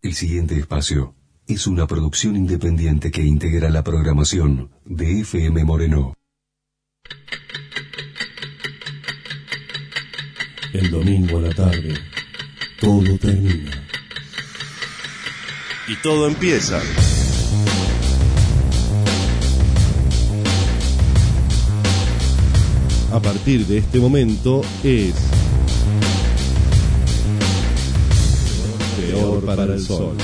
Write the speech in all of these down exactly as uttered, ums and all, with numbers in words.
El siguiente espacio es una producción independiente que integra la programación de F M Moreno. El domingo a la tarde, todo termina. Y todo empieza. A partir de este momento es Peor para el Sol.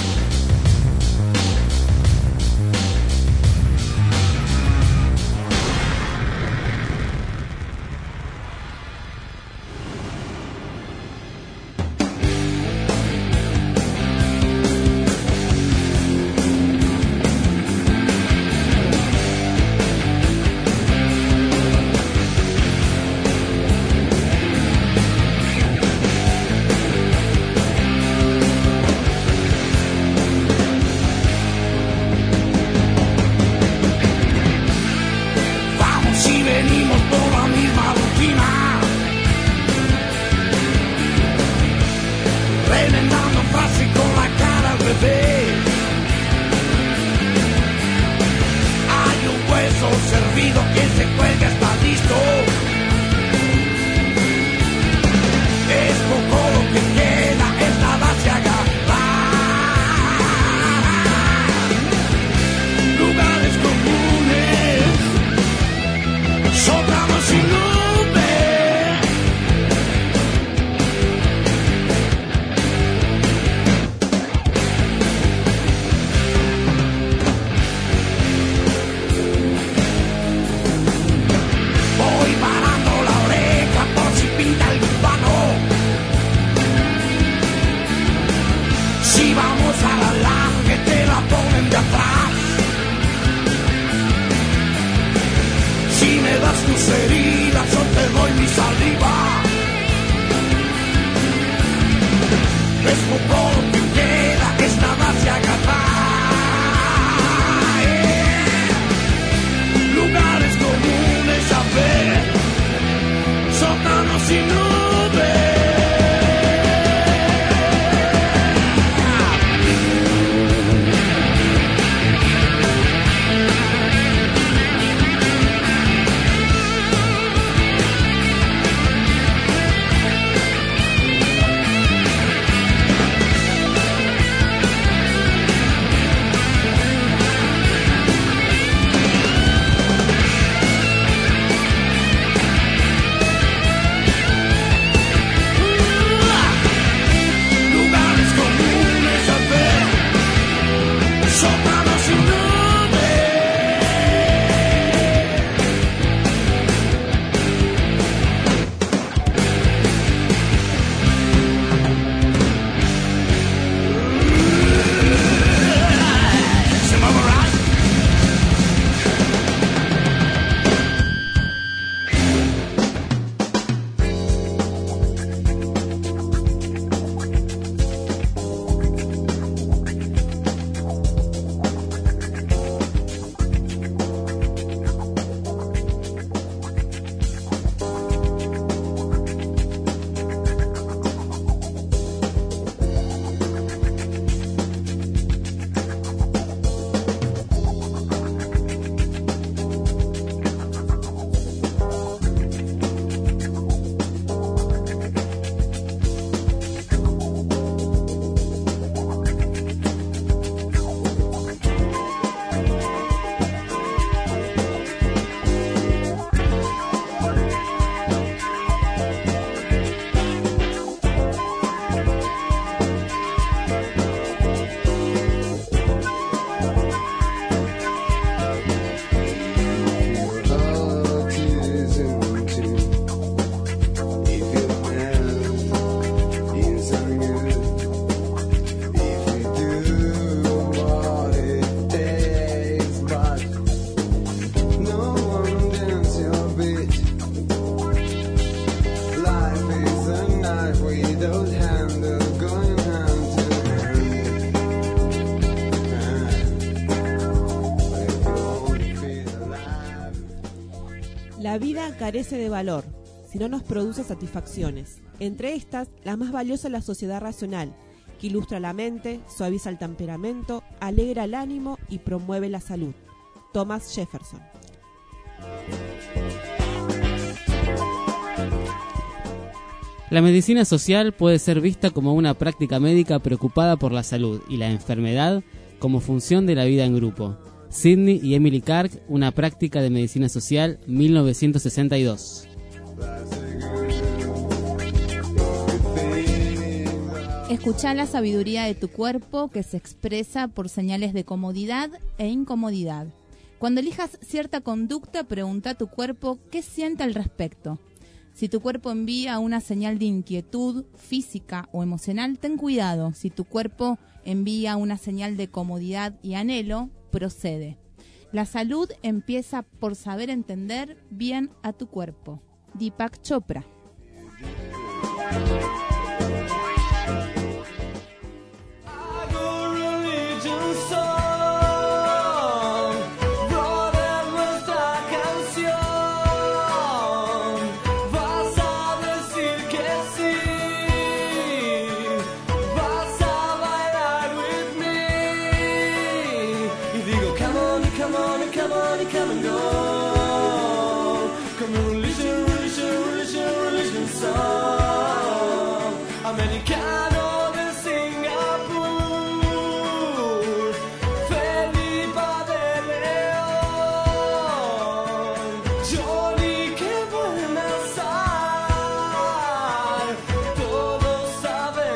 La vida carece de valor si no nos produce satisfacciones. Entre estas, la más valiosa es la sociedad racional, que ilustra la mente, suaviza el temperamento, alegra el ánimo y promueve la salud. Thomas Jefferson. La medicina social puede ser vista como una práctica médica preocupada por la salud y la enfermedad como función de la vida en grupo. Sidney y Emily Clark, Una práctica de medicina social, mil novecientos sesenta y dos. Escuchá la sabiduría de tu cuerpo que se expresa por señales de comodidad e incomodidad. Cuando elijas cierta conducta, pregunta a tu cuerpo qué siente al respecto. Si tu cuerpo envía una señal de inquietud física o emocional, ten cuidado. Si tu cuerpo envía una señal de comodidad y anhelo, procede. La salud empieza por saber entender bien a tu cuerpo. Deepak Chopra. Americano de Singapur, Felipa de León, Johnny que vuelve a estar, todos saben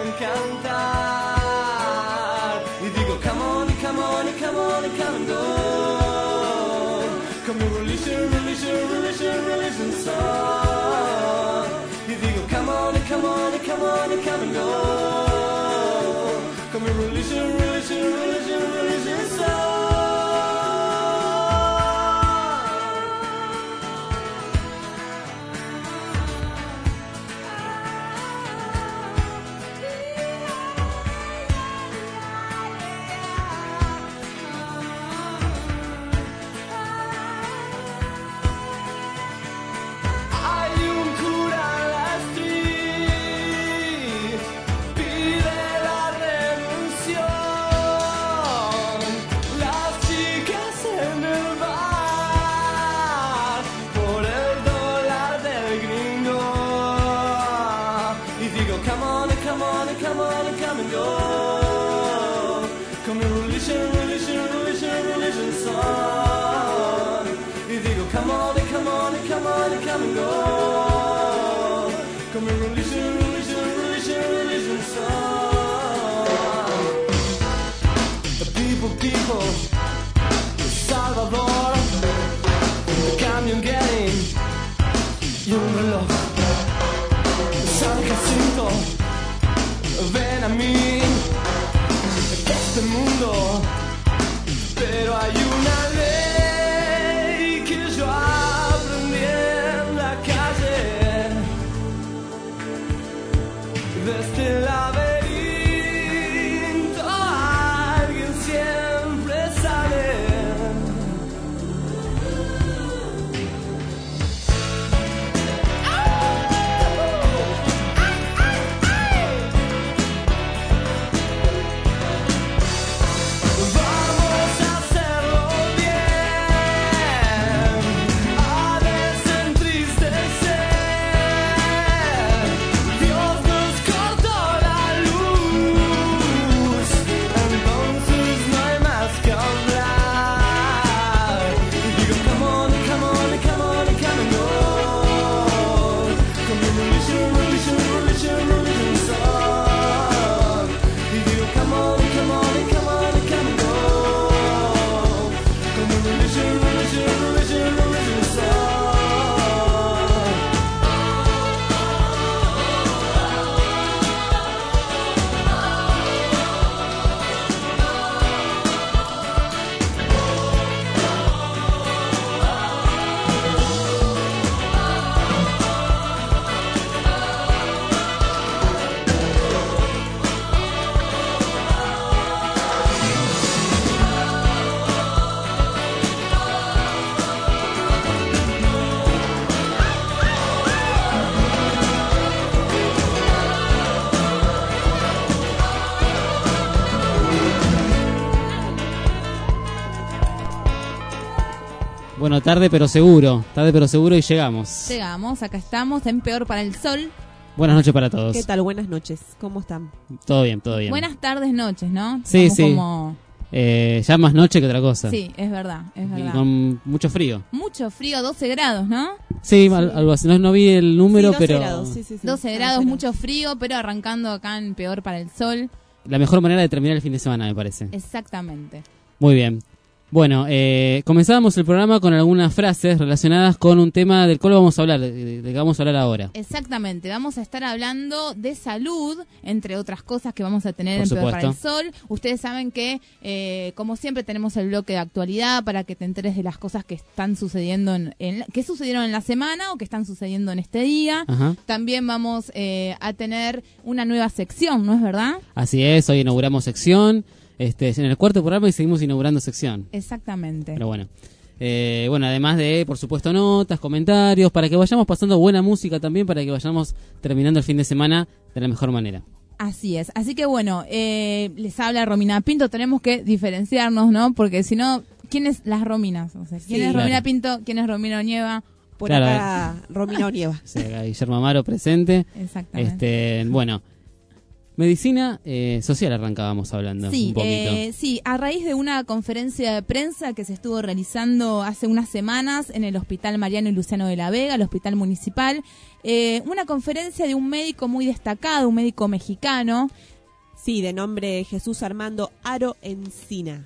cantar. Y digo, come on, come on, come on, come on, go. Come on, religion, religion, religion, religion song. Y digo, come on, come on, come on, come and go. Come on, religion, religion, religion, religion song. Bueno, tarde pero seguro, tarde pero seguro y llegamos. Llegamos, acá estamos en Peor para el Sol. Buenas noches para todos. ¿Qué tal? Buenas noches. ¿Cómo están? Todo bien, todo bien. Buenas tardes, noches, ¿no? Sí, Estamos sí. Como... Eh, ya más noche que otra cosa. Sí, es verdad, es Y verdad. con mucho frío. Mucho frío, doce grados, ¿no? Sí, al- algo así. No, no vi el número, Sí, doce pero grados, sí, sí, sí. doce Ah, grados, pero- mucho frío, pero arrancando acá en Peor para el Sol. la mejor manera de terminar el fin de semana, me parece. Exactamente. Muy bien. Bueno, eh, comenzábamos el programa con algunas frases relacionadas con un tema del cual vamos a hablar, de, de- de que vamos a hablar ahora. Exactamente, vamos a estar hablando de salud, entre otras cosas que vamos a tener Por en Peor para el supuesto. Sol. Ustedes saben que, eh, como siempre, tenemos el bloque de actualidad para que te enteres de las cosas que están sucediendo, en, en la- que sucedieron en la semana o que están sucediendo en este día. Ajá. También vamos eh, a tener una nueva sección, ¿no es verdad? Así es, hoy inauguramos sección. Este, en el cuarto programa y seguimos inaugurando sección. Exactamente. Pero bueno. Eh, bueno, además de, por supuesto, notas, comentarios, para que vayamos pasando buena música también, para que vayamos terminando el fin de semana de la mejor manera. Así es. Así que bueno, eh, les habla Romina Pinto. Tenemos que diferenciarnos, ¿no? Porque si no, ¿quién es las Rominas? O sea, ¿quién Sí, es claro. Romina Pinto? ¿Quién es Romina Onieva? Por Claro, acá, Romina Onieva. O sea, Guillermo Amaro presente. Exactamente. Este, bueno, medicina eh, social arrancábamos hablando Sí, un poquito. eh, sí, a raíz de una conferencia de prensa que se estuvo realizando hace unas semanas en el Hospital Mariano y Luciano de la Vega, el Hospital Municipal, eh, una conferencia de un médico muy destacado, un médico mexicano. Sí, de nombre Jesús Armando Aro Encinas.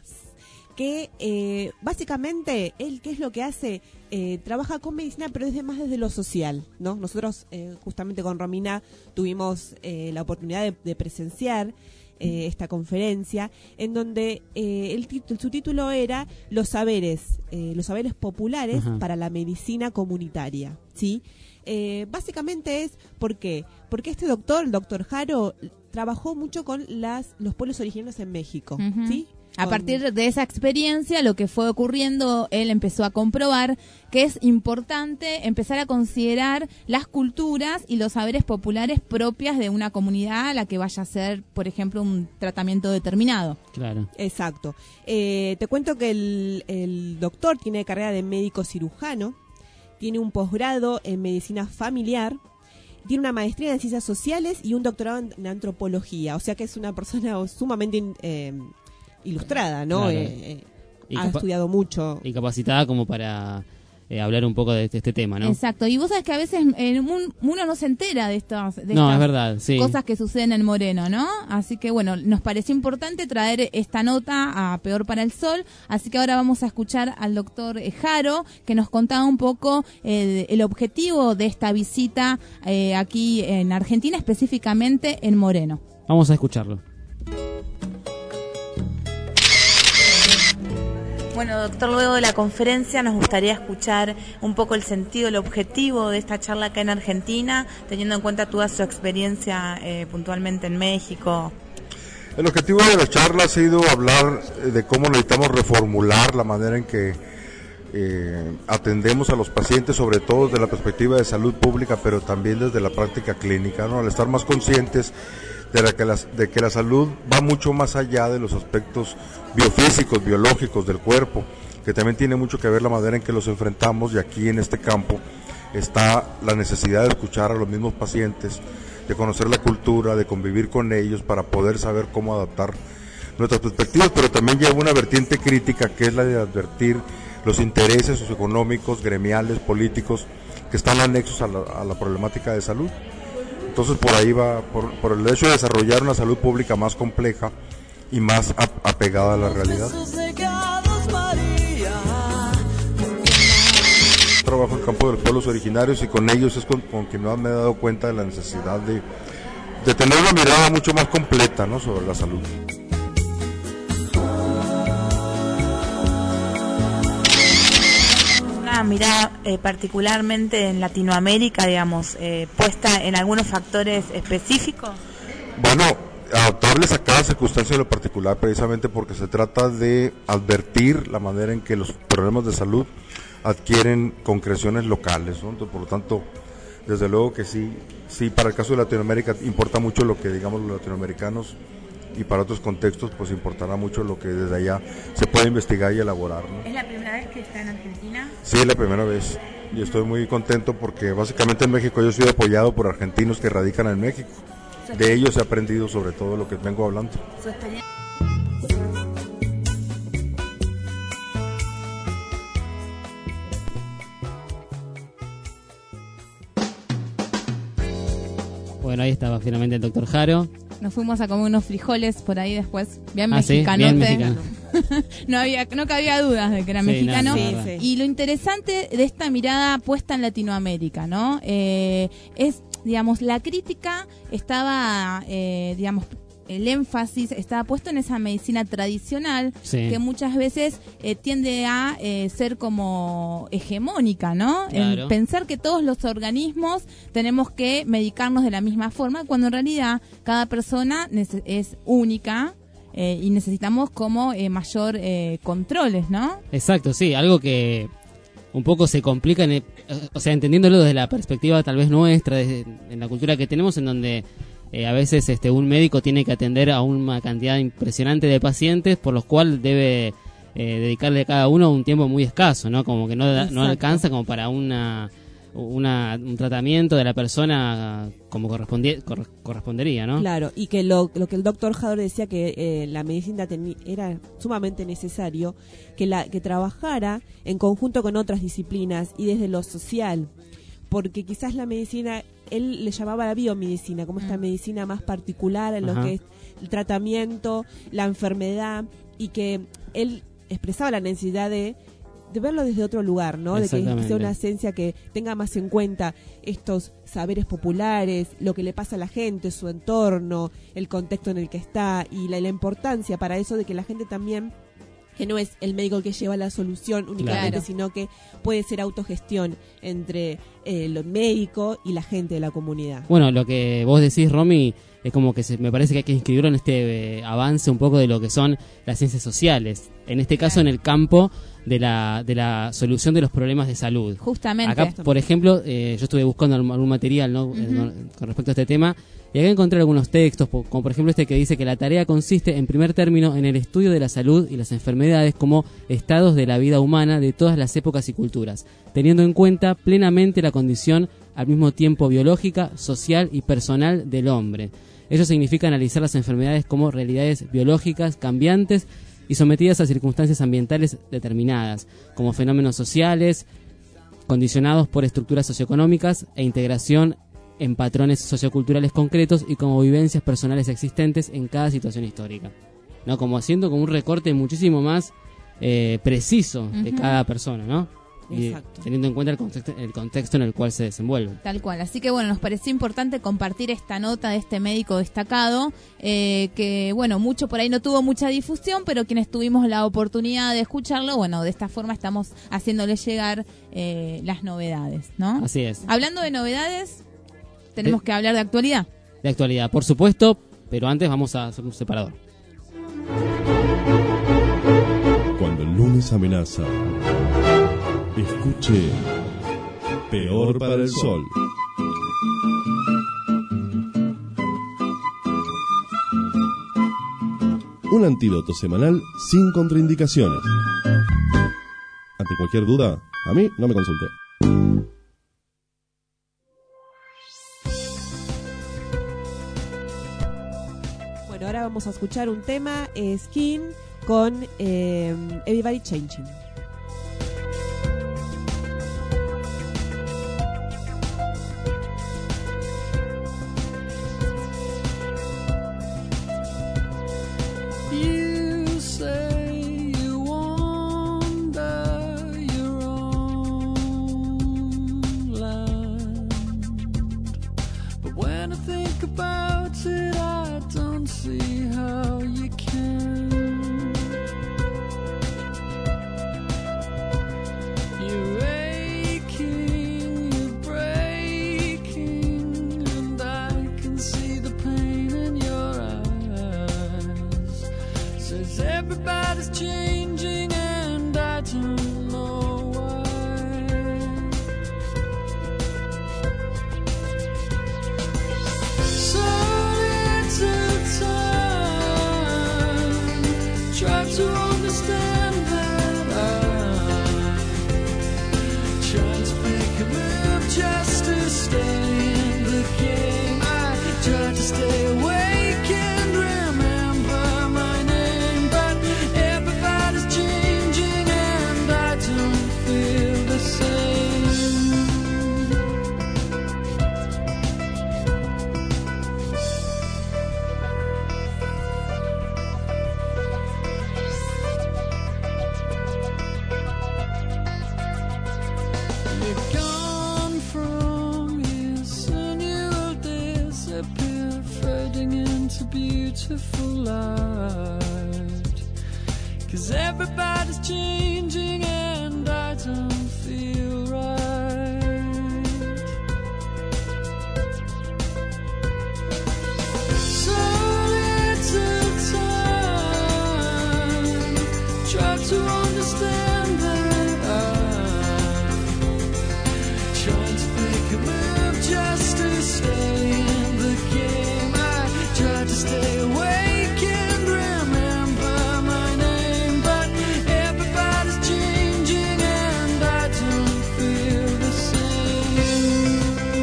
Que eh, básicamente él, ¿qué es lo que hace? Eh, trabaja con medicina, pero desde más desde lo social, ¿no? Nosotros, eh, justamente con Romina, tuvimos eh, la oportunidad de, de presenciar eh, esta conferencia, en donde eh, el título, su título era Los saberes, eh, los saberes populares Ajá. para la medicina comunitaria, ¿sí? Eh, básicamente es, ¿por qué? Porque este doctor, el doctor Jaro, trabajó mucho con las los pueblos originarios en México, Ujú. ¿sí? A Con- partir de esa experiencia, lo que fue ocurriendo, él empezó a comprobar que es importante empezar a considerar las culturas y los saberes populares propias de una comunidad a la que vaya a hacer, por ejemplo, un tratamiento determinado. Claro. Exacto. Eh, te cuento que el, el doctor tiene carrera de médico cirujano, tiene un posgrado en medicina familiar, tiene una maestría en ciencias sociales y un doctorado en, en antropología. O sea que es una persona sumamente eh, ilustrada, ¿no? Claro. Eh, eh, Y ha capa- estudiado mucho. Y capacitada como para eh, hablar un poco de este, este tema, ¿no? Exacto. Y vos sabés que a veces eh, un- uno no se entera de estas, de No, estas es verdad, sí. cosas que suceden en Moreno, ¿no? Así que bueno, nos pareció importante traer esta nota a Peor para el Sol, así que ahora vamos a escuchar al doctor Jaro, que nos contaba un poco eh, el objetivo de esta visita eh, aquí en Argentina, específicamente en Moreno. Vamos a escucharlo. Bueno, doctor, luego de la conferencia nos gustaría escuchar un poco el sentido, el objetivo de esta charla acá en Argentina, teniendo en cuenta toda su experiencia eh, puntualmente en México. El objetivo de la charla ha sido hablar eh, de cómo necesitamos reformular la manera en que eh, atendemos a los pacientes, sobre todo desde la perspectiva de salud pública, pero también desde la práctica clínica, ¿no? Al estar más conscientes de, la que las, de que la salud va mucho más allá de los aspectos biofísicos, biológicos del cuerpo, que también tiene mucho que ver la manera en que los enfrentamos, y aquí en este campo está la necesidad de escuchar a los mismos pacientes, de conocer la cultura, de convivir con ellos para poder saber cómo adaptar nuestras perspectivas, pero también lleva una vertiente crítica que es la de advertir los intereses socioeconómicos, gremiales, políticos que están anexos a la, a la problemática de salud. Entonces por ahí va, por, por el hecho de desarrollar una salud pública más compleja y más ap- apegada a la realidad. Trabajo en el campo de los pueblos originarios y con ellos es con, con quien más me he dado cuenta de la necesidad de, de tener una mirada mucho más completa, ¿no?, sobre la salud. Una mirada eh, particularmente en Latinoamérica, digamos, eh, puesta en algunos factores específicos. Bueno, adaptables a cada circunstancia de lo particular, precisamente porque se trata de advertir la manera en que los problemas de salud adquieren concreciones locales, ¿no? Entonces, por lo tanto, desde luego que sí, sí, para el caso de Latinoamérica importa mucho lo que digamos los latinoamericanos, y para otros contextos pues importará mucho lo que desde allá se puede investigar y elaborar, ¿no? Es la primera vez vez que está en Argentina? Sí, es la primera vez. Y estoy muy contento porque básicamente en México yo soy apoyado por argentinos que radican en México. De ellos he aprendido sobre todo lo que vengo hablando. Su experiencia. Bueno, ahí estaba finalmente el doctor Jaro. Nos fuimos a comer unos frijoles por ahí después, bien Ah, sí, mexicanote. bien mexicano. no había, no cabía dudas de que era Sí, mexicano. no, sí, sí. Y lo interesante de esta mirada puesta en Latinoamérica, ¿no? Eh, es, digamos, la crítica estaba, eh, digamos, el énfasis estaba puesto en esa medicina tradicional, Sí. que muchas veces eh, tiende a eh, ser como hegemónica, ¿no? Claro. En pensar que todos los organismos tenemos que medicarnos de la misma forma, cuando en realidad cada persona nece- es única eh, y necesitamos como eh, mayor eh, controles, ¿no? Exacto, sí, algo que un poco se complica, en el- o sea, entendiéndolo desde la perspectiva tal vez nuestra, desde, en la cultura que tenemos, en donde eh, a veces este un médico tiene que atender a una cantidad impresionante de pacientes, por los cuales debe eh, dedicarle a cada uno un tiempo muy escaso, ¿no? Como que no, da- no Exacto. alcanza como para una, una un tratamiento de la persona como correspondi- cor- correspondería, ¿no? Claro, y que lo, lo que el doctor Jador decía, que eh, la medicina teni- era sumamente necesario que la que trabajara en conjunto con otras disciplinas y desde lo social, porque quizás la medicina, él le llamaba la biomedicina, como esta Mm. medicina más particular en lo Ajá. que es el tratamiento, la enfermedad, y que él expresaba la necesidad de de verlo desde otro lugar, ¿no? De que Exactamente. sea una ciencia que tenga más en cuenta estos saberes populares, lo que le pasa a la gente, su entorno, el contexto en el que está, y la, la importancia para eso de que la gente también, que no es el médico que lleva la solución únicamente, Claro. sino que puede ser autogestión entre eh, el médico y la gente de la comunidad. Bueno, lo que vos decís, Romy, es como que se, me parece que hay que inscribirlo en este eh, avance un poco de lo que son las ciencias sociales. En este caso, en el campo de la, de la solución de los problemas de salud. Justamente. Acá, por ejemplo, eh, yo estuve buscando algún, algún material, ¿no? Eh, no- con respecto a este tema, y acá encontré algunos textos, po- como por ejemplo este que dice que la tarea consiste, en primer término, en el estudio de la salud y las enfermedades como estados de la vida humana de todas las épocas y culturas, teniendo en cuenta plenamente la condición al mismo tiempo biológica, social y personal del hombre. Ello significa analizar las enfermedades como realidades biológicas cambiantes y sometidas a circunstancias ambientales determinadas, como fenómenos sociales, condicionados por estructuras socioeconómicas e integración en patrones socioculturales concretos y como vivencias personales existentes en cada situación histórica, ¿no? Como haciendo como un recorte muchísimo más eh, preciso de Ujú. cada persona, ¿no? Y Exacto. teniendo en cuenta el contexto, el contexto en el cual se desenvuelve. Tal cual. Así que bueno, nos pareció importante compartir esta nota de este médico destacado, eh, que bueno, mucho por ahí no tuvo mucha difusión, pero quienes tuvimos la oportunidad de escucharlo, bueno, de esta forma estamos haciéndole llegar eh, las novedades, ¿no? Así es. Hablando de novedades, tenemos De- que hablar de actualidad. De actualidad, por supuesto, pero antes vamos a hacer un separador. Cuando el lunes amenaza, escuche Peor para el Sol. Un antídoto semanal sin contraindicaciones. Ante cualquier duda, a mí no me consulte. Bueno, ahora vamos a escuchar un tema, eh, Skin, con eh, Everybody Changing. You say you wander your own land, but when I think about it, I don't see how you can. You're aching, you're breaking, and I can see the pain in your eyes. Says everybody's changing and I don't know why. So little time disappear, fading into beautiful light. 'Cause everybody's changing and I don't feel right. So little time, try to understand that I'm trying to make a move just to stay in the game. I try to stay awake and remember my name, but everybody's changing and I don't feel the same.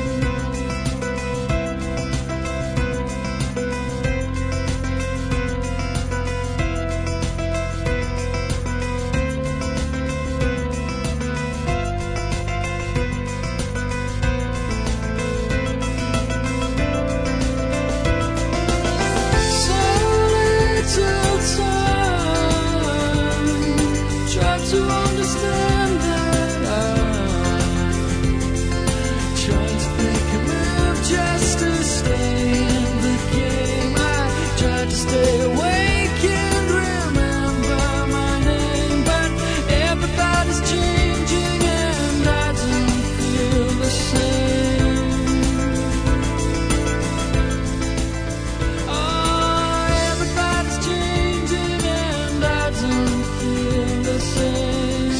So little time, try to understand that I'm trying to make a move just to stay in the game. I try to stay awake and remember my name, but everybody's changing and I don't feel the same. Oh, everybody's changing and I don't feel the same.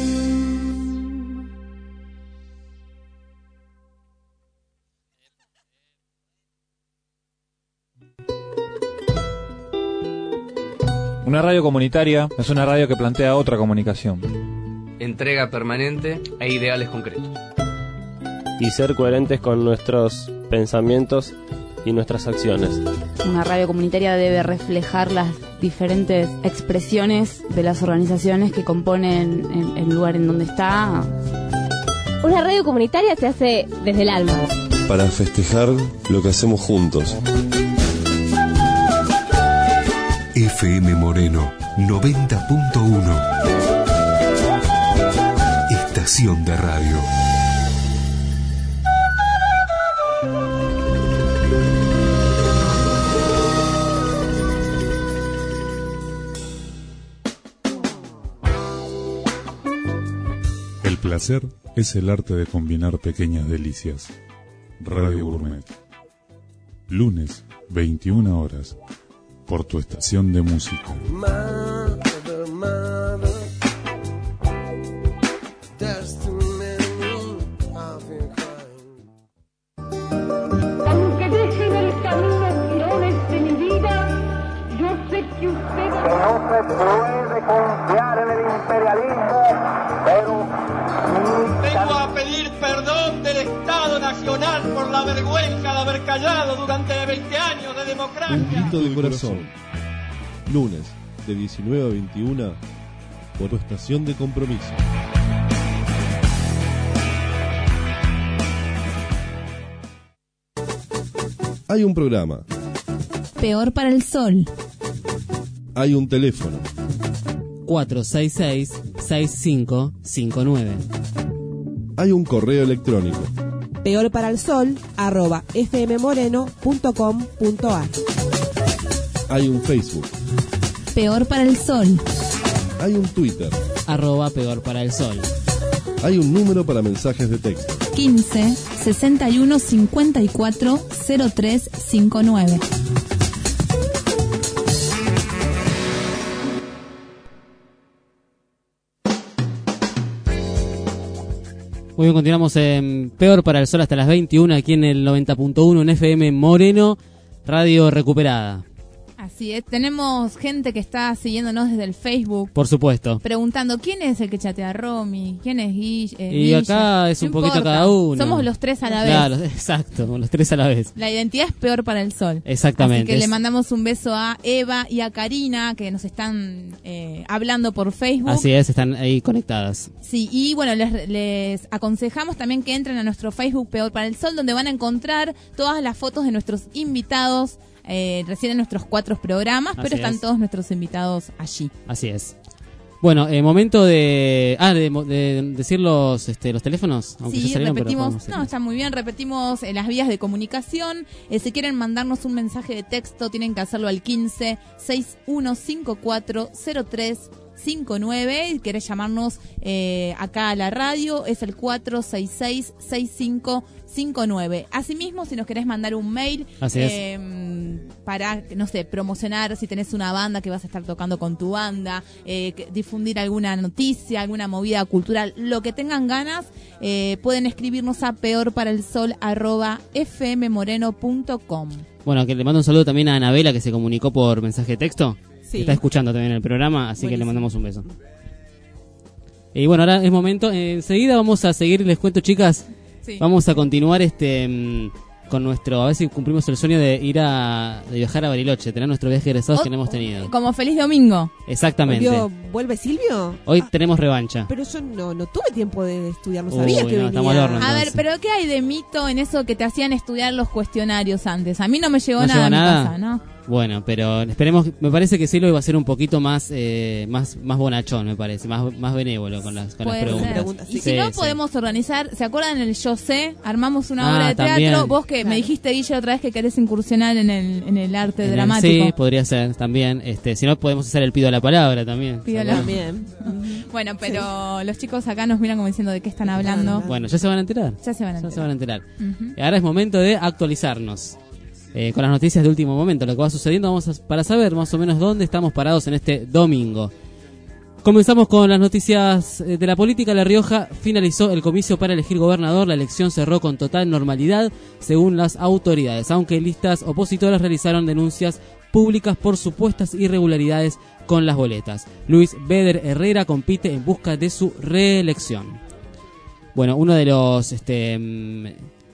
Una radio comunitaria es una radio que plantea otra comunicación. Entrega permanente e ideales concretos. Y ser coherentes con nuestros pensamientos y nuestras acciones. Una radio comunitaria debe reflejar las diferentes expresiones de las organizaciones que componen el, el lugar en donde está. Una radio comunitaria se hace desde el alma. Para festejar lo que hacemos juntos. F M Moreno noventa punto uno. Estación de radio. El placer es el arte de combinar pequeñas delicias. Radio Gourmet. Lunes, veintiuna horas. Por tu estación de música. Mother, mother, there's too many of you crying. Aunque dejen el camino girones de mi vida, yo sé que usted... Que no se puede confiar en el imperialismo, pero... Vengo a pedir perdón del Estado Nacional por la vergüenza de haber callado durante veinte años de democracia. Un grito de corazón. Lunes, de diecinueve a veintiuna, por tu estación de compromiso. Hay un programa. Peor para el sol. Hay un teléfono. cuatro seis seis, seis cinco cinco nueve. Hay un correo electrónico. Peor para el sol, arroba fmmoreno.com.ar. Hay un Facebook. Peor para el sol. Hay un Twitter. Arroba Peor para el sol. Hay un número para mensajes de texto. quince, sesenta y uno, cincuenta y cuatro, cero tres cincuenta y nueve. Muy bien, continuamos en Peor para el Sol hasta las veintiuna aquí en el noventa punto uno en F M Moreno, radio recuperada. Así es, tenemos gente que está siguiéndonos desde el Facebook. Por supuesto. Preguntando, ¿quién es el que chatea a Romy? ¿Quién es Guille? Eh, Y Guille? acá es No un poquito importa. cada uno. Somos los tres a la vez. Claro, exacto, los tres a la vez. La identidad es Peor para el Sol. Exactamente. Así que Es- le mandamos un beso a Eva y a Karina, que nos están eh, hablando por Facebook. Así es, están ahí conectadas. Sí, y bueno, les, les aconsejamos también que entren a nuestro Facebook Peor para el Sol, donde van a encontrar todas las fotos de nuestros invitados, eh, recién en nuestros cuatro programas, Así pero están es. todos nuestros invitados allí. Así es. Bueno, eh, momento de ah de, de decir los este, los teléfonos, aunque Sí, ya salieron, pero repetimos, podemos no, está muy bien, repetimos eh, las vías de comunicación. Eh, si quieren mandarnos un mensaje de texto, tienen que hacerlo al quince sesenta y uno cincuenta y cuatro cero tres cincuenta y nueve. Y querés llamarnos eh, acá a la radio, es el cuatro seis seis, seis cinco cinco nueve. Asimismo, si nos querés mandar un mail Así es. eh, para, no sé, promocionar, si tenés una banda que vas a estar tocando con tu banda, eh, que- difundir alguna noticia, alguna movida cultural, lo que tengan ganas, eh, pueden escribirnos a peorparelsol arroba fmmoreno punto com. Bueno, que le mando un saludo también a Anabela, que se comunicó por mensaje de texto. Sí. Está escuchando también el programa, así que le Buenísimo. mandamos un beso. Y bueno, ahora es momento, eh, enseguida vamos a seguir, les cuento, chicas, Sí. vamos a continuar este mm, con nuestro, a ver si cumplimos el sueño de ir a de viajar a Bariloche, tener nuestro viaje egresados O- que no hemos tenido. Como Feliz Domingo. Exactamente. Volvió- ¿Vuelve Silvio? Hoy tenemos revancha. Pero yo no, no tuve tiempo de estudiar, no Uy, sabía que no, venía. estamos al horno, A ver, entonces. pero ¿qué hay de mito en eso que te hacían estudiar los cuestionarios antes? A mí no me llegó ¿No nada llegó a mi nada? casa, ¿no? Bueno, pero esperemos, me parece que Silvio iba a ser un poquito más eh, más más bonachón, me parece, más más benévolo con las, con las Puede ser. preguntas. Y si Sí, no, sí. podemos organizar, ¿se acuerdan el Yo Sé? Armamos una Ah, obra de teatro. también. Vos que me dijiste, Guille, otra vez que querés incursionar en el, en el arte En el- dramático. Sí, podría ser también. Este, si no, podemos hacer el pido a la palabra también. Pido ¿Se la- acuerdan? Bueno, pero los chicos acá nos miran como diciendo de qué están hablando. Bueno, ya se van a enterar. Ya se van a Ya enterar. se van a enterar. Ujú. Y ahora es momento de actualizarnos. Eh, con las noticias de último momento, lo que va sucediendo, vamos a- para saber más o menos dónde estamos parados en este domingo. Comenzamos con las noticias eh, de la política. La Rioja finalizó el comicio para elegir gobernador. La elección cerró con total normalidad, según las autoridades, aunque listas opositoras realizaron denuncias públicas por supuestas irregularidades con las boletas. Luis Beder Herrera compite en busca de su reelección. Bueno, uno de los este, mm,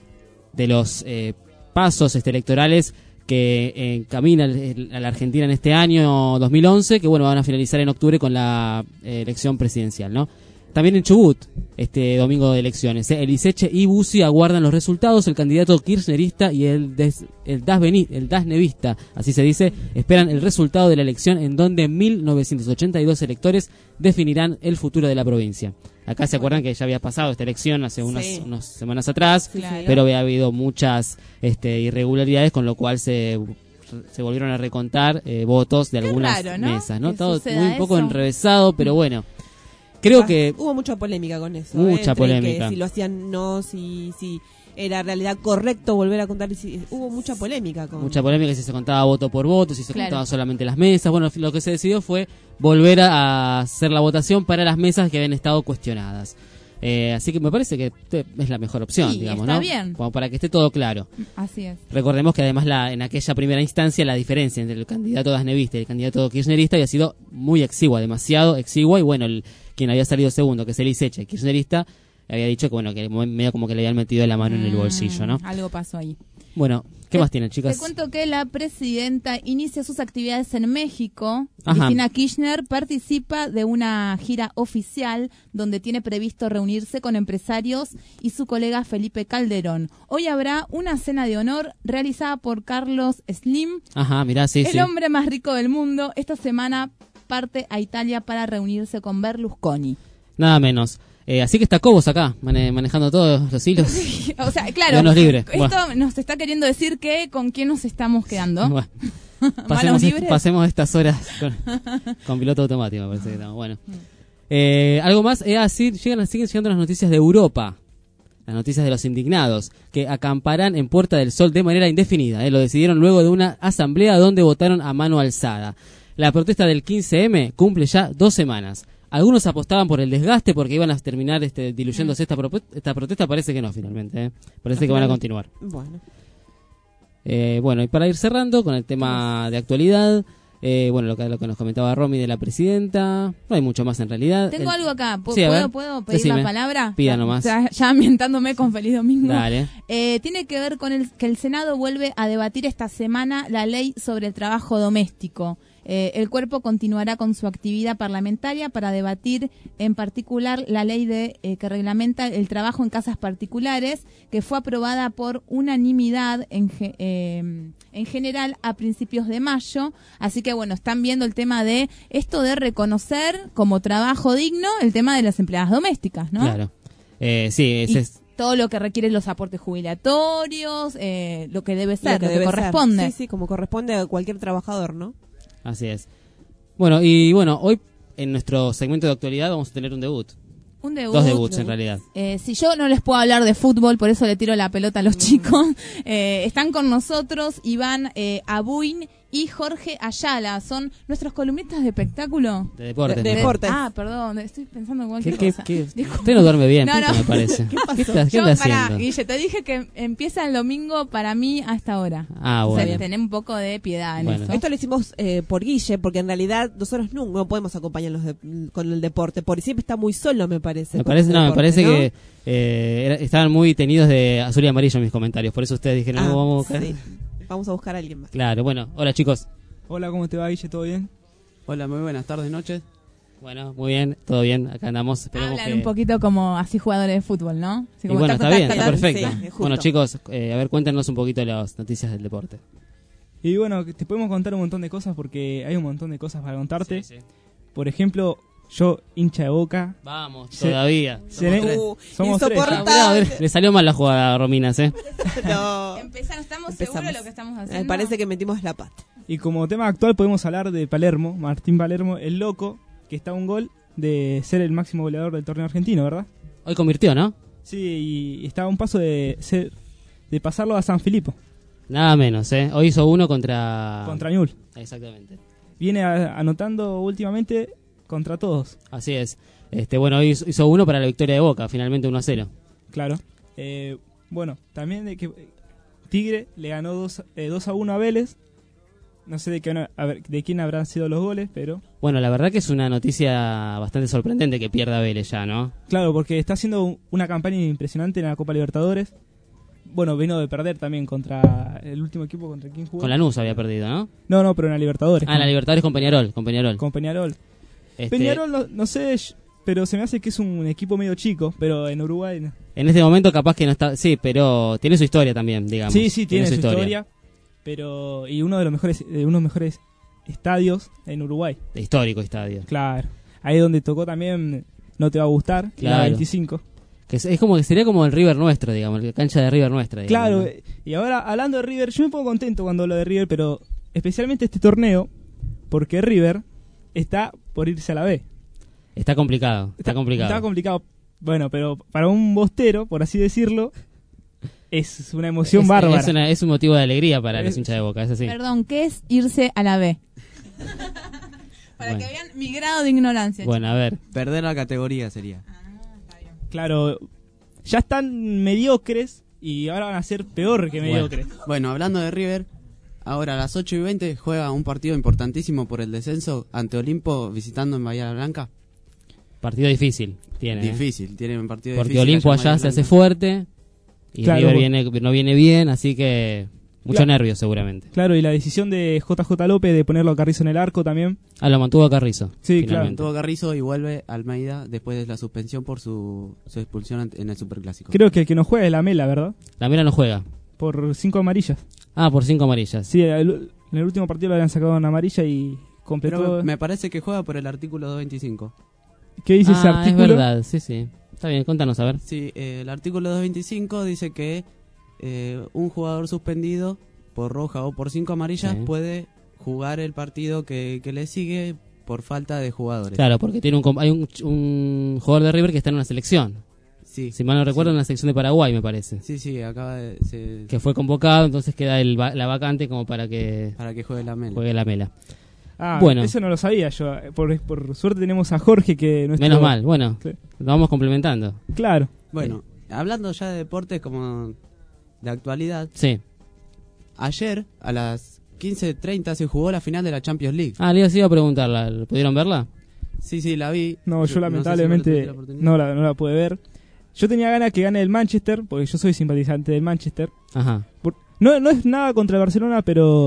de los eh, pasos este, electorales que encamina el- a la Argentina en este año dos mil once, que bueno, van a finalizar en octubre con la eh, elección presidencial, ¿no? También en Chubut, este domingo de elecciones, ¿eh? El Iseche y Bussi aguardan los resultados. El candidato kirchnerista y el, des, el, dasveni, el dasnevista, así se dice, esperan el resultado de la elección, en donde mil novecientos ochenta y dos electores definirán el futuro de la provincia. Acá se acuerdan que ya había pasado esta elección hace unas, Sí. unas semanas atrás, Claro. pero había habido muchas este, irregularidades, con lo cual se se volvieron a recontar eh, votos de Qué algunas raro, ¿no? mesas, ¿no? Que Todo suceda muy un poco eso. enrevesado, pero bueno. Creo Ah, que hubo mucha polémica con eso. Mucha ¿eh? Entre polémica. que si lo hacían no, si, si era en realidad correcto volver a contar. Si, hubo mucha polémica con. mucha polémica si se contaba voto por voto, si se Claro. contaba solamente las mesas. Bueno, lo que se decidió fue volver a hacer la votación para las mesas que habían estado cuestionadas. Eh, así que me parece que te- es la mejor opción, Sí, digamos, está ¿no? bien. Como para que esté todo claro. Así es. Recordemos que además la, en aquella primera instancia la diferencia entre el candidato dasnevista y el candidato kirchnerista había sido muy exigua, demasiado exigua, y bueno, el, quien había salido segundo, que es el Iseche, kirchnerista, había dicho que bueno, que medio como que le habían metido la mano en el bolsillo, ¿no? Mm, Algo pasó ahí. Bueno, ¿qué más tienen, chicas? Te cuento que la presidenta inicia sus actividades en México. Ajá. Cristina Kirchner participa de una gira oficial donde tiene previsto reunirse con empresarios y su colega Felipe Calderón. Hoy habrá una cena de honor realizada por Carlos Slim, Ajá, mirá, sí, el sí. hombre más rico del mundo. Esta semana parte a Italia para reunirse con Berlusconi. Nada menos. Eh, así que está Cobos acá, mane- manejando todos los hilos. O sea, claro, Denos libre. esto Bueno. nos está queriendo decir que con quién nos estamos quedando. Bueno, Manos pasemos, est- libres. pasemos estas horas con, con piloto automático, me parece que estamos. Bueno. Eh, algo más, eh, ah, sí, llegan, siguen llegando las noticias de Europa. Las noticias de los indignados, que acamparán en Puerta del Sol de manera indefinida. Eh, lo decidieron luego de una asamblea donde votaron a mano alzada. La protesta del quince eme cumple ya dos semanas. Algunos apostaban por el desgaste porque iban a terminar este, diluyéndose esta, propu- esta protesta. Parece que no, finalmente. ¿eh? Parece que van a continuar. Bueno. Eh, bueno, y para ir cerrando con el tema de actualidad, eh, bueno, lo que, lo que nos comentaba Romy de la presidenta, no hay mucho más en realidad. Tengo El- algo acá. ¿Pu- Sí, a ¿Puedo, ver, ¿Puedo pedir decime. la palabra? Pida Ya- nomás. Ya, ya ambientándome con Feliz Domingo. Dale. Eh, tiene que ver con el que el Senado vuelve a debatir esta semana la ley sobre el trabajo doméstico. Eh, el cuerpo continuará con su actividad parlamentaria para debatir en particular la ley de eh, que reglamenta el trabajo en casas particulares, que fue aprobada por unanimidad en, ge- eh, en general a principios de mayo. Así que bueno, están viendo el tema de esto de reconocer como trabajo digno el tema de las empleadas domésticas, ¿no? Claro. Eh, sí, ese Y es... todo lo que requiere los aportes jubilatorios, eh, lo que debe ser, lo que, debe corresponde. ser. Sí, sí, como corresponde a cualquier trabajador, ¿no? Así es. Bueno, y bueno, hoy en nuestro segmento de actualidad vamos a tener un debut. Un debut. Dos debuts en realidad. Eh, si yo no les puedo hablar de fútbol, por eso le tiro la pelota a los chicos, eh, están con nosotros Iván eh, Abuin y Jorge Ayala. Son nuestros columnistas de espectáculo. De deportes. De, ¿no? deportes. Ah, perdón, estoy pensando en cualquier ¿Qué, cosa. qué, qué? Disculpa. Usted no duerme bien, No, Pito, no. me parece. ¿Qué pasó? ¿Qué está, qué Yo, anda pará, haciendo? Guille, te dije que empieza el domingo para mí a esta hora. Ah, O sea, bueno. tener un poco de piedad en Bueno. eso. Esto lo hicimos eh, por Guille, porque en realidad nosotros no, no podemos acompañarlos de- con el deporte, porque siempre está muy solo, me parece. Me con parece, el no, me deporte, parece ¿no? que eh, era- estaban muy tenidos de azul y amarillo en mis comentarios. Por eso ustedes dijeron, Ah, no, vamos a buscar. sí. Vamos a buscar a alguien más. Claro, bueno, hola chicos. Hola, ¿cómo te va, Guille? ¿Todo bien? Hola, muy buenas tardes, noches. Bueno, muy bien, todo bien, acá andamos. Esperemos Hablan que... un poquito como así jugadores de fútbol, ¿no? Así Y como bueno, tac, está tac, bien, tac, está tac. perfecto. Sí, es justo. Bueno chicos, eh, a ver, cuéntanos un poquito las noticias del deporte. Y bueno, te podemos contar un montón de cosas porque hay un montón de cosas para contarte. Por ejemplo, yo, hincha de Boca. Vamos, se- todavía. se- Somos tres. uh, somos tres. Ah, mirá, a ver, le salió mal la jugada a Rominas, ¿eh? No. Empezamos, estamos Empezamos. seguros de lo que estamos haciendo. Me parece que metimos la pata. Y como tema actual podemos hablar de Palermo, Martín Palermo, el loco, que está a un gol de ser el máximo goleador del torneo argentino, ¿verdad? Hoy convirtió, ¿no? Sí, y está a un paso de ser, de pasarlo a San Filipo, Nada menos, ¿eh? Hoy hizo uno contra... contra Ñul. Exactamente. Viene a- anotando últimamente contra todos. Así es. Este, bueno, hoy hizo hizo uno para la victoria de Boca, finalmente uno a cero. Claro. Eh, bueno, también de que Tigre le ganó dos, eh, dos a uno a Vélez. No sé de, qué, a ver, de quién habrán sido los goles, pero... Bueno, la verdad que es una noticia bastante sorprendente que pierda Vélez ya, ¿no? Claro, porque está haciendo un- una campaña impresionante en la Copa Libertadores. Bueno, vino de perder también contra el último equipo contra quien jugó. Con Lanús había perdido, ¿no? No, no, pero en la Libertadores. Ah, en la Libertadores con Peñarol, con Peñarol. Con Peñarol. Este, Peñarol, no, no sé, sh- pero se me hace que es un equipo medio chico, pero en Uruguay... no. En este momento capaz que no está... Sí, pero tiene su historia también, digamos. Sí, sí, tiene, su historia. Pero y uno de los mejores, eh, uno de los mejores estadios en Uruguay. De histórico estadio. Claro. Ahí donde tocó también No Te Va a Gustar, Claro. la veinticinco. Que es, es como que sería como el River nuestro, digamos, la cancha de River nuestra, digamos. Claro, ¿no? eh, y ahora hablando de River, yo me pongo contento cuando hablo de River, pero especialmente este torneo, porque River está por irse a la B. Está complicado, está, complicado. Está complicado. Bueno, pero para un bostero, por así decirlo, es una emoción es, bárbara. Es, una- es un motivo de alegría para Es- los hinchas de Boca, es así. Perdón, ¿qué es irse a la B? Para Bueno. que vean mi grado de ignorancia. Bueno, a ver. Perder la categoría sería. Claro, ya están mediocres y ahora van a ser peor que mediocres. Bueno, hablando de River, ahora a las ocho y veinte juega un partido importantísimo por el descenso ante Olimpo visitando en Bahía Blanca. Partido difícil tiene. ¿eh? Difícil, tiene un partido Porque difícil. Olimpo allá en allá Bahía se hace Blanca. fuerte y Claro, River vos- viene, no viene bien, así que mucho Claro. nervio seguramente. Claro, y la decisión de J J López de ponerlo a Carrizo en el arco también. Ah, lo mantuvo a Carrizo. Sí, finalmente. Tuvo Carrizo y vuelve Almeida después de la suspensión por su, su expulsión ante- en el Superclásico. Creo que el que no juega es la Mela, ¿verdad? La Mela no juega. Por cinco amarillas. Ah, por cinco amarillas. Sí, el- en el último partido le habían sacado una amarilla y completó. Pero me parece que juega por el artículo doscientos veinticinco. ¿Qué dice ese Ah, es artículo? verdad, sí, sí. Está bien, contanos, a ver. Sí, eh, el artículo doscientos veinticinco dice que eh, un jugador suspendido por roja o por cinco amarillas Sí. puede jugar el partido que, que le sigue por falta de jugadores. Claro, porque tiene un, com- hay un, un jugador de River que está en una selección. Sí. Si mal no recuerdo, en la selección de Paraguay, me parece. Sí, sí, acaba de... se- Que fue convocado, entonces queda el, va- la vacante como para que para que juegue la Mela. juegue la Mela. Ah, Bueno. eso no lo sabía yo. Por, por suerte tenemos a Jorge que nuestro... Menos mal, bueno, Sí. lo vamos complementando. Claro. Bueno, hablando ya de deportes como de actualidad, Sí. ayer a las quince treinta se jugó la final de la Champions League. Ah, les iba a preguntar, ¿la- ¿pudieron verla? Sí, sí, la vi. No, yo no sé si lamentablemente vos tuviste la oportunidad. no, la, no la pude ver. Yo tenía ganas que gane el Manchester, porque yo soy simpatizante del Manchester. Ajá. Por- no, no es nada contra el Barcelona, pero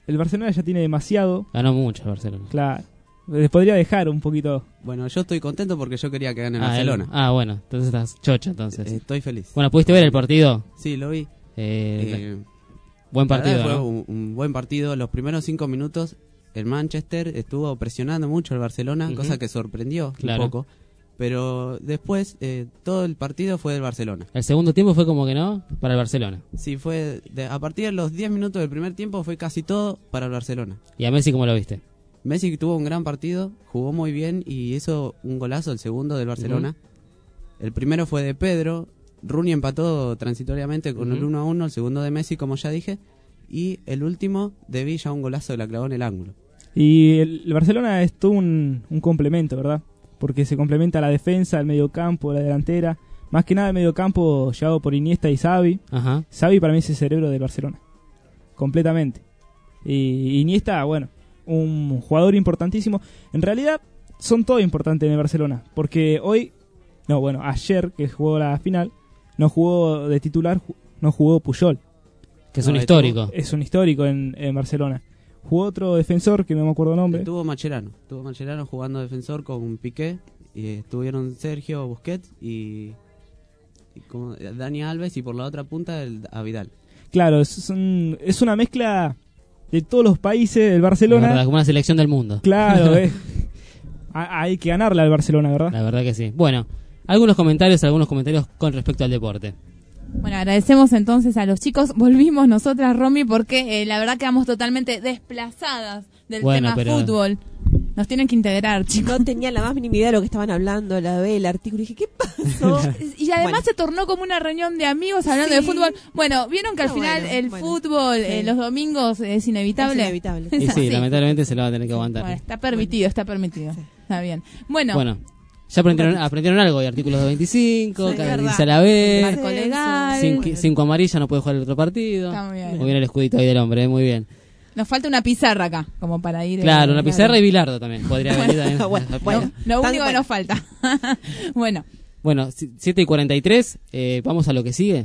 el Barcelona ya tiene demasiado. Ganó mucho el Barcelona. Claro. Les podría dejar un poquito. Bueno, yo estoy contento porque yo quería que gane el Ah, Barcelona. el- ah, bueno, entonces estás chocho, entonces. Eh, estoy feliz. Bueno, ¿pudiste ver el partido? Sí, lo vi. Eh, Eh, buen la verdad partido, Fue ¿no? un, un buen partido. Los primeros cinco minutos, el Manchester estuvo presionando mucho al Barcelona, Ujú. cosa que sorprendió Claro. un poco. Pero después, eh, todo el partido fue del Barcelona. El segundo tiempo fue como que no, para el Barcelona. Sí, fue de- a partir de los diez minutos del primer tiempo fue casi todo para el Barcelona. ¿Y a Messi cómo lo viste? Messi tuvo un gran partido, jugó muy bien y hizo un golazo el segundo del Barcelona. El primero fue de Pedro, Rooney empató transitoriamente con Ujú. el uno a uno, el segundo de Messi, como ya dije, y el último de Villa, un golazo que la clavó en el ángulo. Y el, el Barcelona es todo un, un complemento, ¿verdad? Porque se complementa la defensa, el mediocampo, la delantera. Más que nada el mediocampo llevado por Iniesta y Xavi. Ajá. Xavi para mí es el cerebro del Barcelona. Completamente. Y Iniesta, bueno, un jugador importantísimo. En realidad son todos importantes en el Barcelona. Porque hoy, no, bueno, ayer que jugó la final, no jugó de titular, ju- no jugó Puyol. Que es un histórico. Es un histórico en, en Barcelona. Jugó otro defensor que no me acuerdo el nombre. Estuvo Mascherano, estuvo Mascherano jugando defensor con Piqué, y estuvieron Sergio Busquets y, y como Dani Alves, y por la otra punta el, a Vidal. Claro, es, un- es una mezcla de todos los países del La Barcelona. verdad, como una selección del mundo. Claro, eh. Ha- hay que ganarle al Barcelona, ¿verdad? La verdad que sí. Bueno, algunos comentarios, algunos comentarios con respecto al deporte. Bueno, agradecemos entonces a los chicos. Volvimos nosotras, Romy, porque eh, la verdad quedamos totalmente desplazadas del Bueno, tema pero- fútbol. Nos tienen que integrar, chicos. No tenía la más mínima idea de lo que estaban hablando, la ve el artículo y dije, ¿qué pasó? Y además Bueno. se tornó como una reunión de amigos hablando Sí. de fútbol. Bueno, vieron que al Ah, final bueno, el bueno. fútbol eh, Sí. los domingos es inevitable. Es inevitable. Es Y sí, así. lamentablemente se lo va a tener que aguantar. Bueno, está permitido, está permitido. Está bien. Bueno, Bueno, ya aprendieron, aprendieron algo de artículos de veinticinco, Sí, cada verdad. dice a la vez, marco legal. cinco, cinco amarillas, no puede jugar el otro partido. Está muy bien. Muy bien el escudito ahí del hombre, eh, muy bien. Nos falta una pizarra acá, como para ir. Claro, eh, una pizarra y bilardo también. Podría venir también. Bueno, bueno, lo único que nos falta. Bueno, Bueno, si- siete y cuarenta y tres, eh, vamos a lo que sigue.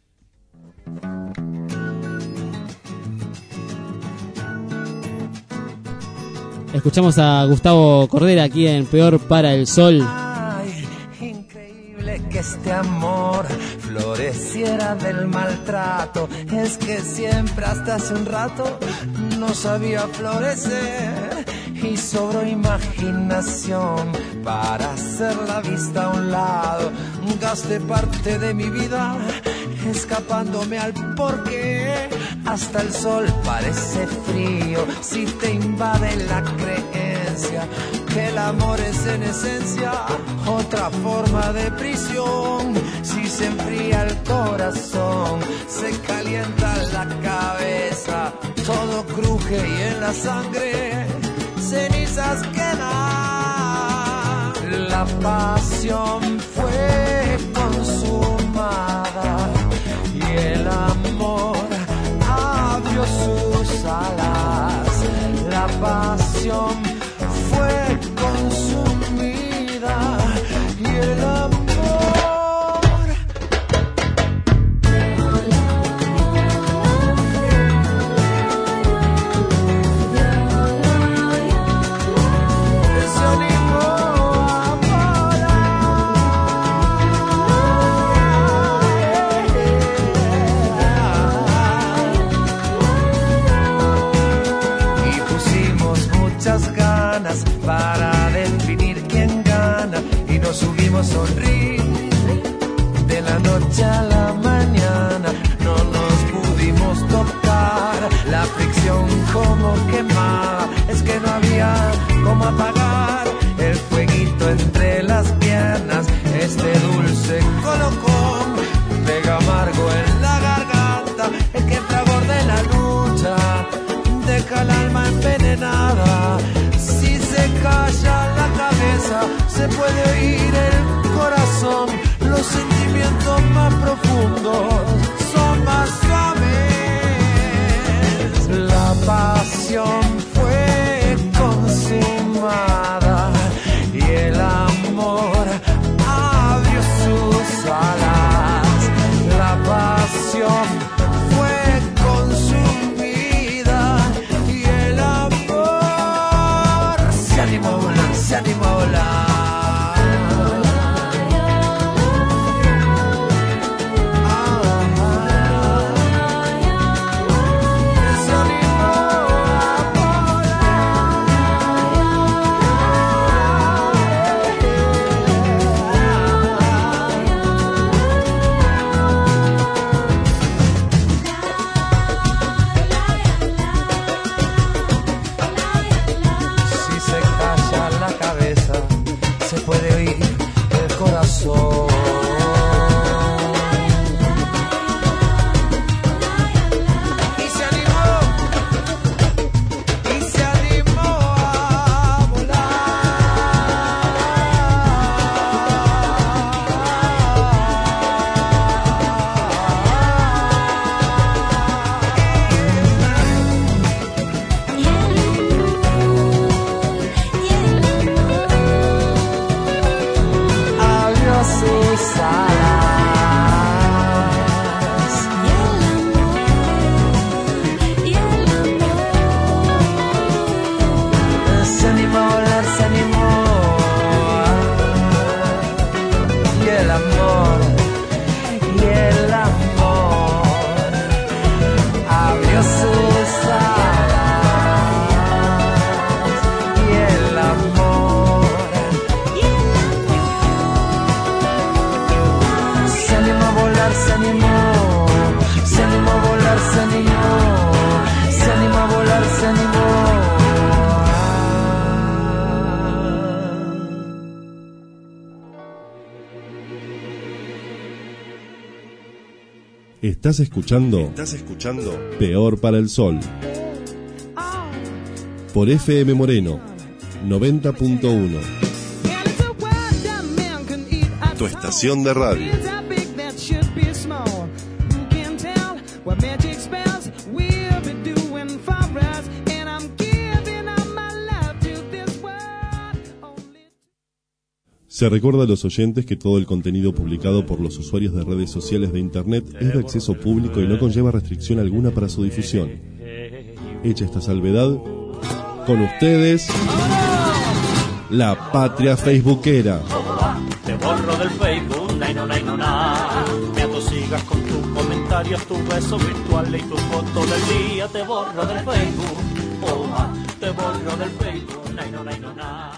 Escuchamos a Gustavo Cordera aquí en Peor para el Sol. Ay, increíble que este amor floreciera del maltrato. Es que siempre hasta hace un rato no sabía florecer y sobró imaginación para hacer la vista a un lado. Gasté parte de mi vida escapándome al porqué. Hasta el sol parece frío si te invade la creencia que el amor es en esencia otra forma de prisión. Si se enfría el corazón, se calienta la cabeza, todo cruje y en la sangre cenizas quedan. La pasión fue consumada y el amor abrió sus alas. La pasión fue consumida y el amor se animó a volar. Y pusimos muchas ganas para definir quién gana y nos subimos a sonreír de la noche a la mañana. No nos pudimos tocar, la fricción como quemaba, es que no había cómo apagar el fueguito entre las piernas. Este dulce colocón pega amargo en la garganta, el que fragor de la lucha deja el alma envenenada. Si se calla la cabeza, se puede oír el corazón. Los sentimientos más profundos son más suaves. La pasión fue consumada y el amor abrió sus alas. La pasión fue consumida y Estás escuchando. Estás escuchando. Peor para el Sol. Por F M Moreno noventa punto uno. Tu estación de radio. Se recuerda a los oyentes que todo el contenido publicado por los usuarios de redes sociales de Internet es de acceso público y no conlleva restricción alguna para su difusión. Hecha esta salvedad, con ustedes, la patria facebookera. Te borro del Facebook, nay no, nay no, na. Me atosigas con tus comentarios, tus besos virtuales y tus fotos del día. Te borro del Facebook, oh, ma. Te borro del Facebook, nay no, nay no, na.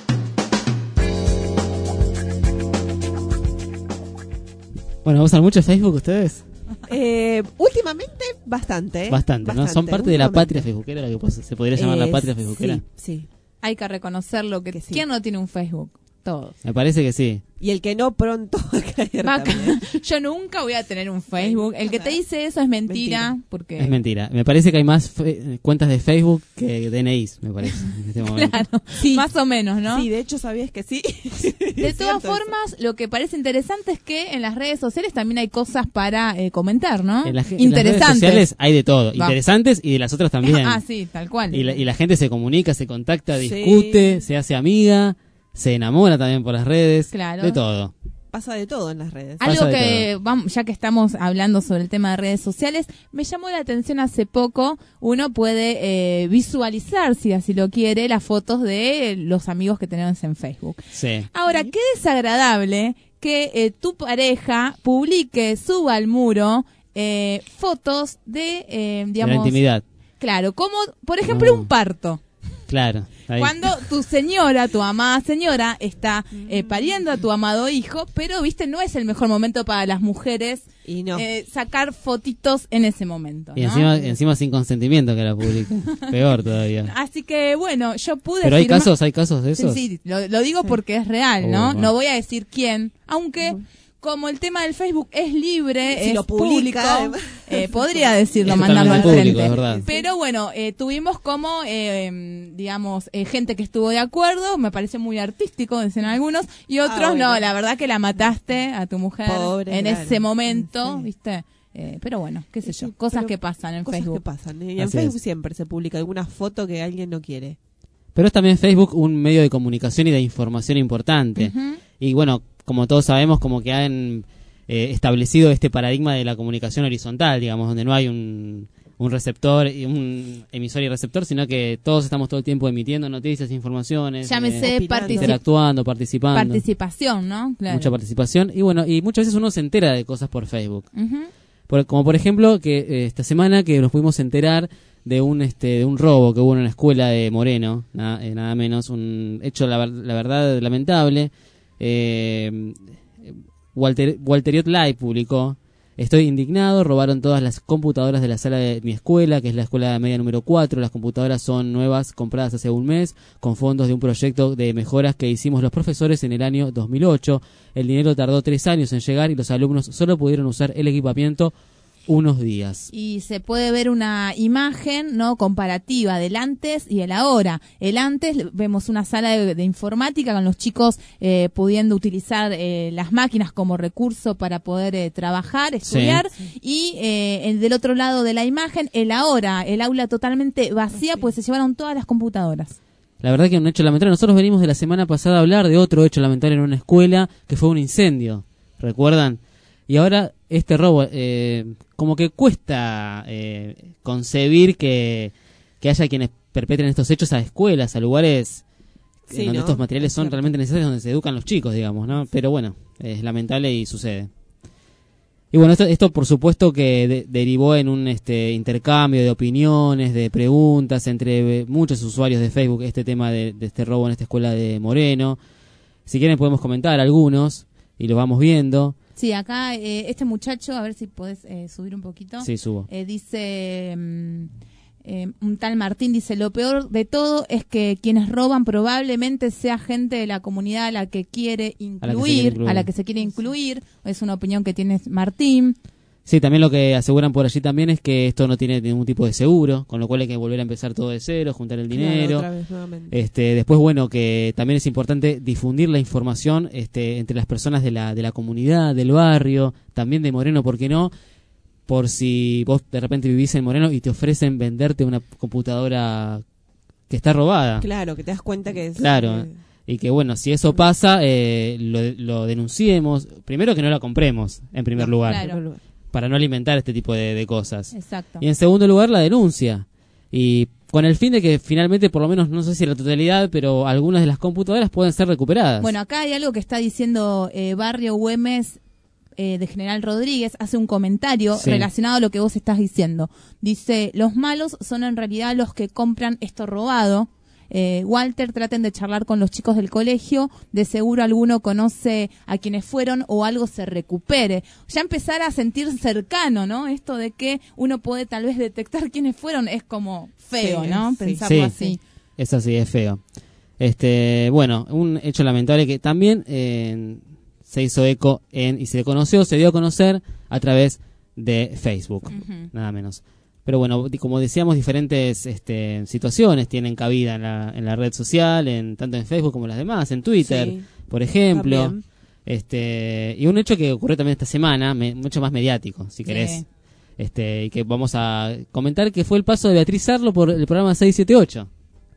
Bueno, ¿usan mucho Facebook ustedes? Eh, últimamente, bastante. ¿eh? Bastante, ¿no? Son parte de la patria facebookera, la que pues, se podría llamar Eh, la patria facebookera. Sí, sí. Hay que reconocerlo que, sí. ¿quién no tiene un Facebook? Todos. Me parece que sí. Y el que no pronto va a caer Va a también. Yo nunca voy a tener un Facebook. El que te dice eso es mentira, porque Es mentira. Me parece que hay más fe- cuentas de Facebook que D N Is, me parece, en este momento. claro, más o menos, ¿no? Sí, de hecho sabías que sí. De todas formas, lo que parece interesante es que en las redes sociales también hay cosas para eh, comentar, ¿no? En, la, ge- en las Interesantes. redes sociales hay de todo. Va. Interesantes y de las otras también. Ah, sí, tal cual. Y la, y la gente se comunica, se contacta, Sí. discute, se hace amiga, se enamora también por las redes. Claro. De todo. Pasa de todo en las redes. Algo Pasa de que, vamos, ya que estamos hablando sobre el tema de redes sociales, me llamó la atención hace poco, uno puede eh, visualizar, si así lo quiere, las fotos de los amigos que tenemos en Facebook. Sí. Ahora, qué desagradable que eh, tu pareja publique, suba al muro, eh, fotos de, eh, digamos... De la intimidad. Claro, como, por ejemplo, un parto. Claro. ahí. Cuando tu señora, tu amada señora, está eh, pariendo a tu amado hijo, pero, viste, no es el mejor momento para las mujeres y no. eh, sacar fotitos en ese momento, Y ¿no? encima, encima sin consentimiento que la publica. Peor todavía. Así que, bueno, yo pude Pero hay firmar- casos, hay casos de Sí, esos. sí, lo, lo digo porque es real, Oh, ¿no? bueno. No voy a decir quién, aunque... Como el tema del Facebook es libre, Si es lo publica, público, además. eh, podría decirlo, Es mandarlo al totalmente público, frente. es verdad. Pero bueno, eh, tuvimos como, eh, digamos, eh, gente que estuvo de acuerdo, me parece muy artístico, dicen algunos, y otros Ah, bueno. no, la verdad que la mataste a tu mujer Pobre, en claro. ese momento, ¿viste? Eh, pero bueno, qué sé yo, cosas pero que pasan en Cosas Facebook. que pasan. ¿eh? Y en Así Facebook es. siempre se publica alguna foto que alguien no quiere. Pero es también Facebook un medio de comunicación y de información importante. Ujú. Y bueno, como todos sabemos, como que han eh, establecido este paradigma de la comunicación horizontal, digamos, donde no hay un, un receptor, y un emisor y receptor, sino que todos estamos todo el tiempo emitiendo noticias, informaciones, Llámese eh, particip- interactuando, participando. participación, ¿no? Claro. Mucha participación. Y bueno, y muchas veces uno se entera de cosas por Facebook. Ujú. Por- como por ejemplo, que eh, esta semana que nos pudimos enterar de un este de un robo que hubo en una escuela de Moreno, na- eh, nada menos, un hecho, la, ver- la verdad, lamentable. Eh, Walter, Walteriot Live publicó: estoy indignado, robaron todas las computadoras de la sala de mi escuela, que es la escuela media número cuatro. Las computadoras son nuevas, compradas hace un mes, con fondos de un proyecto de mejoras que hicimos los profesores en el año dos mil ocho. El dinero tardó tres años en llegar y los alumnos solo pudieron usar el equipamiento unos días. Y se puede ver una imagen, ¿no?, comparativa del antes y el ahora. El antes, vemos una sala de, de informática con los chicos eh, pudiendo utilizar eh, las máquinas como recurso para poder eh, trabajar, estudiar. Y eh, el del otro lado de la imagen, el ahora, el aula totalmente vacía, pues se llevaron todas las computadoras. La verdad que un hecho lamentable. Nosotros venimos de la semana pasada a hablar de otro hecho lamentable en una escuela, que fue un incendio. ¿Recuerdan? Y ahora este robo, eh, como que cuesta eh, concebir que, que haya quienes perpetren estos hechos a escuelas, a lugares Sí, donde ¿no? estos materiales son Es cierto. realmente necesarios, donde se educan los chicos, digamos, ¿no? Pero bueno, es lamentable y sucede. Y bueno, esto, esto por supuesto que de- derivó en un este intercambio de opiniones, de preguntas entre eh, muchos usuarios de Facebook, este tema de, de este robo en esta escuela de Moreno. Si quieren podemos comentar algunos y los vamos viendo. Sí, acá eh, este muchacho, a ver si podés eh, subir un poquito. Sí, subo. Eh, dice, mm, eh, un tal Martín dice, lo peor de todo es que quienes roban probablemente sea gente de la comunidad a la que quiere A la que se incluir, quiere incluir. a la que se quiere incluir. Es una opinión que tiene Martín. Sí, también lo que aseguran por allí también es que esto no tiene ningún tipo de seguro, con lo cual hay que volver a empezar todo de cero, juntar el dinero. Claro, otra vez, nuevamente. Este, después, bueno, que también es importante difundir la información este, entre las personas de la, de la comunidad, del barrio, también de Moreno, ¿por qué no? Por si vos de repente vivís en Moreno y te ofrecen venderte una computadora que está robada. Claro, que te das cuenta que es... Claro, eh, y que bueno, si eso pasa, eh, lo, lo denunciemos. Primero que no la compremos, en primer no, lugar. Claro. Para no alimentar este tipo de, de cosas. Exacto. Y en segundo lugar, la denuncia. Y con el fin de que finalmente, por lo menos, no sé si la totalidad, pero algunas de las computadoras pueden ser recuperadas. Bueno, acá hay algo que está diciendo eh, Barrio Güemes eh, de General Rodríguez, hace un comentario Sí. relacionado a lo que vos estás diciendo. Dice, los malos son en realidad los que compran esto robado. Eh, Walter, traten de charlar con los chicos del colegio, de seguro alguno conoce a quienes fueron o algo se recupere. Ya empezar a sentir cercano, ¿no? Esto de que uno puede tal vez detectar quiénes fueron es como feo, Sí, ¿no? sí. Pensarlo Sí. así. Es así, es feo. Este, bueno, un hecho lamentable que también eh, se hizo eco en y se conoció, se dio a conocer a través de Facebook, Ujú. nada menos. Pero bueno, di- como decíamos, diferentes este, situaciones tienen cabida en la, en la red social, en tanto en Facebook como las demás, en Twitter, Sí, por ejemplo. también. Este, y un hecho que ocurrió también esta semana, me- mucho más mediático, si Sí. querés. Este, y que vamos a comentar que fue el paso de Beatriz Arlo por el programa seis siete ocho.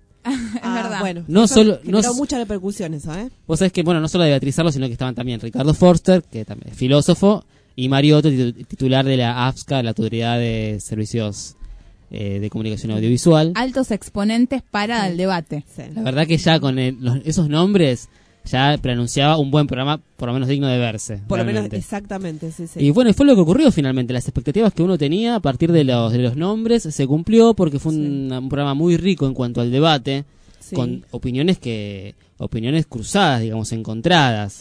Es ah, verdad. Bueno, No eso solo- generó no s- mucha repercusión eso, ¿eh? Vos sabés que, bueno, no solo de Beatriz Arlo, sino que estaban también Ricardo Forster, que también es filósofo, y Mariotto, titu- titular de la A F S C A, la Autoridad de Servicios eh, de Comunicación Audiovisual. Altos exponentes para el debate. La verdad que ya con el- los- esos nombres ya pronunciaba un buen programa, por lo menos digno de verse. Por lo menos, realmente. exactamente, sí, sí. Y bueno, y fue lo que ocurrió finalmente. Las expectativas que uno tenía a partir de los, de los nombres se cumplió porque fue un, un programa muy rico en cuanto al debate, Sí. con opiniones que opiniones cruzadas, digamos, encontradas.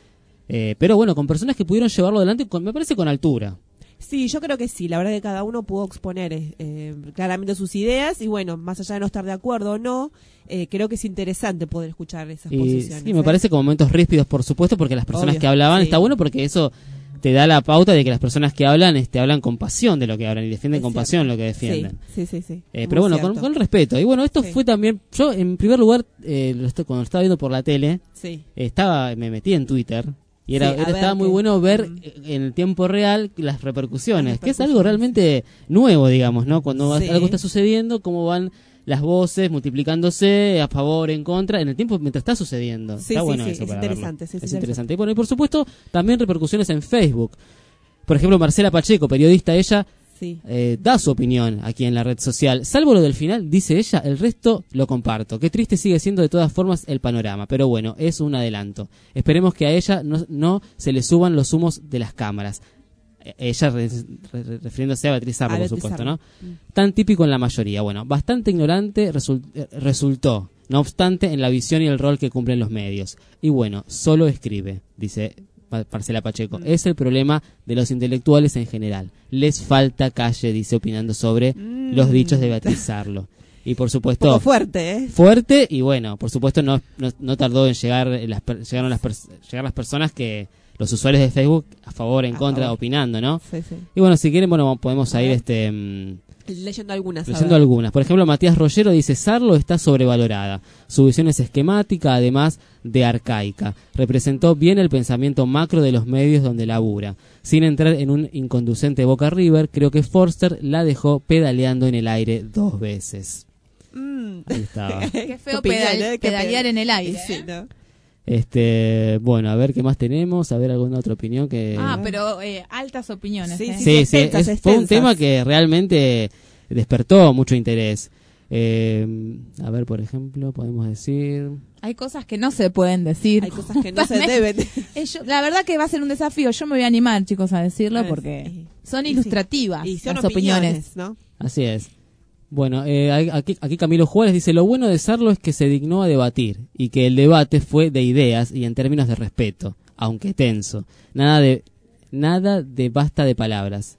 Eh, pero bueno, con personas que pudieron llevarlo adelante, con, me parece, con altura. Sí, yo creo que sí. La verdad que cada uno pudo exponer eh, eh, claramente sus ideas y bueno, más allá de no estar de acuerdo o no, eh, creo que es interesante poder escuchar esas Y posiciones. sí, me ¿eh? parece con momentos ríspidos, por supuesto, porque las personas Obvio, que hablaban, sí. está bueno porque eso te da la pauta de que las personas que hablan este, hablan con pasión de lo que hablan y defienden Es con cierto. pasión lo que defienden. Sí, sí, sí. sí. Eh, Muy pero bueno, con, cierto. con respeto. Y bueno, esto Sí. fue también, yo en primer lugar, eh, lo estoy- cuando lo estaba viendo por la tele, Sí. estaba me metí en Twitter. Y era, Sí, a era- ver estaba muy qué- bueno ver mm. eh, en el tiempo real las repercusiones, Las que es algo realmente nuevo, digamos, ¿no? Cuando Sí. algo está sucediendo, cómo van las voces multiplicándose a favor, en contra, en el tiempo mientras está sucediendo. Sí, está sí, bueno sí, eso es para interesante, verlo. sí, es es interesante. interesante. Y bueno, y por supuesto, también repercusiones en Facebook. Por ejemplo, Marcela Pacheco, periodista, ella Sí. eh, da su opinión aquí en la red social. Salvo lo del final, dice ella, el resto lo comparto. Qué triste sigue siendo de todas formas el panorama, pero bueno, es un adelanto. Esperemos que a ella no, no se le suban los humos de las cámaras. Eh, Ella re- re- refiriéndose a Beatriz Arlo, A por Beatriz supuesto, Arlo. ¿no? Mm. Tan típico en la mayoría. Bueno, bastante ignorante resul- eh, resultó, no obstante, en la visión y el rol que cumplen los medios. Y bueno, solo escribe, dice Pa- Marcela Pacheco. Mm. Es el problema de los intelectuales en general. Les falta calle, dice, opinando sobre Mm. los dichos de Beatriz Arlo. Y por supuesto... Un poco fuerte, ¿eh? Fuerte y bueno, por supuesto no, no, no tardó en llegar las, per- llegaron las pers- llegar las personas que... Los usuarios de Facebook a favor, en A contra, favor. opinando, ¿no? Sí, sí. Y bueno, si quieren, bueno, podemos A ir ver. este... mm, Leyendo algunas. a leyendo ver. algunas. Por ejemplo, Matías Rollero dice, Sarlo está sobrevalorada. Su visión es esquemática, además de arcaica. Representó bien el pensamiento macro de los medios donde labura. Sin entrar en un inconducente Boca River, creo que Forster la dejó pedaleando en el aire dos veces. Mm. Ahí estaba. Qué feo opinión, pedal- ¿eh? Qué pedalear pe- en el aire. Sí, ¿eh? ¿no? Este, bueno, a ver qué más tenemos, a ver alguna otra opinión que... Ah, pero eh, altas opiniones. Sí, ¿eh? Sí, sí, extensas, es- fue un extensas. tema que realmente despertó mucho interés. Eh, a ver, por ejemplo, podemos decir... Hay cosas que no se pueden decir. Hay cosas que no se deben. Eh, yo- la verdad que va a ser un desafío. Yo me voy a animar, chicos, a decirlo Ah, porque sí. son Y ilustrativas sí. Y son las opiniones. opiniones, ¿no? Así es. Bueno, eh, aquí, aquí Camilo Juárez dice, lo bueno de Sarlo es que se dignó a debatir y que el debate fue de ideas y en términos de respeto, aunque tenso. Nada de nada de basta de palabras.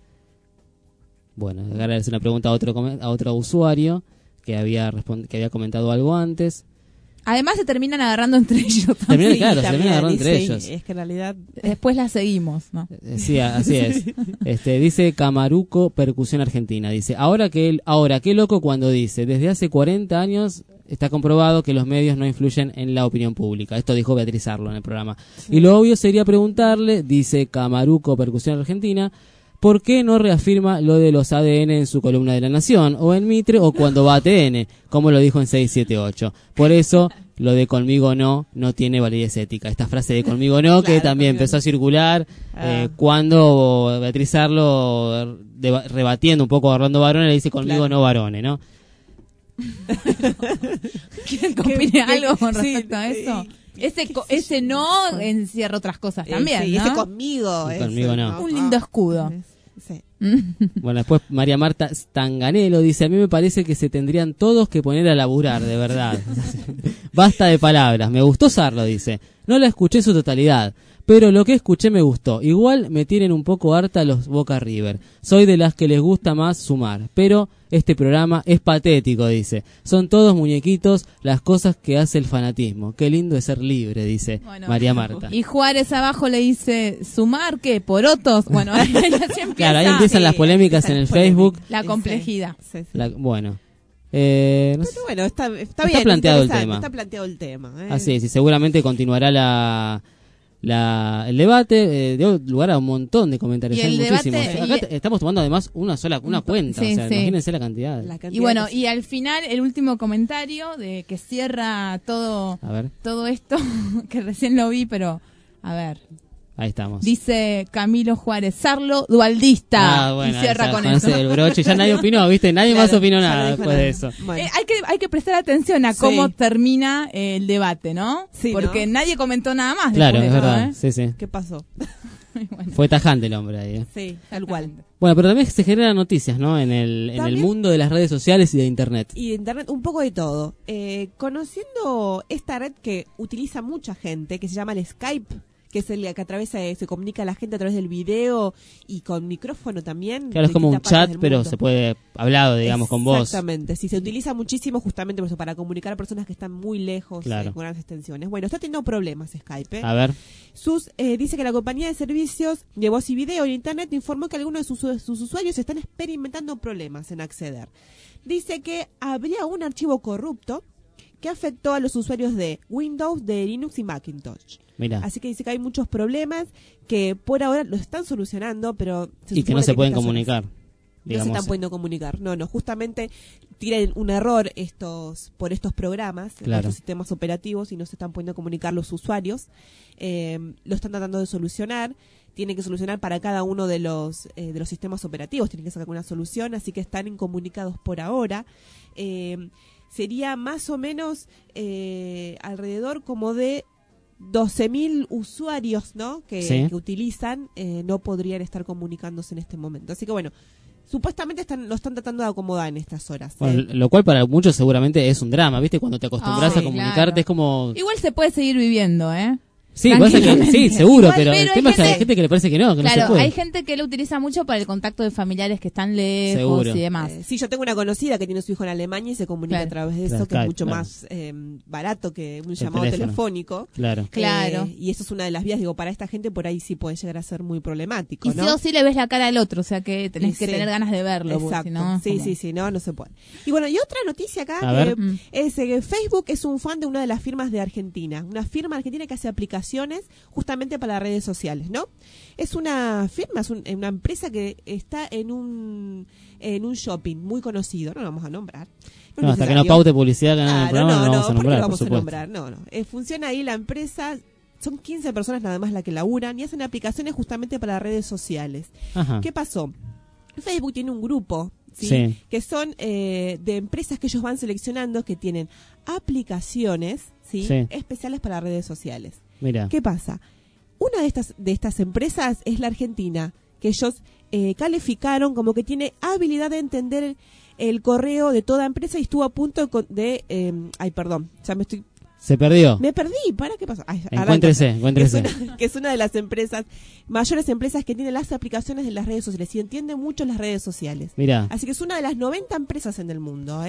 Bueno, ahora es una pregunta a otro come- a otro usuario que había respond- que había comentado algo antes. Además se terminan agarrando entre ellos Termina, también. claro, se terminan agarrando entre sí, ellos. Es que en realidad... Después la seguimos, ¿no? Eh, Sí, a- así es. Este, dice Camaruco, Percusión Argentina. Dice, ahora que él, ahora, qué loco cuando dice, desde hace cuarenta años está comprobado que los medios no influyen en la opinión pública. Esto dijo Beatriz Arlo en el programa. Y lo obvio sería preguntarle, dice Camaruco, Percusión Argentina, ¿por qué no reafirma lo de los A D N en su columna de La Nación, o en Mitre, o cuando va a T N, como lo dijo en seiscientos setenta y ocho? Por eso, lo de conmigo no, no tiene validez ética. Esta frase de conmigo no, que Claro, también conmigo empezó a circular Ah. eh, cuando Beatriz Arlo, deba- rebatiendo un poco a Orlando Barone, le dice conmigo Claro. no Barone, ¿no? ¿Quieren que opine algo con sí, respecto a eso? eh, Ese, co- ese no encierra otras cosas Eh, también, sí, ¿no? ese conmigo. Sí, ese, conmigo no. Un lindo escudo. Sí. Bueno, después María Marta Stanganelo dice, a mí me parece que se tendrían todos que poner a laburar, de verdad. Basta de palabras, me gustó Sarlo, dice. No la escuché en su totalidad, pero lo que escuché me gustó. Igual me tienen un poco harta los Boca River. Soy de las que les gusta más sumar, pero este programa es patético, dice. Son todos muñequitos, las cosas que hace el fanatismo. Qué lindo es ser libre, dice Bueno. María Marta. Y Juárez abajo le dice, ¿sumar qué? ¿Porotos? Bueno, ahí así empieza Claro, ahí empiezan las polémicas en el Facebook. la complejidad. Sí, sí. La- bueno. Eh, no sé. Pero bueno, está, está, Está bien. planteado el interesante, tema. Está planteado el tema. ¿eh? Así es, y seguramente continuará la, la el debate, eh, dio lugar a un montón de comentarios. Y hay el muchísimos. debate- Acá y- te- estamos tomando además una sola una cuenta, Sí, o sea, sí. imagínense la cantidad. La cantidad Y bueno, de- y al final el último comentario de que cierra todo, A ver, todo esto, que recién lo vi, pero a ver. ahí estamos. Dice Camilo Juárez, Sarlo dualdista. Ah, bueno, y cierra ahí con está, eso. ese el broche, ya nadie opinó, ¿viste? Nadie Claro, más opinó ya no nada dijo después nada. de eso. Bueno. Eh, hay que hay que prestar atención a Sí. cómo termina eh, el debate, ¿no? Sí, Porque ¿no? nadie comentó nada más. Claro, después es de todo, verdad, ¿eh? sí, sí. ¿Qué pasó? Bueno. Fue tajante el hombre ahí, ¿eh? Sí, tal cual. Bueno, pero también se generan noticias, ¿no? En el, en el También- mundo de las redes sociales y de internet. Y de internet, un poco de todo. Eh, conociendo esta red que utiliza mucha gente, que se llama el Skype, que es el que a través de- se comunica a la gente a través del video y con micrófono también. Claro, es de como un distintas partes chat, del pero mundo. se puede hablado, digamos, con voz. Exactamente, sí, se utiliza muchísimo justamente por eso, para comunicar a personas que están muy lejos, Claro. eh, con grandes extensiones. Bueno, está teniendo problemas Skype. ¿eh? A ver, Sus, eh, dice que la compañía de servicios de voz y video en Internet informó que algunos de sus, sus usuarios están experimentando problemas en acceder. Dice que habría un archivo corrupto que afectó a los usuarios de Windows, de Linux y Macintosh. mira. Así que dice que hay muchos problemas que por ahora lo están solucionando, pero... Y que no supone se en pueden estas horas comunicar. No se Digamos, están pudiendo comunicar. No, no, justamente tienen un error estos por estos programas, Claro. estos sistemas operativos, y no se están pudiendo comunicar los usuarios. Eh, lo están tratando de solucionar. Tienen que solucionar para cada uno de los eh, de los sistemas operativos. Tienen que sacar una solución, así que están incomunicados por ahora. Eh, sería más o menos eh, alrededor como de doce mil usuarios, ¿no? Que, Sí. que utilizan, eh, no podrían estar comunicándose en este momento. Así que bueno, supuestamente están, lo están tratando de acomodar en estas horas. Bueno, ¿eh? lo cual para muchos seguramente es un drama, ¿viste? Cuando te acostumbras Ah, a comunicarte claro. es como... Igual se puede seguir viviendo, ¿eh? Sí, pasa que, Tranquilamente. sí, seguro, Igual, pero, pero el hay tema es que hay gente- gente que le parece que no, que no se Claro, puede. hay gente que lo utiliza mucho para el contacto de familiares que están lejos Seguro. y demás. Eh, sí, yo tengo una conocida que tiene su hijo en Alemania y se comunica Claro. a través de eso, Claro, que es Skype, mucho claro. más eh, barato que un El llamado teléfono. telefónico. Claro. Claro. Eh, y eso es una de las vías, digo, para esta gente por ahí sí puede llegar a ser muy problemático, Y sí ¿no? o sí le ves la cara al otro, o sea que tenés Y que sí. tener ganas de verlo. porque Exacto. si no, sí, como- sí, sí, no, no se puede. Y bueno, y otra noticia acá A ver. que Mm. es eh, que Facebook es un fan de una de las firmas de Argentina, una firma argentina que hace aplicaciones justamente para las redes sociales, ¿no? Es una firma, es un- una empresa que está en un en un shopping muy conocido, no lo vamos a nombrar. es No, hasta que no necesario. paute publicidad en el Claro, programa no, lo vamos a ¿por qué nombrar, lo por vamos a supuesto. nombrar? No, no. Eh, funciona ahí la empresa, son quince personas nada más las que laburan y hacen aplicaciones justamente para redes sociales. Ajá. ¿Qué pasó? Facebook tiene un grupo, ¿sí? Sí. Que son eh, de empresas que ellos van seleccionando que tienen aplicaciones, ¿sí? Sí. Especiales para redes sociales. Mira. ¿Qué pasa? Una de estas de estas empresas es la Argentina, que ellos eh, calificaron como que tiene habilidad de entender el, el correo de toda empresa y estuvo a punto de... con- de, eh, ay, perdón, ya me estoy... Se perdió. Me perdí, ¿para qué pasó? Ay, ahora Encuéntrese, encontré. encuéntrese. Que es, una, que es una de las empresas, mayores empresas que tienen las aplicaciones de las redes sociales y entiende mucho las redes sociales. Mira. Así que es una de las noventa empresas en el mundo, ¿eh?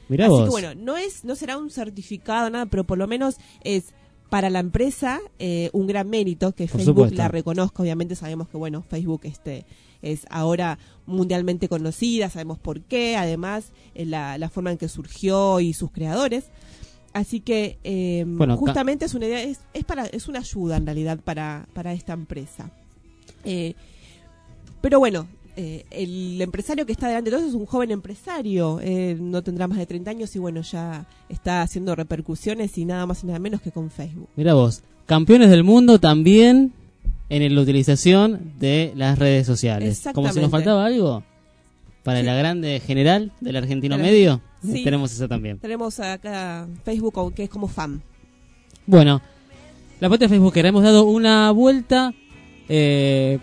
Mirá Así vos. que bueno, no es, no será un certificado, nada, pero por lo menos es para la empresa eh, un gran mérito que Por Facebook supuesto. la reconozca. Obviamente sabemos que bueno, Facebook este es ahora mundialmente conocida, sabemos por qué, además eh, la, la forma en que surgió y sus creadores. Así que eh, Bueno, justamente es una idea, es, es para es una ayuda en realidad para, para esta empresa. Eh, pero bueno, eh, el empresario que está delante de todos es un joven empresario, eh, no tendrá más de treinta años y bueno, ya está haciendo repercusiones y nada más y nada menos que con Facebook. Mira vos, campeones del mundo también en la utilización de las redes sociales. Como si nos Exactamente. faltaba algo para Sí. la grande general del argentino Pero- medio, sí. tenemos eso también. Tenemos acá Facebook que es como fan. Bueno, la patria facebookera, hemos dado una vuelta eh,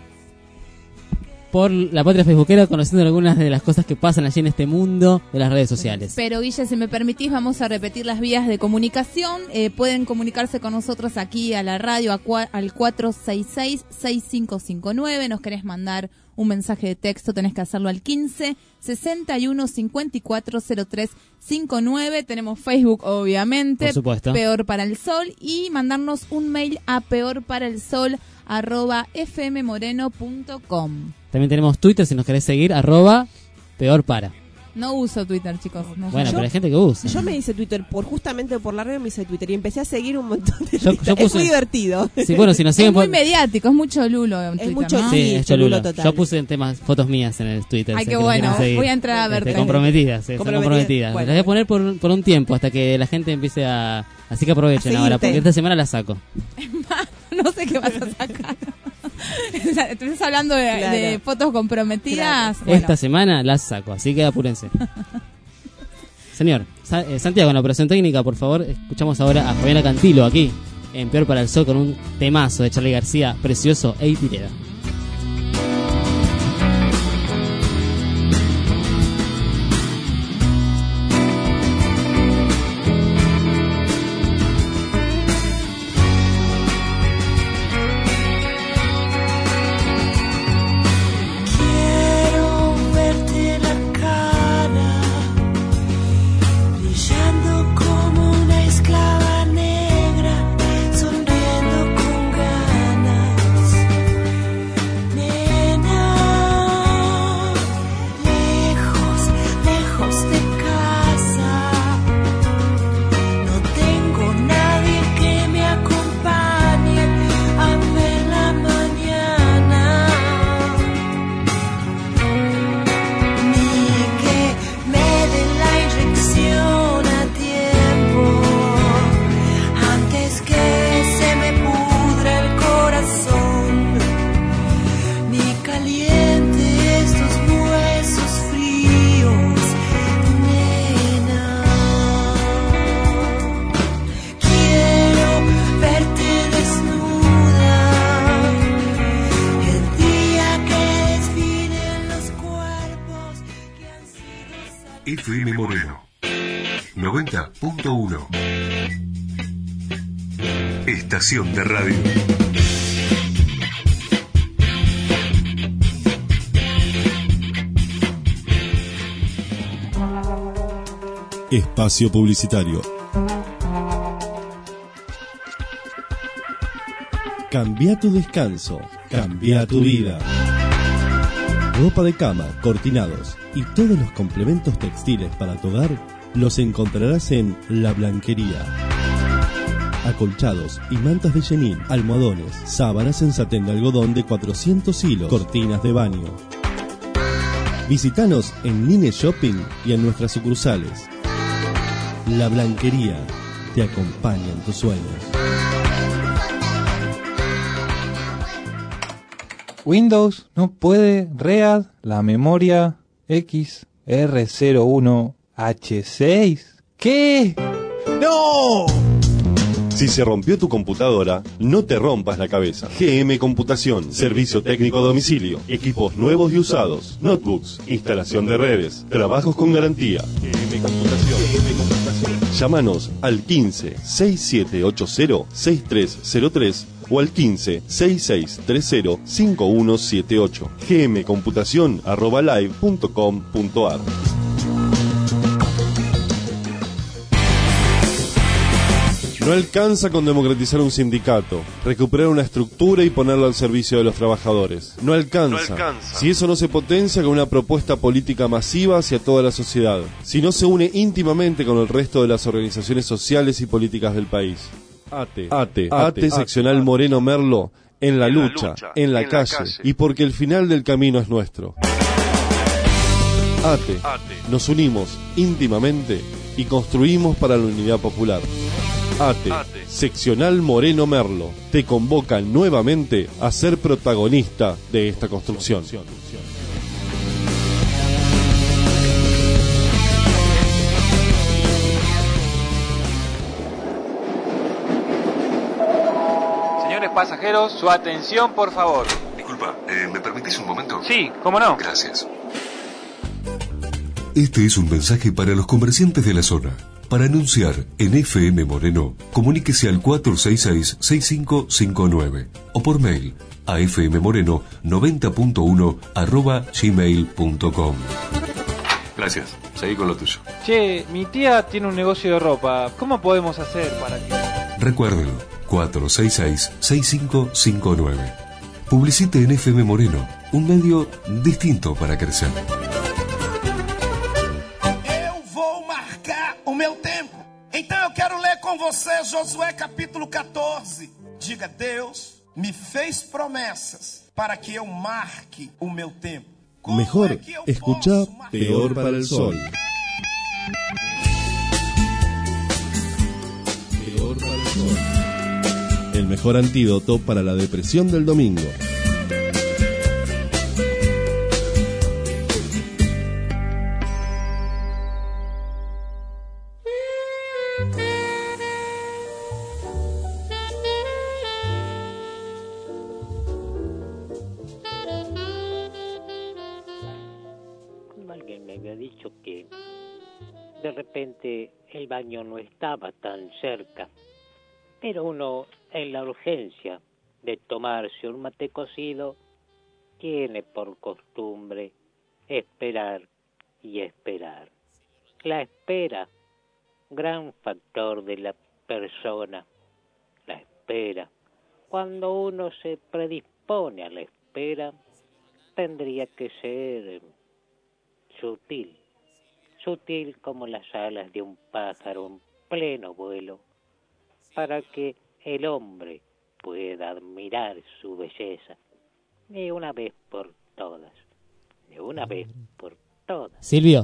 por la patria facebookera, conociendo algunas de las cosas que pasan allí en este mundo de las redes sociales. Pero Guille, si me permitís, vamos a repetir las vías de comunicación. Eh, pueden comunicarse con nosotros aquí a la radio a cua- al cuatro seis seis, seis cinco cinco nueve. Nos querés mandar un mensaje de texto, tenés que hacerlo al quince, sesenta y uno, cincuenta y cuatro, cero tres cincuenta y nueve. Tenemos Facebook, obviamente. Por supuesto. Peor para el Sol. Y mandarnos un mail a peorparalsol arroba fmmoreno punto com. También tenemos Twitter, si nos querés seguir, arroba peor para. No uso Twitter, chicos. No Bueno, uso. pero hay gente que usa. Yo me hice Twitter, por justamente por la radio me hice Twitter y empecé a seguir un montón de Yo- Twitter. yo puse- Es muy divertido. Sí, bueno, si nos siguen Es muy por- mediático, es mucho lulo en Twitter, mucho- ¿no? Sí, Sí, es cholulo cholulo. total. Yo puse en temas fotos mías en el Twitter. Ay, si qué es que nos bueno. quieren seguir. Voy a entrar a Este, verte. comprometidas, sí, están Comprometidas. comprometidas. Bueno. Las voy a poner por, por un tiempo hasta que la gente empiece a... Así que aprovechen A ahora, seguirte. porque esta semana la saco. No sé qué vas a sacar. O sea, ¿estás hablando de, Claro. de fotos comprometidas? Claro. Bueno, Esta semana la saco, así que apúrense. Señor, Sa- eh, Santiago, en la operación técnica, por favor, escuchamos ahora a Fabiana Cantilo aquí, en Peor para el Sol, con un temazo de Charly García, precioso, e Pireda. Quiero verte la cara brillando como una esclava negra, sonriendo con ganas, nena, lejos, lejos de casa. No tengo nadie que me acompañe a ver la mañana. Ni que me den la inyección a tiempo antes que se me pudra el corazón, ni caliente estos huesos fríos, nena. Quiero verte desnuda el día que desfilen los cuerpos que han sido F M Moreno noventa punto uno. Estación de radio. Espacio publicitario. Cambia tu descanso, cambia tu vida. Ropa de cama, cortinados y todos los complementos textiles para tu hogar los encontrarás en La Blanquería. Acolchados y mantas de chenil, almohadones, sábanas en satén de algodón de cuatrocientos hilos, cortinas de baño. Visítanos en Line Shopping y en nuestras sucursales. La Blanquería te acompaña en tus sueños. Windows no puede read la memoria X R cero uno H seis. ¿Qué? ¡No! Si se rompió tu computadora, no te rompas la cabeza. G M Computación, servicio técnico a domicilio, equipos nuevos y usados, notebooks, instalación de redes, trabajos con garantía. G M Computación. G M Computación. Llámanos al quince, sesenta y siete ochenta, sesenta y tres cero tres o al quince, sesenta y seis treinta, cincuenta y uno setenta y ocho. gmcomputación arroba live punto com punto ar. No alcanza con democratizar un sindicato, recuperar una estructura y ponerlo al servicio de los trabajadores. No alcanza, No alcanza. si eso no se potencia con una propuesta política masiva hacia toda la sociedad, si no se une íntimamente con el resto de las organizaciones sociales y políticas del país. ATE, ATE, ATE, seccional Moreno Merlo, en la lucha, en la calle, y porque el final del camino es nuestro. ATE, nos unimos íntimamente y construimos para la unidad popular. ATE, seccional Moreno Merlo, te convoca nuevamente a ser protagonista de esta construcción. Señores pasajeros, su atención, por favor. Disculpa, eh, ¿me permitís un momento? Sí, ¿cómo no? Gracias. Este es un mensaje para los comerciantes de la zona. Para anunciar en F M Moreno, comuníquese al cuatro seis seis, seis cinco cinco nueve o por mail a fmmoreno noventa punto uno arroba gmail punto com. Gracias, seguí con lo tuyo. Che, mi tía tiene un negocio de ropa. ¿Cómo podemos hacer para que...? Recuérdelo, cuatro seis seis, seis cinco cinco nueve. Publicite en F M Moreno, un medio distinto para crecer. O meu tempo. Então eu quero ler com você Josué capítulo catorze. Diga: Deus me fez promessas para que eu marque o meu tempo. Mejor escuchar Peor para el Sol. Peor para el Sol. El mejor antídoto para la depresión del domingo. Alguien me había dicho que de repente el baño no estaba tan cerca, pero uno en la urgencia de tomarse un mate cocido tiene por costumbre esperar y esperar. La espera, gran factor de la persona, la espera. Cuando uno se predispone a la espera, tendría que ser sutil, sutil como las alas de un pájaro en pleno vuelo, para que el hombre pueda admirar su belleza de una vez por todas, de una vez por todas. Silvio.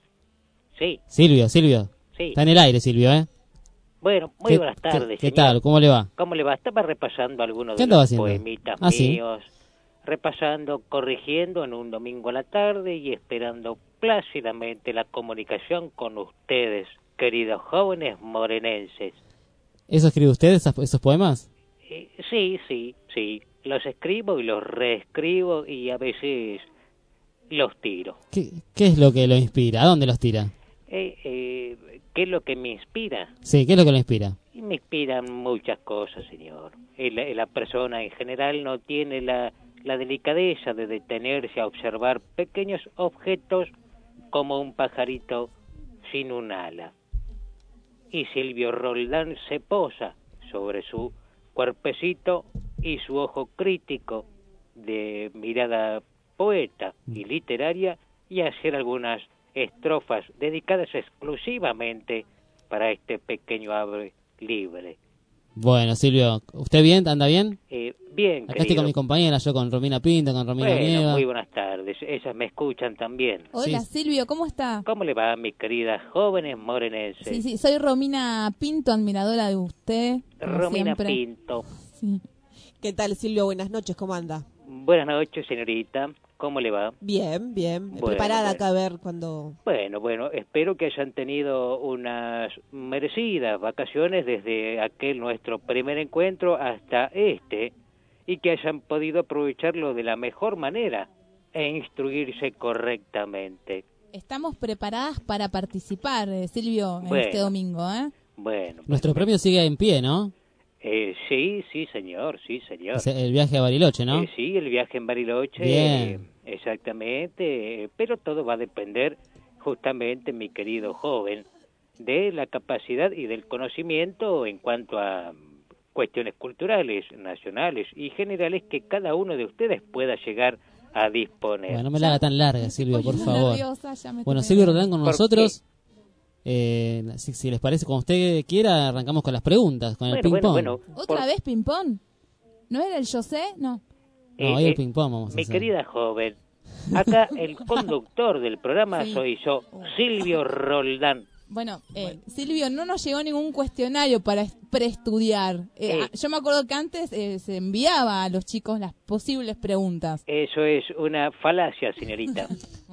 Sí. Silvio, Silvio. Sí. Está en el aire, Silvio, ¿eh? Bueno, muy ¿Qué- buenas qué- tardes, qué señor. tal? ¿Cómo le va? ¿Cómo le va? Estaba repasando algunos ¿Qué de andaba los haciendo? poemitas Ah, ¿sí? míos, repasando, corrigiendo en un domingo a la tarde y esperando plácidamente la comunicación con ustedes, queridos jóvenes morenenses. ¿Eso escribe usted, esas- esos poemas? Eh, sí, sí, sí. Los escribo y los reescribo y a veces los tiro. ¿Qué, qué es lo que lo inspira? ¿A dónde los tira? Eh, eh, ¿Qué es lo que me inspira? Sí, ¿qué es lo que lo inspira? Y me inspiran muchas cosas, señor. El- la persona en general no tiene la, la delicadeza de detenerse a observar pequeños objetos como un pajarito sin un ala. Y Silvio Roldán se posa sobre su cuerpecito y su ojo crítico de mirada poeta y literaria y hacer algunas estrofas dedicadas exclusivamente para este pequeño ave libre. Bueno, Silvio, ¿usted bien? ¿Anda bien? Eh, bien, Acá estoy querido. con mi compañera, yo con Romina Pinto, con Romina Bueno, Nieva. muy buenas tardes. Ellas me escuchan también. Hola, Silvio, ¿cómo está? ¿Cómo le va, mis queridas jóvenes morenenses? Sí, sí, soy Romina Pinto, admiradora de usted. como Romina siempre. Pinto. Sí. ¿Qué tal, Silvio? Buenas noches, ¿cómo anda? Buenas noches, señorita. ¿Cómo le va? Bien, bien. Bueno, Preparada bueno. acá a ver cuando... Bueno, bueno, espero que hayan tenido unas merecidas vacaciones desde aquel nuestro primer encuentro hasta este y que hayan podido aprovecharlo de la mejor manera e instruirse correctamente. Estamos preparadas para participar, eh, Silvio, en Bueno. este domingo, ¿eh? Bueno, Nuestro premio sigue en pie, ¿no? eh, sí, sí, señor, sí, señor. Es el viaje a Bariloche, ¿no? Eh, sí, el viaje en Bariloche, Bien. eh, exactamente, eh, pero todo va a depender justamente, mi querido joven, de la capacidad y del conocimiento en cuanto a cuestiones culturales, nacionales y generales que cada uno de ustedes pueda llegar a disponer. Bueno, no me la haga tan larga, Silvio, por favor. nerviosa, ya me Bueno, tomé Silvio nerviosa. Roldán con ¿Por nosotros. Eh, si, si les parece, como usted quiera, arrancamos con las preguntas, con el Bueno, bueno, ping-pong. bueno. ¿Otra Por- vez ping-pong? ¿No era el yo sé? No. No, Eh, hoy el eh, ping-pong vamos a Mi hacer. querida joven, acá el conductor del programa Sí. soy yo, Silvio Roldán. Bueno, eh, Silvio, no nos llegó ningún cuestionario para es- preestudiar. Eh, Eh. ah, Yo me acuerdo que antes eh, se enviaba a los chicos las posibles preguntas. Eso es una falacia, señorita.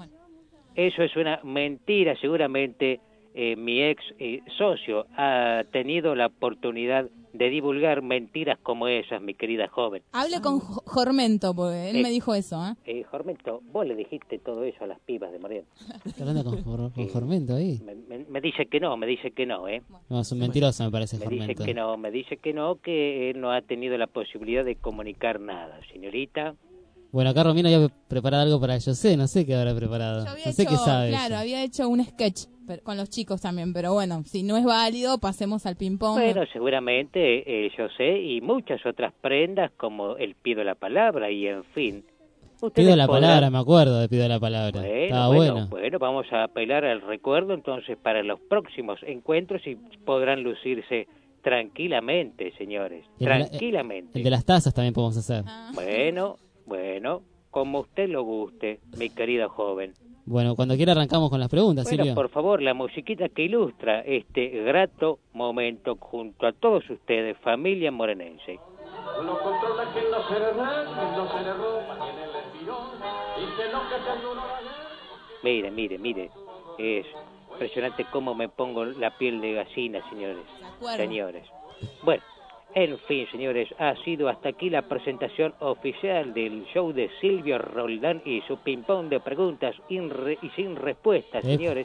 Eso es una mentira, seguramente. Eh, mi ex eh, socio ha tenido la oportunidad de divulgar mentiras como esas, mi querida joven. Hable con Jo- Jormento, porque él Eh. me dijo eso. ¿eh? Eh, Jormento, vos le dijiste todo eso a las pibas de Moreno. ¿Está hablando con, Jor- con Jormento ahí? Me, me- me dice que no, me dice que no, ¿eh? No, es un mentiroso, me parece, Me dice Jormento. que no, me dice que no, que él no ha tenido la posibilidad de comunicar nada, señorita. Bueno, acá Romina había preparado algo para yo sé, no sé qué habrá preparado. Yo había No sé hecho, qué sabe. claro, ella. había hecho un sketch pero- con los chicos también, pero bueno, si no es válido, pasemos al ping-pong. Bueno, seguramente eh, yo sé, y muchas otras prendas como el pido la palabra y en fin. Ustedes Pido la podrán- palabra, me acuerdo de Pido la palabra. Bueno, Estaba bueno, bueno. bueno, vamos a apelar al recuerdo entonces para los próximos encuentros y podrán lucirse tranquilamente, señores, El de la- tranquilamente. El de las tazas también podemos hacer. Bueno, bueno, como usted lo guste, mi querida joven. Bueno, cuando quiera arrancamos con las preguntas, Bueno, Silvio. por favor, la musiquita que ilustra este grato momento junto a todos ustedes, familia morenense. Lo controla quien no se le da, quien no se le roba, quien el estirón, y que no que se duro la guerra. Mire, mire, mire, es impresionante cómo me pongo la piel de gallina, señores, acuerdo. señores. Bueno, en fin, señores, ha sido hasta aquí la presentación oficial del show de Silvio Roldán y su ping-pong de preguntas inre- y sin respuestas, Eh, señores.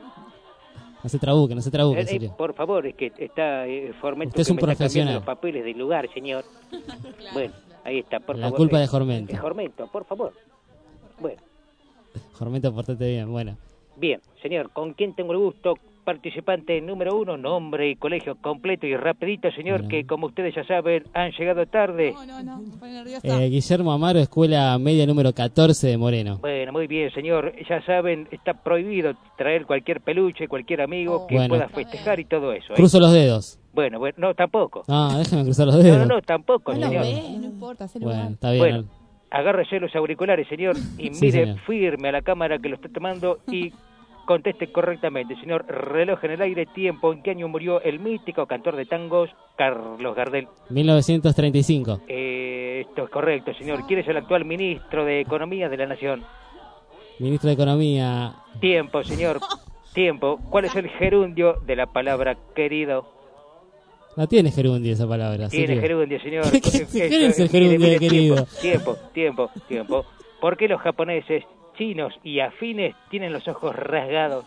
No se trabuque, no se trabuque, Eh, eh, Silvio. por favor, es que está eh, Formento Usted es que un me está cambiando profesional. los papeles del lugar, señor. Bueno, ahí está, por La favor. culpa eh, de Jormento. eh, Jormento, por favor. Bueno, Jormento, portate bien. Bueno, bien, señor, ¿con quién tengo el gusto? Participante número uno, nombre y colegio completo y rapidito, señor, que como ustedes ya saben, han llegado tarde. No, no, no, me pone nerviosa. eh, Guillermo Amaro, escuela media número catorce de Moreno. Bueno, muy bien, señor. Ya saben, está prohibido traer cualquier peluche, cualquier amigo que Bueno. pueda festejar y todo eso. ¿eh? Cruzo los dedos. Bueno, bueno, no, tampoco. No, déjame cruzar los No, dedos. no, no, tampoco, No lo señor. ve, no importa, hacer Bueno, está bien. Bueno, agárrese los auriculares, señor, y Sí, mire señor. firme a la cámara que lo está tomando y conteste correctamente, señor. Reloj en el aire, tiempo. ¿En qué año murió el mítico cantor de tangos Carlos Gardel? mil novecientos treinta y cinco. Eh, esto es correcto, señor. ¿Quién es el actual ministro de Economía de la Nación? Ministro de Economía. Tiempo, señor. Tiempo. ¿Cuál es el gerundio de la palabra querido? No tiene gerundio esa palabra. Tiene Silvio. gerundio, señor. ¿Qué- qué- Eso, qué es el mire, gerundio mire, de querido? Tiempo, tiempo, tiempo, tiempo. ¿Por qué los japoneses, chinos y afines tienen los ojos rasgados?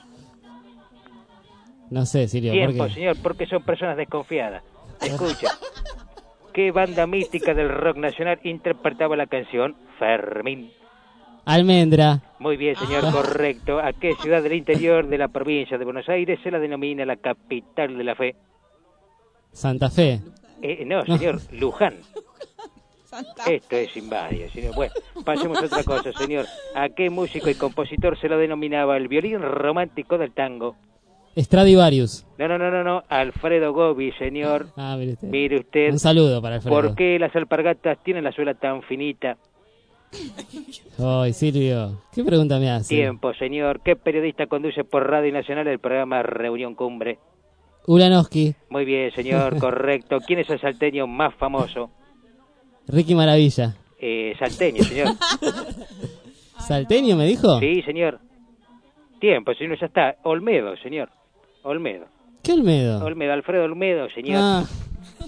No sé, Silvio, ¿por Tiempo, qué? señor, porque son personas desconfiadas. Escucha. ¿Qué banda mística del rock nacional interpretaba la canción Fermín? Almendra. Muy bien, señor, Ah. correcto. ¿A qué ciudad del interior de la provincia de Buenos Aires se la denomina la capital de la fe? Santa Fe. Eh, no, señor, Luján. Esto es invadia, señor. Bueno, pasemos a otra cosa, señor. ¿A qué músico y compositor se lo denominaba el violín romántico del tango? Stradivarius. No, no, no, no, no. Alfredo Gobi, señor. Ah, mire usted. Mire usted. Un saludo para Alfredo. ¿Por qué las alpargatas tienen la suela tan finita? Ay, Silvio, ¿qué pregunta me hace? Tiempo, señor. ¿Qué periodista conduce por Radio Nacional el programa Reunión Cumbre? Ulanowski. Muy bien, señor, correcto. ¿Quién es el salteño más famoso? Ricky Maravilla. Eh, salteño, señor. ¿Salteño me dijo? Sí, señor. Tiempo, señor, ya está. Olmedo, señor. Olmedo. ¿Qué Olmedo? Olmedo, Alfredo Olmedo, señor. Ah,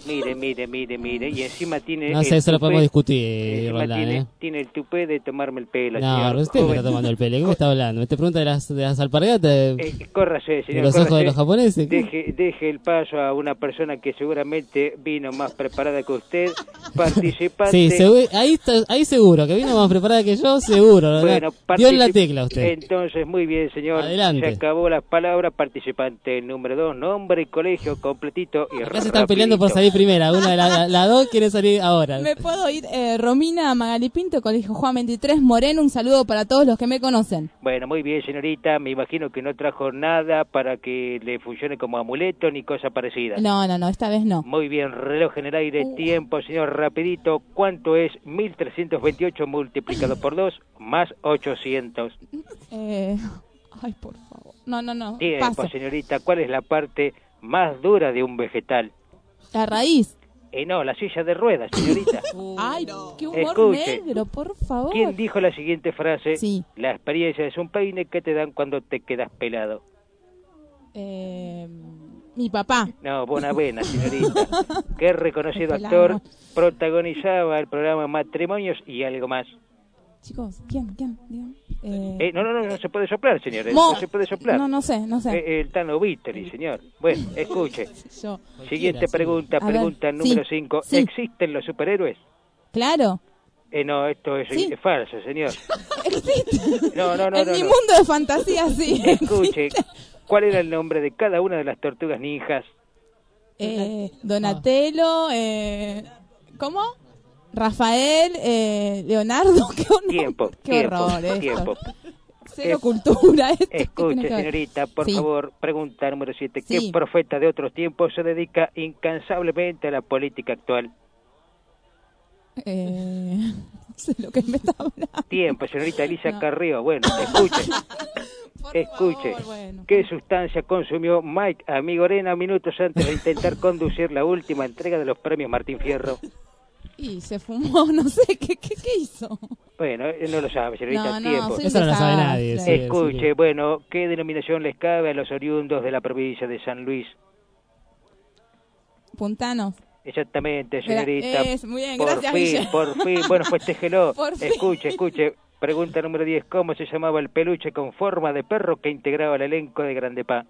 Mire, mire, mire, mire. Y encima tiene. No el sé, eso lo tupé- podemos discutir, encima Roldán, tiene, ¿eh? tiene el tupé de tomarme el pelo, No, señor. usted me Joven. está tomando el pelo. ¿Qué me está hablando? ¿Te pregunta de las, de las alpargatas? Eh, córrase, ¿De señor. los ojos de córrase. los japoneses? ¿Qué? Deje, deje el paso a una persona que seguramente vino más preparada que usted, participante. Sí, segu- ahí, está, ahí seguro, que vino más preparada que yo, seguro. ¿verdad? Bueno, Dio en la particip- tecla usted. Entonces, muy bien, señor. Adelante. Se acabó las palabras. Participante número dos, nombre y colegio completito y Acá se están peleando por salir primera. Una de las la, la dos quiere salir ahora. Me puedo ir, eh, Romina Magali Pinto, Colegio Juan veintitrés Moreno. Un saludo para todos los que me conocen. Bueno, muy bien, señorita. Me imagino que no trajo nada para que le funcione como amuleto ni cosa parecida. No, no, no, esta vez no. Muy bien, reloj en el aire, tiempo, señor, rapidito. ¿Cuánto es mil trescientos veintiocho multiplicado por dos más ochocientos? Eh, ay, por favor. No, no, no. Tiempo, Paso. señorita. ¿Cuál es la parte más dura de un vegetal? La raíz. Eh, no, la silla de ruedas, señorita. Ay, qué humor Escuche. negro, por favor. ¿Quién dijo la siguiente frase? La experiencia es un peine que te dan cuando te quedas pelado. Eh, mi papá. No, Bonavena, señorita. Qué reconocido Pelado. actor protagonizaba el programa Matrimonios y algo más. Chicos, ¿quién? ¿Quién? Dígame. Eh, Eh, no, no, no, no se puede soplar, señores. Mo- No se puede soplar. No, no sé, no sé. Eh, el Tano Viteri, señor. Bueno, escuche. Yo. Siguiente pregunta, A ver, pregunta sí, número cinco. sí. ¿Existen los superhéroes? Claro. Eh, no, esto es, Sí. es falso, señor. Existe. No, no, no, en no, mi no. mundo de fantasía, sí. Escuche, ¿cuál era el nombre de cada una de las tortugas ninjas? Eh, Donatello, eh, ¿cómo? Rafael, eh, Leonardo, qué honor. Tiempo, Qué tiempo, horror esto. tiempo. Cero Eh, cultura. Esto, ¿qué tiene Escuche, que ver? señorita, por Sí. favor, pregunta número siete. ¿Qué Sí. profeta de otros tiempos se dedica incansablemente a la política actual? Eh, no sé lo que me está hablando. Tiempo, señorita Elisa No. Carrió. Bueno, escuche. Escuche. ¿Qué sustancia consumió Mike Amigorena minutos antes de intentar conducir la última entrega de los premios Martín Fierro? Y se fumó, no sé, ¿qué, qué, qué hizo? Bueno, eh, no lo sabe, señorita. No, no, Tiempo. soy un Eso no lo sabe desastre. nadie, sí, Escuche, sí. bueno, ¿qué denominación les cabe a los oriundos de la provincia de San Luis? Puntanos. Exactamente, Gra- señorita. es, muy bien, por gracias, fin, Guille. por fin. Bueno, festéjelo. Por fin. Escuche, escuche. Pregunta número diez. ¿Cómo se llamaba el peluche con forma de perro que integraba el elenco de Grande Pa?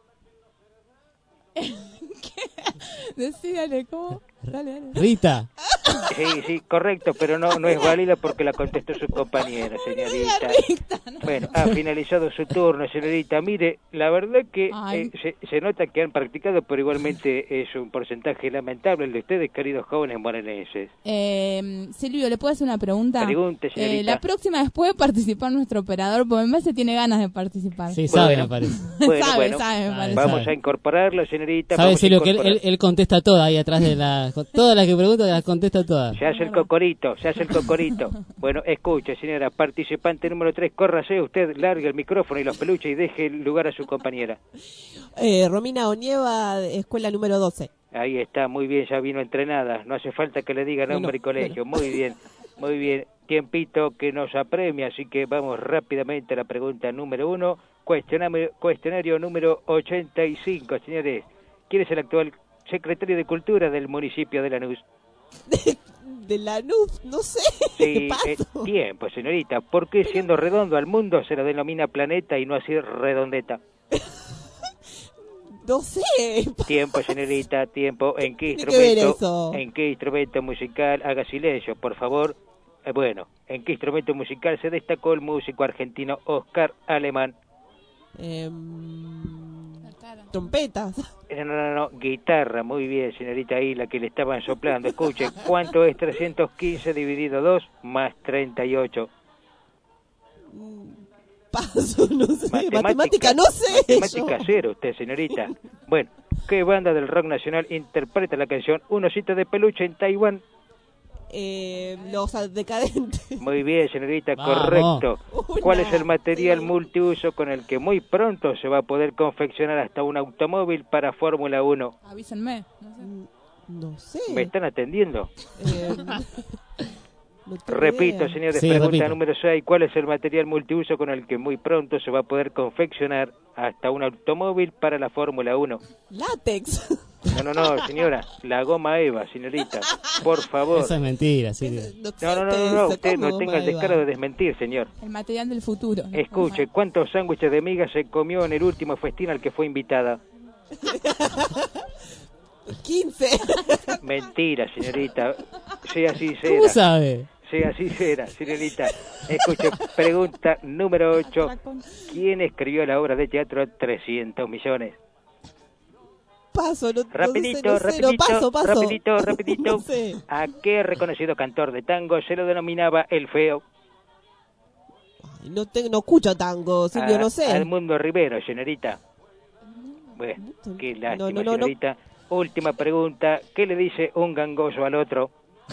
Decídale, ¿cómo? Dale, dale. Rita. Sí, sí, correcto, pero no no es válida porque la contestó su compañera, señorita. Bueno, ha finalizado su turno, señorita. Mire, la verdad que Ay. eh, se, se nota que han practicado, pero igualmente es un porcentaje lamentable el de ustedes, queridos jóvenes moreneses. Eh, Silvio, ¿le puedo hacer una pregunta? Pregunte, señorita. Eh, la próxima vez puede participar nuestro operador, porque me parece que tiene ganas de participar. Sí, sabe, me parece. Bueno, sabe, bueno, sabe, me parece. vamos sabe. a incorporarlo, señorita. Sabe, vamos a Silvio, que él, incorporar- él, él contesta todas ahí atrás de la... Todas las que pregunta las contesta todas. Se hace el cocorito, se hace el cocorito. Bueno, escuche, señora, participante número tres, córrase, usted largue el micrófono y los peluches y deje el lugar a su compañera. Eh, Romina Onieva, escuela número doce. Ahí está, muy bien, ya vino entrenada. No hace falta que le diga nombre Bueno, y colegio. Muy bien, muy bien. Tiempito que nos apremia, así que vamos rápidamente a la pregunta número uno. Cuestionario, cuestionario número ochenta y cinco, señores. ¿Quién es el actual secretario de Cultura del municipio de Lanús? De Lanús, no sé. Sí, Paso. eh, tiempo, señorita. ¿Por qué siendo redondo al mundo se lo denomina planeta y no así redondeta? No sé. Tiempo, señorita, tiempo. ¿En qué tiene que ver instrumento? eso? ¿En qué instrumento musical? Haga silencio, por favor. Eh, bueno, ¿en qué instrumento musical se destacó el músico argentino Oscar Alemán? Em, trompetas. Eh, No, no, no, guitarra, muy bien, señorita, ahí la que le estaban soplando. Escuche, ¿cuánto es trescientos quince dividido dos más treinta y ocho? Paso, no sé. Matemática, no sé. Matemática yo. cero, usted, señorita. Bueno, ¿qué banda del rock nacional interpreta la canción Un osito de peluche en Taiwán? Eh, los decadentes. Muy bien, señorita, Vamos. correcto. ¿Cuál Una, es el material multiuso con el que muy pronto se va a poder confeccionar hasta un automóvil para Fórmula uno? Avísenme. No sé. No sé. ¿Me están atendiendo? Eh, no tengo Repito, idea. señores, Sí, pregunta repito. número seis. ¿Cuál es el material multiuso con el que muy pronto se va a poder confeccionar hasta un automóvil para la Fórmula uno? Látex. No, no, no, señora, la goma Eva, señorita, por favor. Eso es mentira, Silvio. No, no, no, no, no, usted no tenga el descaro de desmentir, señor. El material del futuro. Escuche, ¿cuántos sándwiches de miga se comió en el último festín al que fue invitada? quince. Mentira, señorita. Sea sincera. ¿Cómo sabe? Sea sincera, señorita. Escuche, pregunta número ocho. ¿Quién escribió la obra de teatro trescientos millones? Paso, no, Rapidito, no sé, no sé, no, rapidito, paso, paso. rapidito, rapidito. No sé. ¿A qué reconocido cantor de tango se lo denominaba el feo? Ay, no, te, no escucho tango, Silvio, A- no sé. Al Mundo Rivero, señorita. Bueno, qué lástima, no, no, no. señorita. Última pregunta. ¿Qué le dice un gangoso al otro?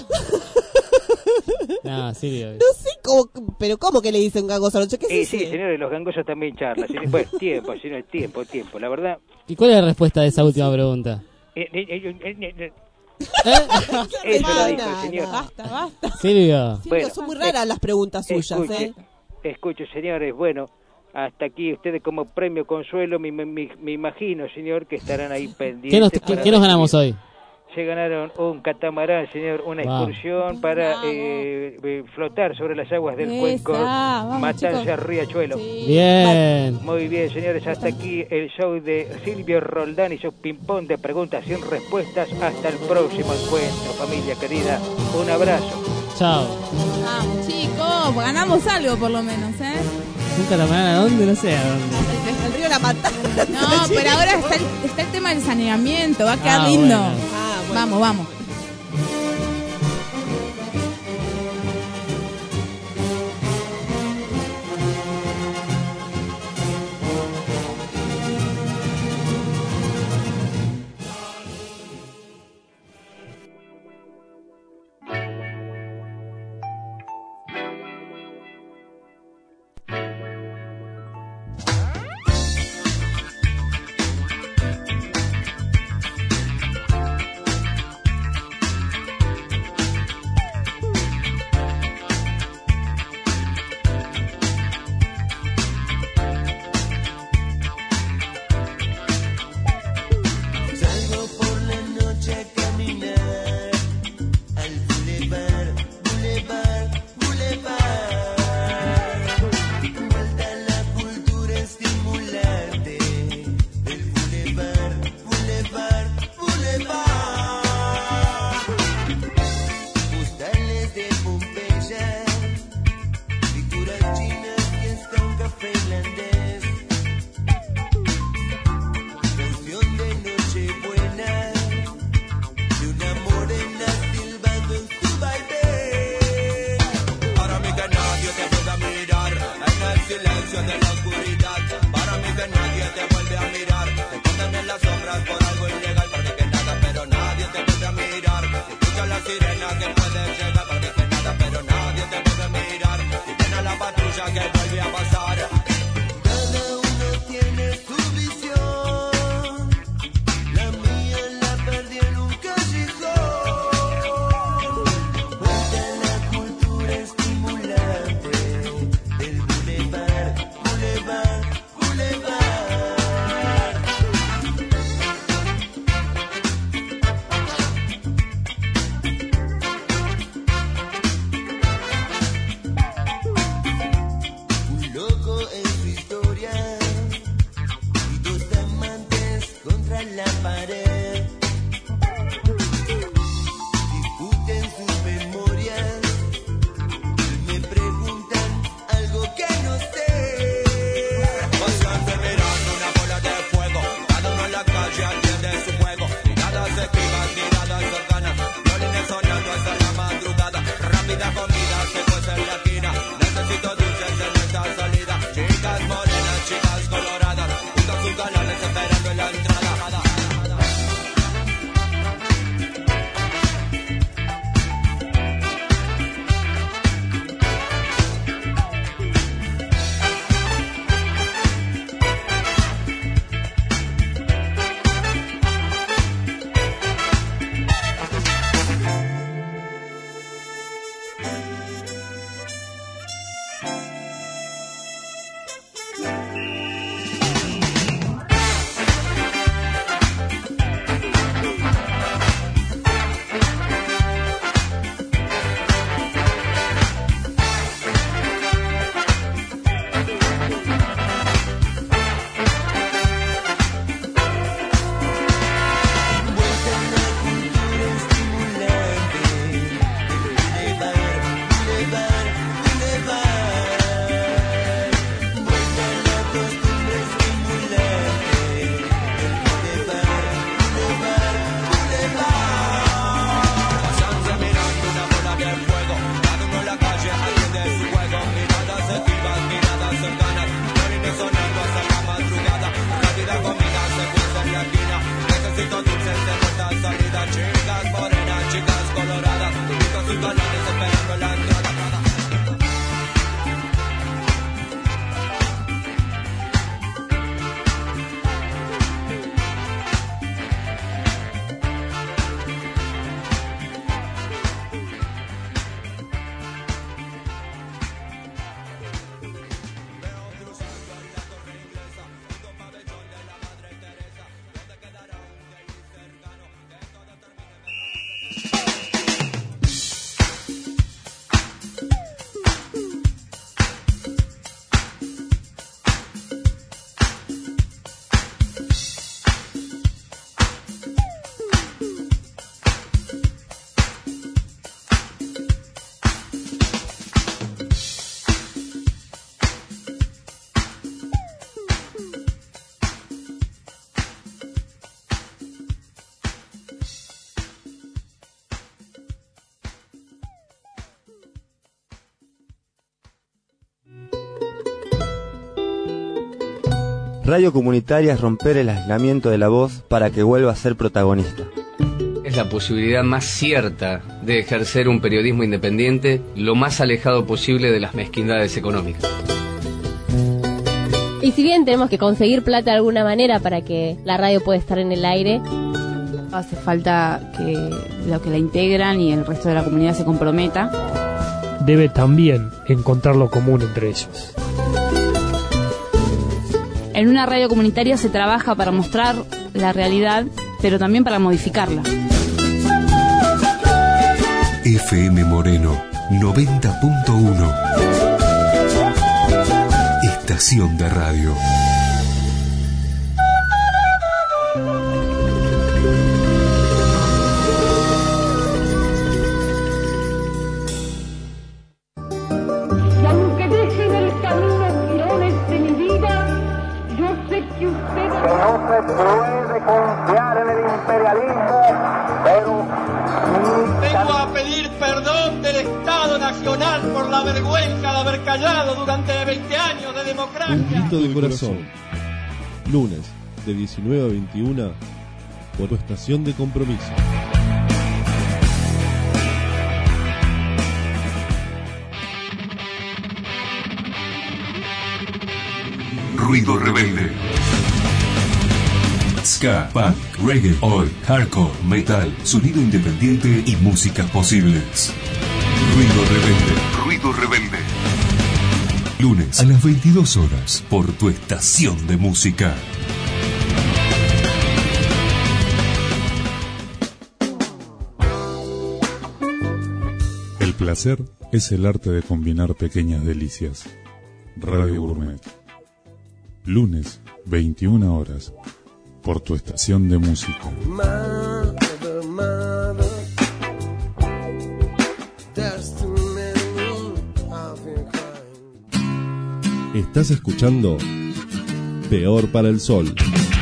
No, Silvio. No sé cómo, pero ¿cómo que le dice un gangoso al otro? ¿Qué Eh, es sí, ese? señores, los gangosos también charlan. señor. Bueno, tiempo, señor, tiempo, tiempo. La verdad... ¿Y cuál es la respuesta de esa última pregunta? Eh, eh, eh, eh, eh, eh. No Eso lo nada, dijo el señor. Basta, basta. Silvio. Silvio, Bueno, son muy raras las preguntas suyas, Escuche, ¿eh? escuche, señores, bueno, hasta aquí ustedes como premio consuelo, me, me, me- me imagino, señor, que estarán ahí pendientes. ¿Qué nos, qué, para qué nos ganamos recibir. hoy? Se ganaron un catamarán, señor, una Vamos. excursión para eh, eh, flotar sobre las aguas del Esa, Cuenco, vamos, Matanza, chicos. Riachuelo. Bien. Muy bien, señores, hasta aquí el show de Silvio Roldán y su ping-pong de preguntas y respuestas. Hasta el próximo encuentro, familia querida. Un abrazo. Chao. Vamos, chicos, ganamos algo por lo menos, ¿eh? ¿Un catamarán a dónde? No sé a dónde. El río La Matanza. No, pero ahora está el, está el tema del saneamiento, va a quedar Ah, lindo. bueno. Ah, bueno. Vamos, vamos. Salgo por la noche a caminar al bulevar, bulevar, bulevar. Vuelta a la cultura estimulante del bulevar, bulevar, bulevar. Postales de Pompeya, figuras chinas y hasta un café irlandés. Canción de Nochebuena de una morena silbando en su baile. Para mí que nadie te pueda mirar en el silencio de la oscuridad. Para mí que nadie te vuelve a mirar. Te esconden en las sombras por algo ilegal. Para mí que nada, pero nadie te vuelve a mirar. Si escuchas la sirena que puede llegar. Para mí que nada, pero nadie te vuelve a mirar. Si viene la patrulla que vuelve a pasar. Cada uno tiene su visión. La mía la perdí en un callejón. Vuelta a la cultura estimulante del bulevar, bulevar, bulevar. Un loco en su historia y dos amantes contra la pared. Discuten sus memorias y me preguntan algo que no sé. Bastante mirando una bola de fuego, cada uno en la calle atiende su juego. Miradas esquivas, miradas cercanas, violines sonando hasta la madrugada. Rápida comida se cuece en la esquina, necesito dulces en esta salida. Chicas morenas, chicas coloradas, junto a sus galanes esperando en la entrada. Radio comunitaria es romper el aislamiento de la voz para que vuelva a ser protagonista. Es la posibilidad más cierta de ejercer un periodismo independiente lo más alejado posible de las mezquindades económicas. Y si bien tenemos que conseguir plata de alguna manera para que la radio pueda estar en el aire, hace falta que los que la integran y el resto de la comunidad se comprometa. Debe también encontrar lo común entre ellos. En una radio comunitaria se trabaja para mostrar la realidad, pero también para modificarla. F M Moreno noventa punto uno. Estación de radio. Y aunque dejen el camino tirones de mi vida, yo sé que ustedes... Que no se puede confiar en el imperialismo, pero... Vengo a pedir perdón del Estado Nacional por la vergüenza de haber callado durante veinte años de democracia. Un grito de corazón. Lunes, de diecinueve a veintiuna, por tu estación de compromiso. Ruido rebelde. Ska, punk, reggae, oi, hardcore, metal, sonido independiente y músicas posibles. Ruido rebelde. Ruido rebelde. Lunes a las veintidós horas por tu estación de música. El placer es el arte de combinar pequeñas delicias. Radio Gourmet. Lunes, veintiuna horas, por tu estación de música. Mother, mother, there's too many of you crying. Estás escuchando Peor para el Sol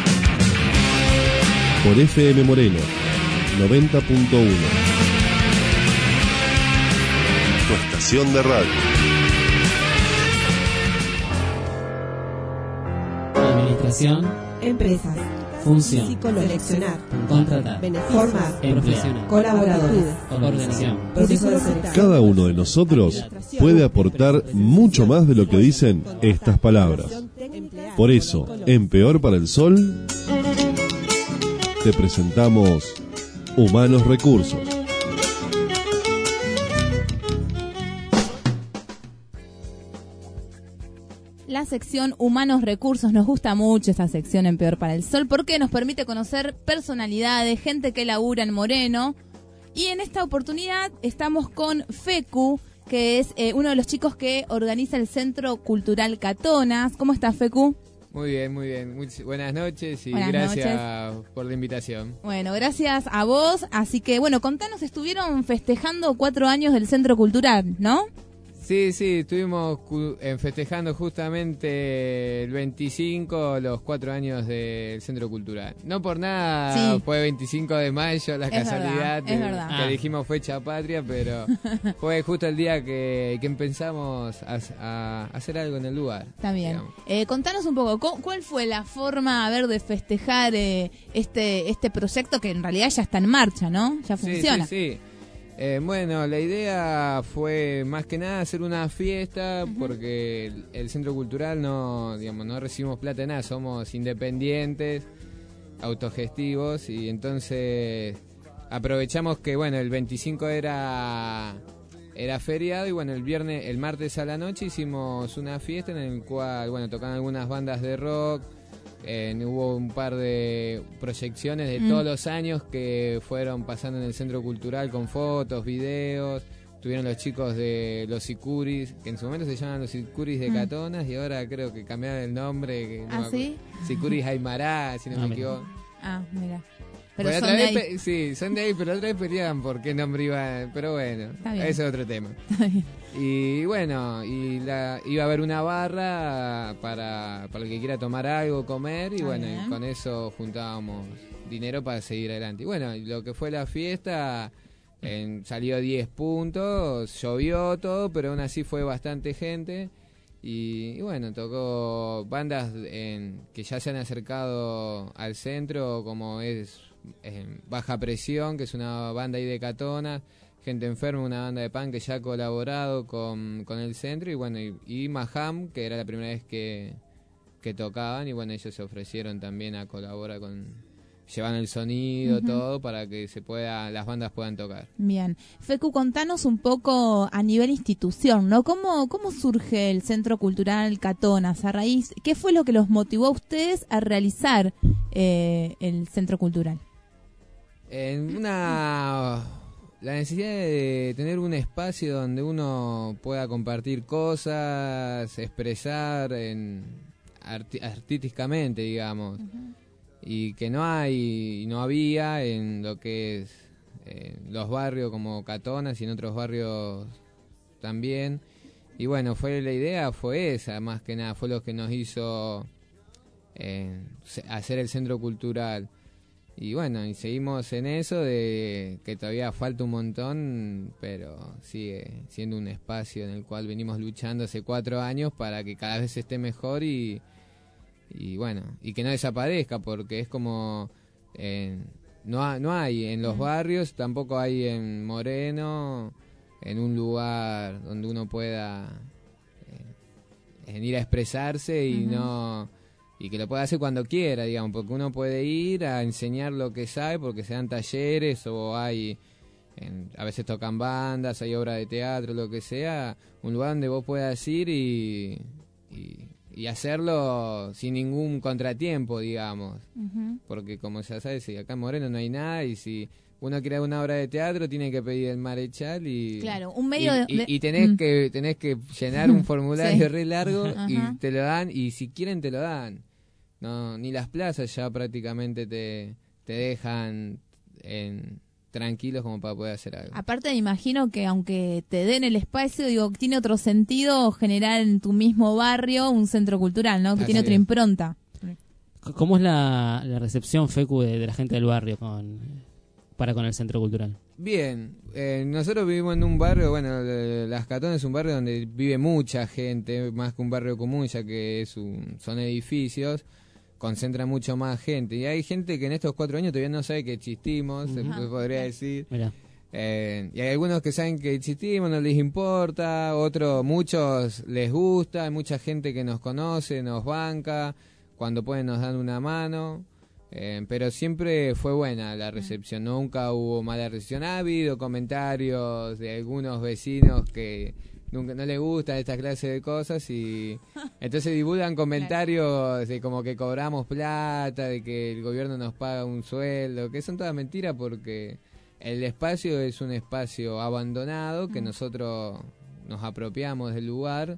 por F M Moreno noventa punto uno. Tu estación de radio. Administración, Empresas. función, Psicología. Seleccionar. contratar, Beneficios. formar, profesional, Colaboradores. organización. Proceso de selección. Cada uno de nosotros puede aportar mucho más de lo que dicen estas palabras. Por eso, en Peor para el Sol, te presentamos Humanos Recursos. La sección Humanos Recursos, nos gusta mucho esta sección en Peor para el Sol porque nos permite conocer personalidades, gente que labura en Moreno. Y en esta oportunidad estamos con Fecu, que es eh, uno de los chicos que organiza el Centro Cultural Catonas. ¿Cómo estás, Fecu? Muy bien, muy bien. Muy, buenas noches y Buenas gracias noches. por la invitación. Bueno, gracias a vos. Así que, bueno, contanos, estuvieron festejando cuatro años del Centro Cultural, ¿no? Sí, sí, estuvimos cu- eh, festejando justamente el veinticinco, los cuatro años del Centro Cultural. No por nada Sí. fue veinticinco de mayo, la Es casualidad verdad, de- es verdad. que Ah. dijimos fecha patria, pero fue justo el día que, que empezamos a, a hacer algo en el lugar. Está bien. digamos. Eh, contanos un poco, ¿cu- ¿cuál fue la forma, a ver, de festejar eh, este este proyecto que en realidad ya está en marcha, ¿no? Ya Sí, funciona. Sí, sí. Eh, bueno, la idea fue más que nada hacer una fiesta porque el, el Centro Cultural no, digamos, no recibimos plata de nada, somos independientes, autogestivos y entonces aprovechamos que bueno, el veinticinco era era feriado y bueno, el viernes, el martes a la noche hicimos una fiesta en el cual bueno, tocaban algunas bandas de rock. Eh, hubo un par de proyecciones de Mm. todos los años que fueron pasando en el Centro Cultural con fotos, videos. Tuvieron los chicos de los Sicuris, que en su momento se llamaban los Sicuris de Mm. Catonas y ahora creo que cambiaron el nombre. Que no ¿Ah, me acuerdo. sí? Sicuris Aymará, si no Ah, me mira. equivoco. Ah, mira. Pero Bueno, son otra de vez ahí. pe- sí, son de ahí, pero otra vez peleaban por qué nombre iba. Pero bueno, Está bien. ese es otro tema. Y bueno, y la, iba a haber una barra para, para el que quiera tomar algo, comer, y Está bueno, bien. y con eso juntábamos dinero para seguir adelante. Y bueno, y lo que fue la fiesta, en- salió diez puntos, llovió todo, pero aún así fue bastante gente. Y, y bueno, tocó bandas en, que ya se han acercado al centro, como es eh, Baja Presión, que es una banda ahí de Catona, Gente Enferma, una banda de punk que ya ha colaborado con, con el centro, y bueno, y, y Maham, que era la primera vez que, que tocaban, y bueno, ellos se ofrecieron también a colaborar con... Llevan el sonido, uh-huh. todo, para que se pueda, las bandas puedan tocar. Bien. Fecu, contanos un poco a nivel institución, ¿no? ¿Cómo, cómo surge el Centro Cultural Catonas? A raíz, ¿qué fue lo que los motivó a ustedes a realizar eh, el Centro Cultural? En una... La necesidad de tener un espacio donde uno pueda compartir cosas, expresar en, arti- artísticamente, digamos. Uh-huh. Y que no hay, no había en lo que es eh, los barrios como Catonas y en otros barrios también. Y bueno, fue la idea fue esa, más que nada, fue lo que nos hizo eh, hacer el centro cultural. Y bueno, y seguimos en eso de que todavía falta un montón, pero sigue siendo un espacio en el cual venimos luchando hace cuatro años para que cada vez esté mejor y... y bueno, y que no desaparezca, porque es como eh, no, ha, no hay en los barrios, tampoco hay en Moreno, en un lugar donde uno pueda eh, ir a expresarse y uh-huh. no y que lo pueda hacer cuando quiera, digamos, porque uno puede ir a enseñar lo que sabe, porque se dan talleres o hay en, a veces tocan bandas, hay obras de teatro, lo que sea, un lugar donde vos puedas ir y, y y hacerlo sin ningún contratiempo, digamos. Uh-huh. Porque como ya sabes, si acá en Moreno no hay nada, y si uno quiere una obra de teatro tiene que pedir el Marechal y... Claro, un medio y, de... Y, y tenés, mm. que, tenés que llenar un formulario sí. re largo uh-huh. y te lo dan, y si quieren te lo dan. No, ni las plazas ya prácticamente te, te dejan en... tranquilos como para poder hacer algo. Aparte me imagino que aunque te den el espacio, digo, tiene otro sentido generar en tu mismo barrio un centro cultural, ¿no? Que Así tiene otra es. impronta. ¿Cómo es la, la recepción, Fecu, de, de la gente del barrio con para con el centro cultural? Bien, eh, nosotros vivimos en un barrio, bueno, Las Catonas es un barrio donde vive mucha gente, más que un barrio común, ya que es un, son edificios, concentra mucho más gente. Y hay gente que en estos cuatro años todavía no sabe que existimos, se Ajá. podría decir. Mirá. Eh, y hay algunos que saben que existimos, no les importa, otros, muchos les gusta, hay mucha gente que nos conoce, nos banca, cuando pueden nos dan una mano. Eh, pero siempre fue buena la recepción, nunca hubo mala recepción. Ha habido comentarios de algunos vecinos que nunca no les gusta esta clase de cosas y entonces divulgan comentarios de como que cobramos plata, de que el gobierno nos paga un sueldo, que son todas mentiras porque el espacio es un espacio abandonado que nosotros nos apropiamos del lugar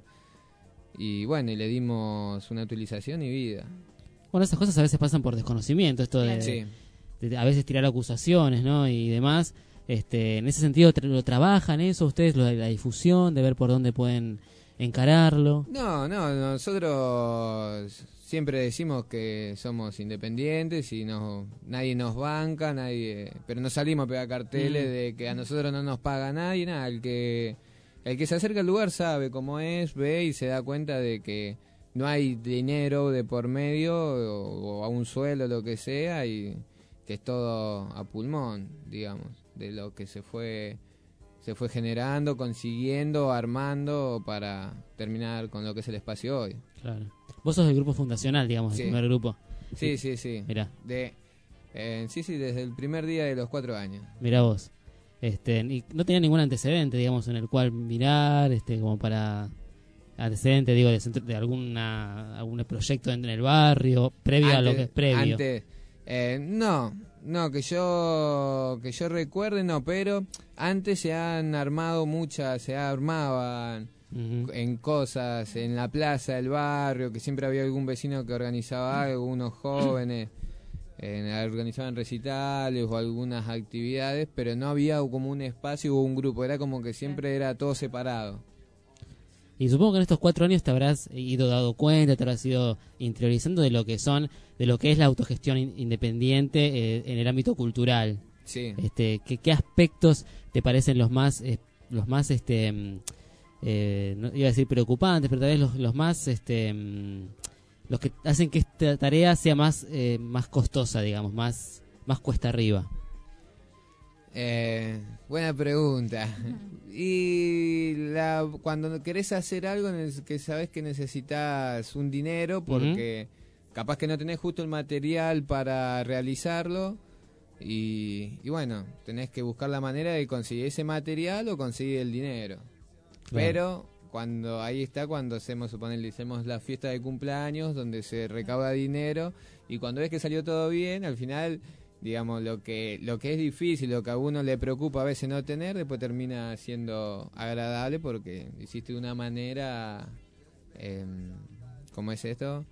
y bueno, y le dimos una utilización y vida. Bueno, esas cosas a veces pasan por desconocimiento, esto de, Sí. de a veces tirar acusaciones, ¿no? Y demás. Este, en ese sentido, tra- ¿lo trabajan eso ustedes, lo de la difusión, de ver por dónde pueden encararlo? No, no, nosotros siempre decimos que somos independientes y no nadie nos banca, nadie, pero no salimos a pegar carteles Mm. de que a nosotros no nos paga nadie, nada, el que el que se acerca al lugar sabe cómo es, ve y se da cuenta de que no hay dinero de por medio o, o a un sueldo, lo que sea, y que es todo a pulmón, digamos, de lo que se fue se fue generando, consiguiendo, armando para terminar con lo que es el espacio hoy. Claro. Vos sos del grupo fundacional, digamos, Sí. el primer grupo. Sí, sí, sí. Mirá. De, eh, sí, sí, desde el primer día de los cuatro años. Mirá vos. Este, y no tenía ningún antecedente, digamos, en el cual mirar, este, como para antecedente, digo, de, centro- de alguna algún proyecto en el barrio, previo a lo Antes- que es previo. antes, eh, no, no, que yo que yo recuerde, no, pero antes se han armado muchas, se armaban en cosas en la plaza del barrio, que siempre había algún vecino que organizaba algo, unos jóvenes eh, organizaban recitales o algunas actividades, pero no había como un espacio o un grupo, era como que siempre era todo separado. Y supongo que en estos cuatro años te habrás ido dado cuenta, te habrás ido interiorizando de lo que son, de lo que es la autogestión in- independiente eh, en el ámbito cultural. Sí. Este, ¿qué, qué aspectos te parecen los más, eh, los más, este, mm, eh, no, iba a decir preocupantes, pero tal vez los, los más, este, mm, los que hacen que esta tarea sea más, eh, más costosa, digamos, más, más cuesta arriba? Eh, buena pregunta. Y la, cuando querés hacer algo en el que sabes que necesitas un dinero porque uh-huh. capaz que no tenés justo el material para realizarlo y, y bueno, tenés que buscar la manera de conseguir ese material o conseguir el dinero. Claro. Pero cuando ahí está cuando hacemos, suponele, hacemos la fiesta de cumpleaños donde se recauda dinero y cuando ves que salió todo bien, al final, digamos, lo que lo que es difícil, lo que a uno le preocupa a veces no tener, después termina siendo agradable porque hiciste de una manera, eh, ¿cómo es esto?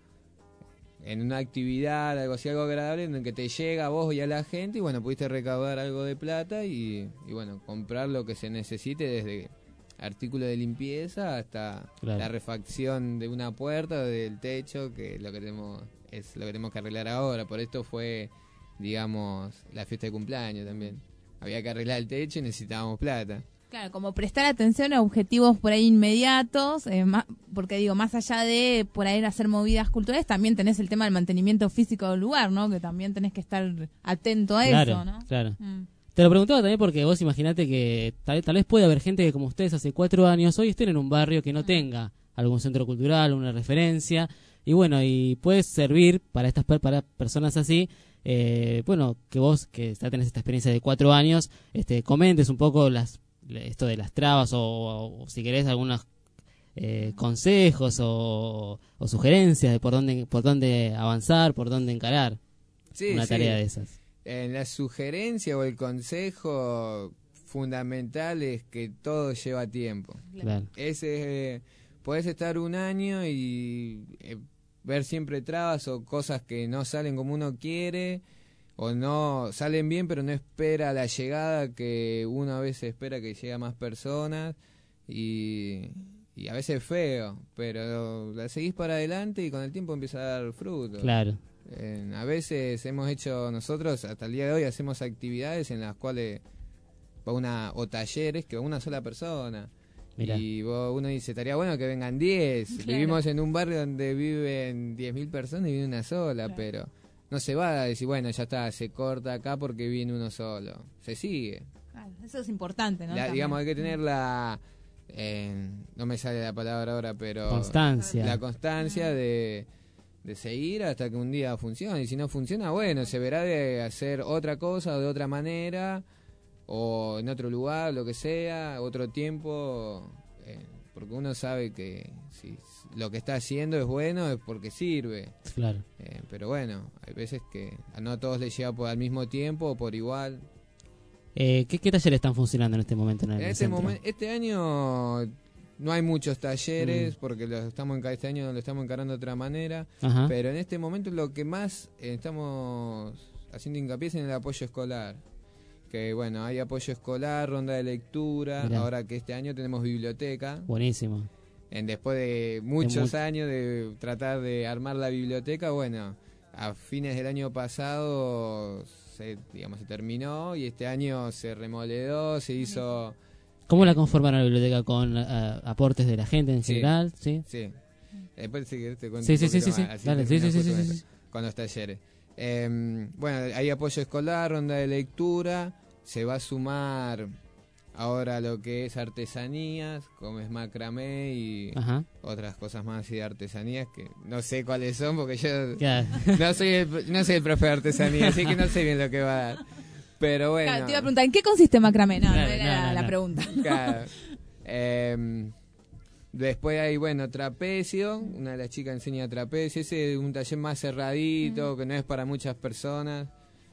En una actividad, algo así, algo agradable, en el que te llega a vos y a la gente y bueno, pudiste recaudar algo de plata y, y bueno, comprar lo que se necesite desde artículos de limpieza hasta claro. la refacción de una puerta o del techo, que lo que tenemos es lo que tenemos que arreglar ahora. Por esto fue, digamos, la fiesta de cumpleaños también. Había que arreglar el techo y necesitábamos plata. Claro, como prestar atención a objetivos por ahí inmediatos, eh, más, porque digo, más allá de por ahí hacer movidas culturales, también tenés el tema del mantenimiento físico del lugar, ¿no? Que también tenés que estar atento a claro, eso, ¿no? Claro, mm. Te lo preguntaba también porque vos imaginate que tal, tal vez puede haber gente que como ustedes hace cuatro años hoy estén en un barrio que no tenga algún centro cultural, una referencia, y bueno, y puede servir para estas para personas así, eh, bueno, que vos que ya tenés esta experiencia de cuatro años, este, comentes un poco las esto de las trabas o, o, o si querés algunos eh, consejos o, o sugerencias de por dónde por dónde avanzar, por dónde encarar sí, una sí. tarea de esas. En la sugerencia o el consejo fundamental es que todo lleva tiempo. Claro. Ese eh, podés estar un año y eh, ver siempre trabas o cosas que no salen como uno quiere o no salen bien pero no espera la llegada que uno a veces espera que llegue a más personas y, y a veces es feo, pero la seguís para adelante y con el tiempo empieza a dar frutos. Claro. Eh, a veces hemos hecho nosotros, hasta el día de hoy hacemos actividades en las cuales va una o talleres que va una sola persona. Mirá. Y vos, uno dice, estaría bueno que vengan diez. Claro. Vivimos en un barrio donde viven diez mil personas y viene una sola, claro. pero no se va a decir, bueno, ya está, se corta acá porque viene uno solo. Se sigue. Claro, eso es importante, ¿no? La, digamos, hay que tener la... Eh, no me sale la palabra ahora, pero... Constancia. La constancia de... de seguir hasta que un día funcione, y si no funciona, bueno, se verá de hacer otra cosa o de otra manera o en otro lugar, lo que sea, otro tiempo, eh, porque uno sabe que si lo que está haciendo es bueno es porque sirve. Claro. Eh, pero bueno, hay veces que a no todos les llega por al mismo tiempo o por igual. Eh, ¿qué, ¿Qué talleres están funcionando en este momento en el en este centro? momento, este año no hay muchos talleres mm. porque lo estamos en, este año lo estamos encarando de otra manera. Ajá. Pero en este momento lo que más eh, estamos haciendo hincapié es en el apoyo escolar. Que bueno, hay apoyo escolar, ronda de lectura. Mirá. Ahora que este año tenemos biblioteca. Buenísimo. En, después de muchos de mu- años de tratar de armar la biblioteca, bueno, a fines del año pasado se, digamos, se terminó y este año se remodeló, se hizo... ¿Cómo la conformaron la biblioteca? ¿Con uh, aportes de la gente en sí, general? Sí. Sí. Después sí, te cuento sí, un sí, sí, sí, sí. Más, Dale, sí, sí, sí, sí, sí. Con los talleres. Eh, bueno, hay apoyo escolar, ronda de lectura. Se va a sumar ahora lo que es artesanías, como es macramé y Ajá. otras cosas más así de artesanías que no sé cuáles son porque yo claro. no soy el, no soy el profe de artesanía, así que no sé bien lo que va a dar. Pero bueno. Claro, te iba a preguntar, ¿en qué consiste macramé? No, claro, no era no, no, la no. pregunta. Claro. Eh, después hay, bueno, trapecio. Una de las chicas enseña trapecio. Ese es un taller más cerradito, mm. que no es para muchas personas.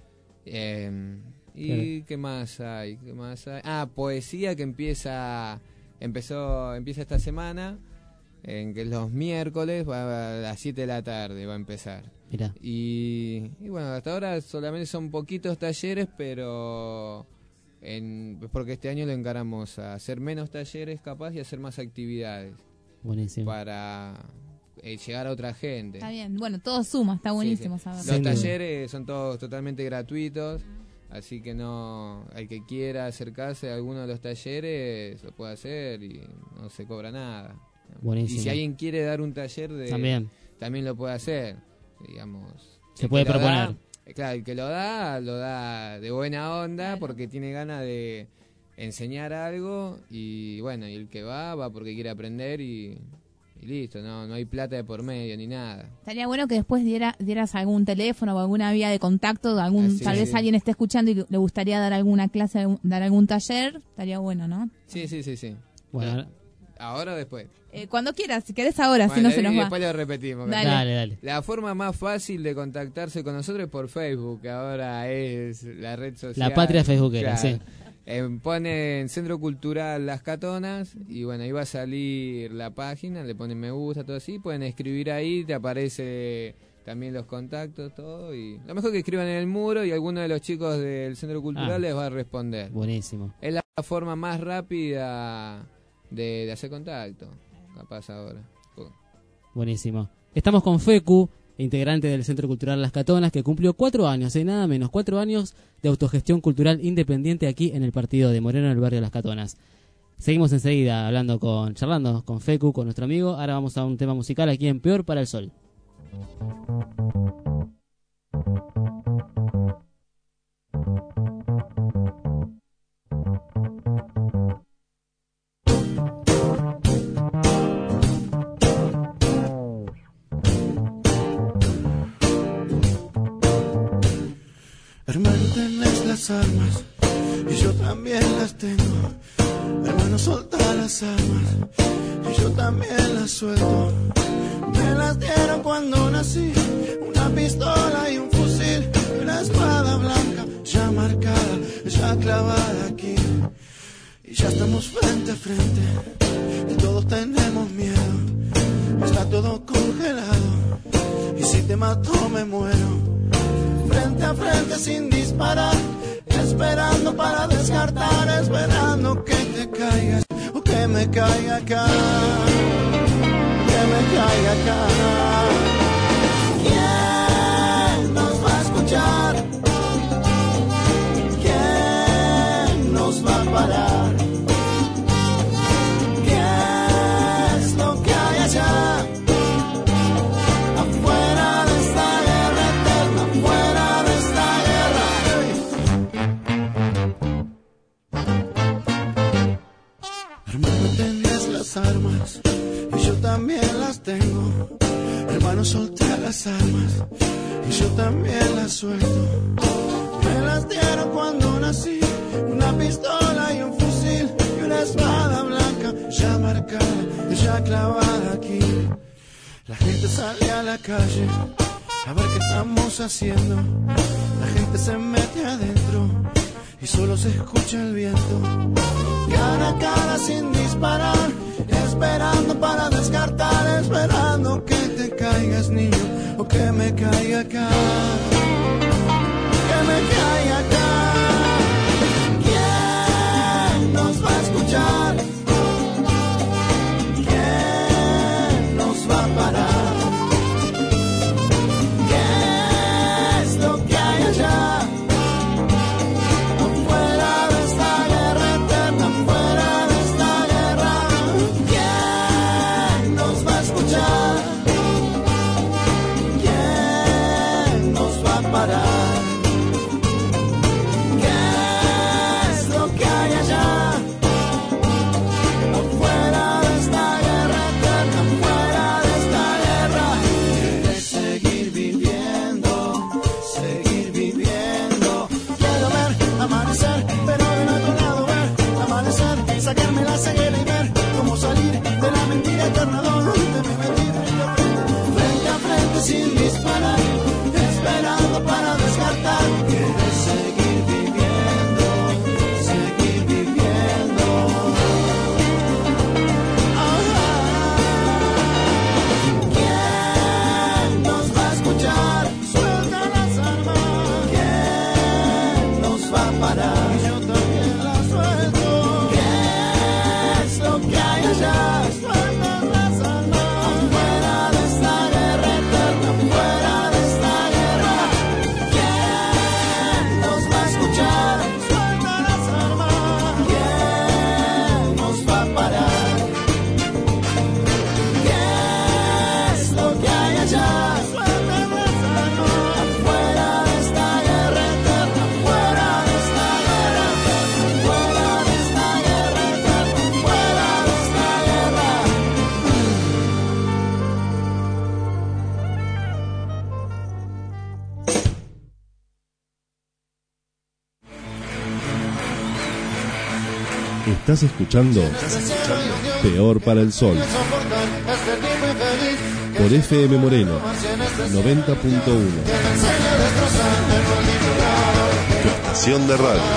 Eh, ¿Y claro. qué más hay? ¿Qué más hay? Ah, poesía que empieza empezó empieza esta semana, en que los miércoles va a las siete de la tarde va a empezar. Mirá. Y, y bueno, hasta ahora solamente son poquitos talleres, pero en, porque este año lo encaramos a hacer menos talleres capaz y hacer más actividades. Buenísimo. Para eh, llegar a otra gente. Está bien, bueno, todo suma, está buenísimo sí, sí. saberlo. Los sí, talleres son todos totalmente gratuitos. Así que no, el que quiera acercarse a alguno de los talleres lo puede hacer y no se cobra nada. Buenísimo. Y si alguien quiere dar un taller de También. también lo puede hacer, digamos. Se El puede que lo proponer. da, claro, el que lo da, lo da de buena onda porque tiene ganas de enseñar algo y bueno, y el que va, va porque quiere aprender y, y listo, no no hay plata de por medio ni nada. Estaría bueno que después diera, dieras algún teléfono o alguna vía de contacto, algún Ah, sí, tal vez sí. alguien esté escuchando y le gustaría dar alguna clase, algún- dar algún taller, estaría bueno, ¿no? Sí, sí, sí, sí. Bueno, ¿Ahora o después? Eh, cuando quieras, si querés ahora, si Bueno, no se y nos va. después lo repetimos. Dale. Dale, dale. La forma más fácil de contactarse con nosotros es por Facebook, que ahora es la red social. La patria facebookera, sí. Eh, ponen Centro Cultural Las Catonas y bueno, ahí va a salir la página, le ponen me gusta, todo así, pueden escribir ahí, te aparece también los contactos, todo, y lo mejor que escriban en el muro y alguno de los chicos del Centro Cultural Ah. les va a responder. Buenísimo. Es la forma más rápida de, de hacer contacto, capaz ahora. Buenísimo. Estamos con Fecu, integrante del Centro Cultural Las Catonas, que cumplió cuatro años, y nada menos, cuatro años de autogestión cultural independiente aquí en el partido de Moreno, en el barrio Las Catonas. Seguimos enseguida hablando con, charlando con Fecu, con nuestro amigo. Ahora vamos a un tema musical aquí en Peor para el Sol. Hermano, tenés las armas y yo también las tengo. Hermano, solta las armas y yo también las suelto. Me las dieron cuando nací, una pistola y un fusil y una espada blanca ya marcada, ya clavada aquí. Y ya estamos frente a frente y todos tenemos miedo. Está todo congelado y si te mato me muero. Frente a frente sin disparar, esperando para descartar, esperando que te caigas o que me caiga acá, que me caiga acá. ¿Quién nos va a escuchar? ¿Quién nos va a parar? ¿Qué es lo que hay allá? Afuera de esta guerra eterna, afuera de esta guerra. Hermano, tenés las armas y yo también las tengo. Hermano, solté las armas y yo también las suelto. Me las dieron cuando nací, una pistola y un fusil y una espada blanca ya marcada, ya clavada aquí. La gente sale a la calle a ver qué estamos haciendo. La gente se mete adentro y solo se escucha el viento. Cara a cara sin disparar, esperando para descartar, esperando que te caigas, niño, o que me caiga acá, que me caiga acá. ¿Quién nos va a escuchar? ¿Quién nos va a parar? ¿Qué es lo que hay allá? Afuera de esta guerra eterna, afuera de esta guerra. ¿Quién nos va a escuchar? ¿Quién nos va a parar? ¿Qué es lo que hay allá? Afuera de esta guerra eterna, afuera de esta guerra. Quieres seguir viviendo, seguir viviendo. Quiero ver amanecer, pero del otro lado ver amanecer, sacarme la ceguera y ver cómo salir de la mentira eterna donde me metí. Frente a frente sin disparar, esperando para descartar. Quieres seguir viviendo, seguir viviendo. ¿Quién nos va a escuchar? Suelta las armas. ¿Quién nos va a parar? Yo también las suelto. ¿Qué es lo que hay allá? Suelta las armas. Afuera de esta guerra eterna, afuera de esta guerra. ¿Quién nos va a escuchar? Estás escuchando Peor para el Sol por F M Moreno noventa punto uno. Tu estación de radio.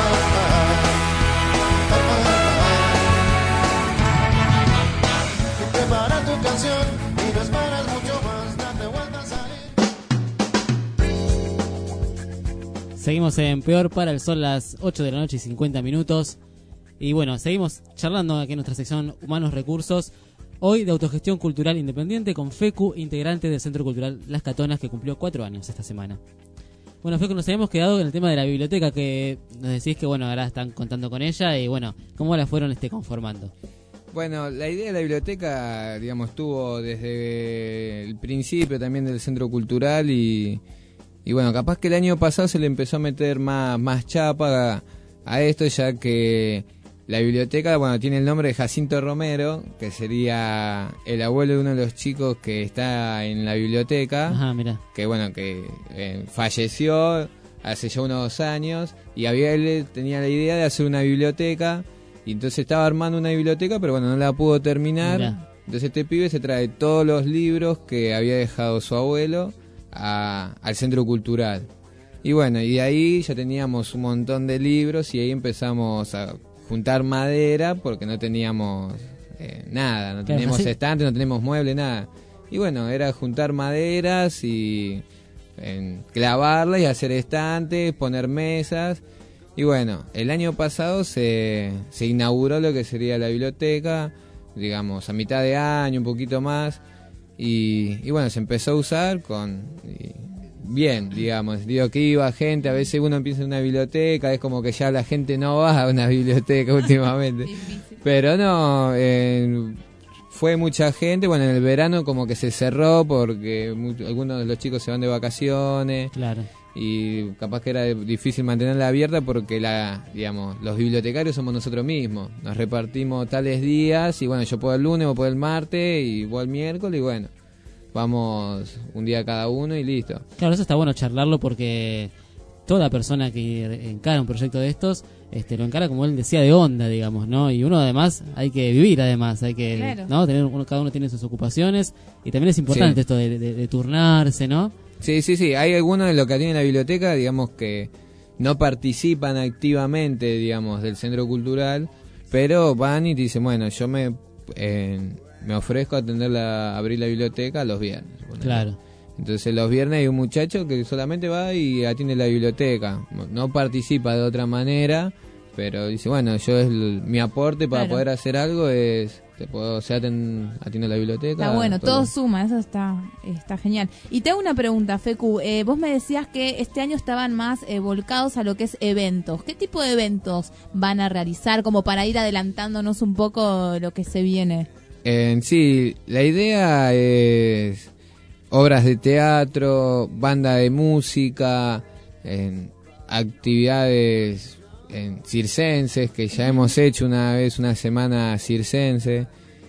Prepara tu canción y no esperas mucho más, date vuelta a salir. Seguimos en Peor para el Sol, las ocho de la noche y cincuenta minutos. Y bueno, seguimos charlando aquí en nuestra sección Humanos Recursos. Hoy de autogestión cultural independiente con Fecu, integrante del Centro Cultural Las Catonas, que cumplió cuatro años esta semana. Bueno, Fecu, nos habíamos quedado en el tema de la biblioteca, que nos decís que bueno, ahora están contando con ella y bueno, ¿cómo la fueron este conformando? Bueno, la idea de la biblioteca, digamos, estuvo desde el principio también del Centro Cultural y, y bueno, capaz que el año pasado se le empezó a meter más, más chapa a, a esto, ya que la biblioteca, bueno, tiene el nombre de Jacinto Romero, que sería el abuelo de uno de los chicos que está en la biblioteca. Ajá, mira. Que bueno, que eh, falleció hace ya unos años y había él tenía la idea de hacer una biblioteca y entonces estaba armando una biblioteca, pero bueno, no la pudo terminar. Mirá. Entonces este pibe se trae todos los libros que había dejado su abuelo a, al Centro Cultural. Y bueno, y de ahí ya teníamos un montón de libros y ahí empezamos a juntar madera porque no teníamos eh, nada, no teníamos Claro, sí. estantes, no teníamos muebles, nada. Y bueno, era juntar maderas y en, clavarlas y hacer estantes, poner mesas. Y bueno, el año pasado se, se inauguró lo que sería la biblioteca, digamos, a mitad de año, un poquito más. Y, y bueno, se empezó a usar con... y, bien, digamos, digo que iba gente, a veces uno empieza en una biblioteca, es como que ya la gente no va a una biblioteca últimamente, pero no, eh, fue mucha gente, bueno, en el verano como que se cerró porque mu- algunos de los chicos se van de vacaciones, Claro. y capaz que era difícil mantenerla abierta porque la, digamos, los bibliotecarios somos nosotros mismos, nos repartimos tales días y bueno, yo puedo el lunes, vos puedo el martes y vos el miércoles y bueno, vamos un día cada uno y listo. Claro, eso está bueno charlarlo porque toda persona que encara un proyecto de estos este, lo encara, como él decía, de onda, digamos, ¿no? Y uno además hay que vivir, además, hay que, Claro. ¿no? Tener uno, cada uno tiene sus ocupaciones y también es importante Sí. esto de, de- de turnarse, ¿no? Sí, sí, sí, hay algunos de los que tienen la biblioteca, digamos, que no participan activamente, digamos, del centro cultural, pero van y te dicen, bueno, yo me eh, me ofrezco a atender la, abrir la biblioteca los viernes. ponele. Claro. Entonces los viernes hay un muchacho que solamente va y atiende la biblioteca, no participa de otra manera, pero dice, bueno, yo es el- mi aporte para Claro. poder hacer algo es, te puedo, o sea, aten- atiendo la biblioteca. Está bueno, todo todo. suma, eso está está genial. Y te hago una pregunta, Fecu. Eh, vos me decías que este año estaban más eh, volcados a lo que es eventos. ¿Qué tipo de eventos van a realizar como para ir adelantándonos un poco lo que se viene? En sí, la idea es obras de teatro, banda de música, en actividades en circenses, que ya hemos hecho una vez una semana circense.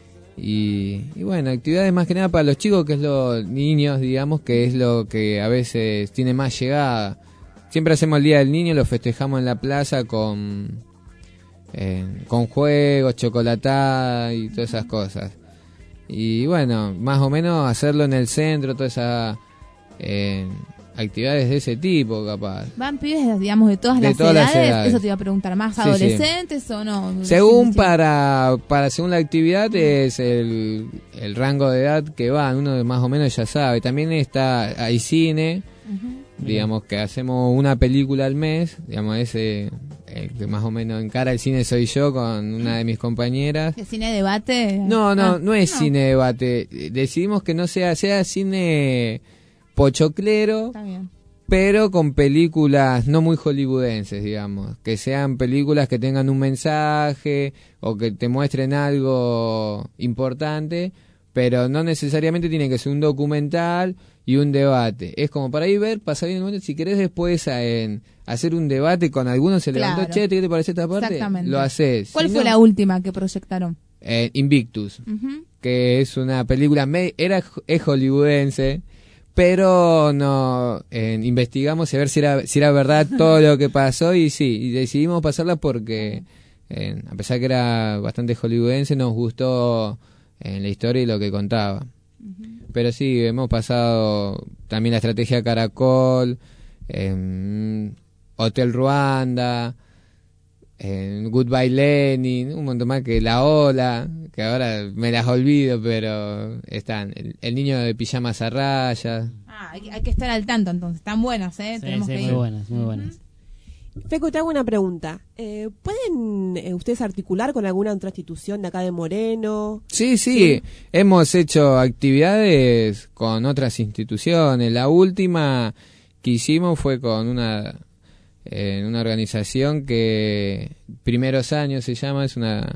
Y, y bueno, actividades más que nada para los chicos, que es los niños, digamos, que es lo que a veces tiene más llegada. Siempre hacemos el Día del Niño, lo festejamos en la plaza con, eh, con juegos, chocolatada y todas esas cosas. Y bueno, más o menos hacerlo en el centro, todas esas eh, actividades de ese tipo, capaz. ¿Van pibes, digamos, de todas, De las, todas las edades? edades. Eso te iba a preguntar, ¿más Sí, sí. adolescentes o no? Según para, para según la actividad es el, el rango de edad que van, uno más o menos ya sabe. También está, hay cine, digamos que hacemos una película al mes, digamos ese el que más o menos encara el cine soy yo con una de mis compañeras. ¿De cine debate? No, no, Ah, no es cine debate. Decidimos que no sea, sea cine pochoclero, Está bien. pero con películas no muy hollywoodenses, digamos, que sean películas que tengan un mensaje o que te muestren algo importante, pero no necesariamente tiene que ser un documental y un debate. Es como para ir ver, pasar bien el momento, si querés después a, en, hacer un debate con algunos, se levantó, Claro. che, ¿qué te parece esta parte? Exactamente. Lo haces. ¿Cuál Si fue no, la última que proyectaron? eh, Invictus, Ujú. que es una película, me- era es hollywoodense, pero no eh, investigamos y a ver si era, si era verdad todo lo que pasó y sí, y decidimos pasarla porque eh, a pesar que era bastante hollywoodense, nos gustó en la historia y lo que contaba. Uh-huh. Pero sí, hemos pasado también la estrategia Caracol, eh, Hotel Ruanda, eh, Goodbye Lenin, un montón más, que La Ola, que ahora me las olvido, pero están. El, el niño de pijamas a rayas. Ah, hay, hay que estar al tanto, entonces. Están buenas, ¿eh? Sí, Tenemos sí, que muy ir. buenas, muy buenas. Fecu, te hago una pregunta. Eh, ¿Pueden eh, ustedes articular con alguna otra institución de acá de Moreno? Sí, sí, sí, hemos hecho actividades con otras instituciones. La última que hicimos fue con una, eh, una organización que Primeros Años se llama, es una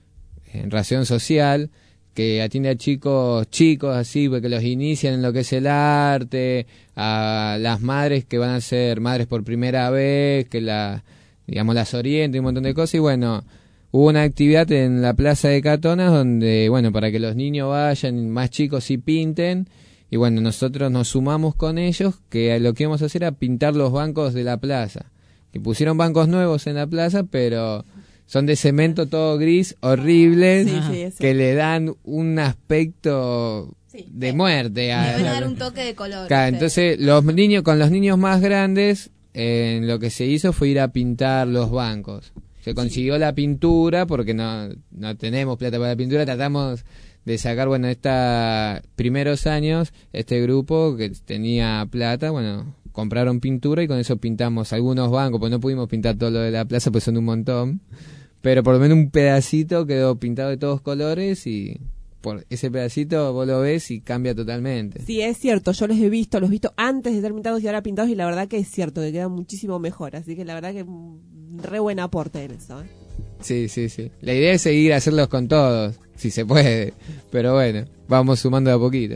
en ración social que atiende a chicos chicos así, porque los inician en lo que es el arte, a las madres que van a ser madres por primera vez, que la, digamos, las orientan y un montón de cosas. Y bueno, hubo una actividad en la Plaza de Catonas donde, bueno, para que los niños vayan, más chicos y pinten, y bueno, nosotros nos sumamos con ellos, que lo que íbamos a hacer era pintar los bancos de la plaza, que pusieron bancos nuevos en la plaza, pero son de cemento todo gris, horribles, Sí, sí, eso. que le dan un aspecto Sí, de muerte. Le A, van a dar un toque de color. Claro, sí. entonces los niños, con los niños más grandes, eh, lo que se hizo fue ir a pintar los bancos. Se consiguió la pintura, porque no, no tenemos plata para la pintura, tratamos de sacar, bueno, esta primeros años, este grupo que tenía plata, bueno, compraron pintura y con eso pintamos algunos bancos, pues no pudimos pintar todo lo de la plaza, pues son un montón, pero por lo menos un pedacito quedó pintado de todos colores y por ese pedacito vos lo ves y cambia totalmente. Sí, es cierto, yo los he visto, los he visto antes de ser pintados y ahora pintados, y la verdad que es cierto, que quedan muchísimo mejor, así que la verdad que mm, re buen aporte en eso, ¿eh? Sí, sí, sí. La idea es seguir hacerlos con todos, si se puede, pero bueno, vamos sumando de a poquito.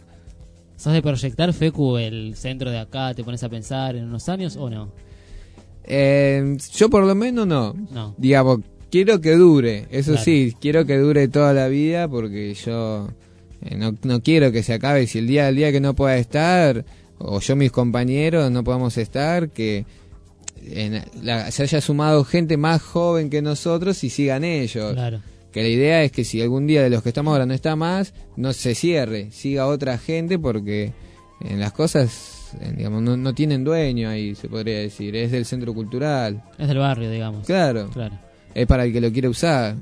¿Sos de proyectar, Fecu, el centro de acá? ¿Te pones a pensar en unos años o no? Eh, yo por lo menos no. No. Digamos, quiero que dure, eso Claro. sí, quiero que dure toda la vida porque yo eh, no, no quiero que se acabe. Si el día el día que no pueda estar, o yo mis compañeros no podamos estar, que en la- se haya sumado gente más joven que nosotros y sigan ellos. Claro. Que la idea es que si algún día de los que estamos ahora no está más, no se cierre, siga otra gente, porque en las cosas, eh, digamos, no, no tienen dueño ahí, se podría decir, es del centro cultural. Es del barrio, digamos. Claro, Claro. es para el que lo quiere usar.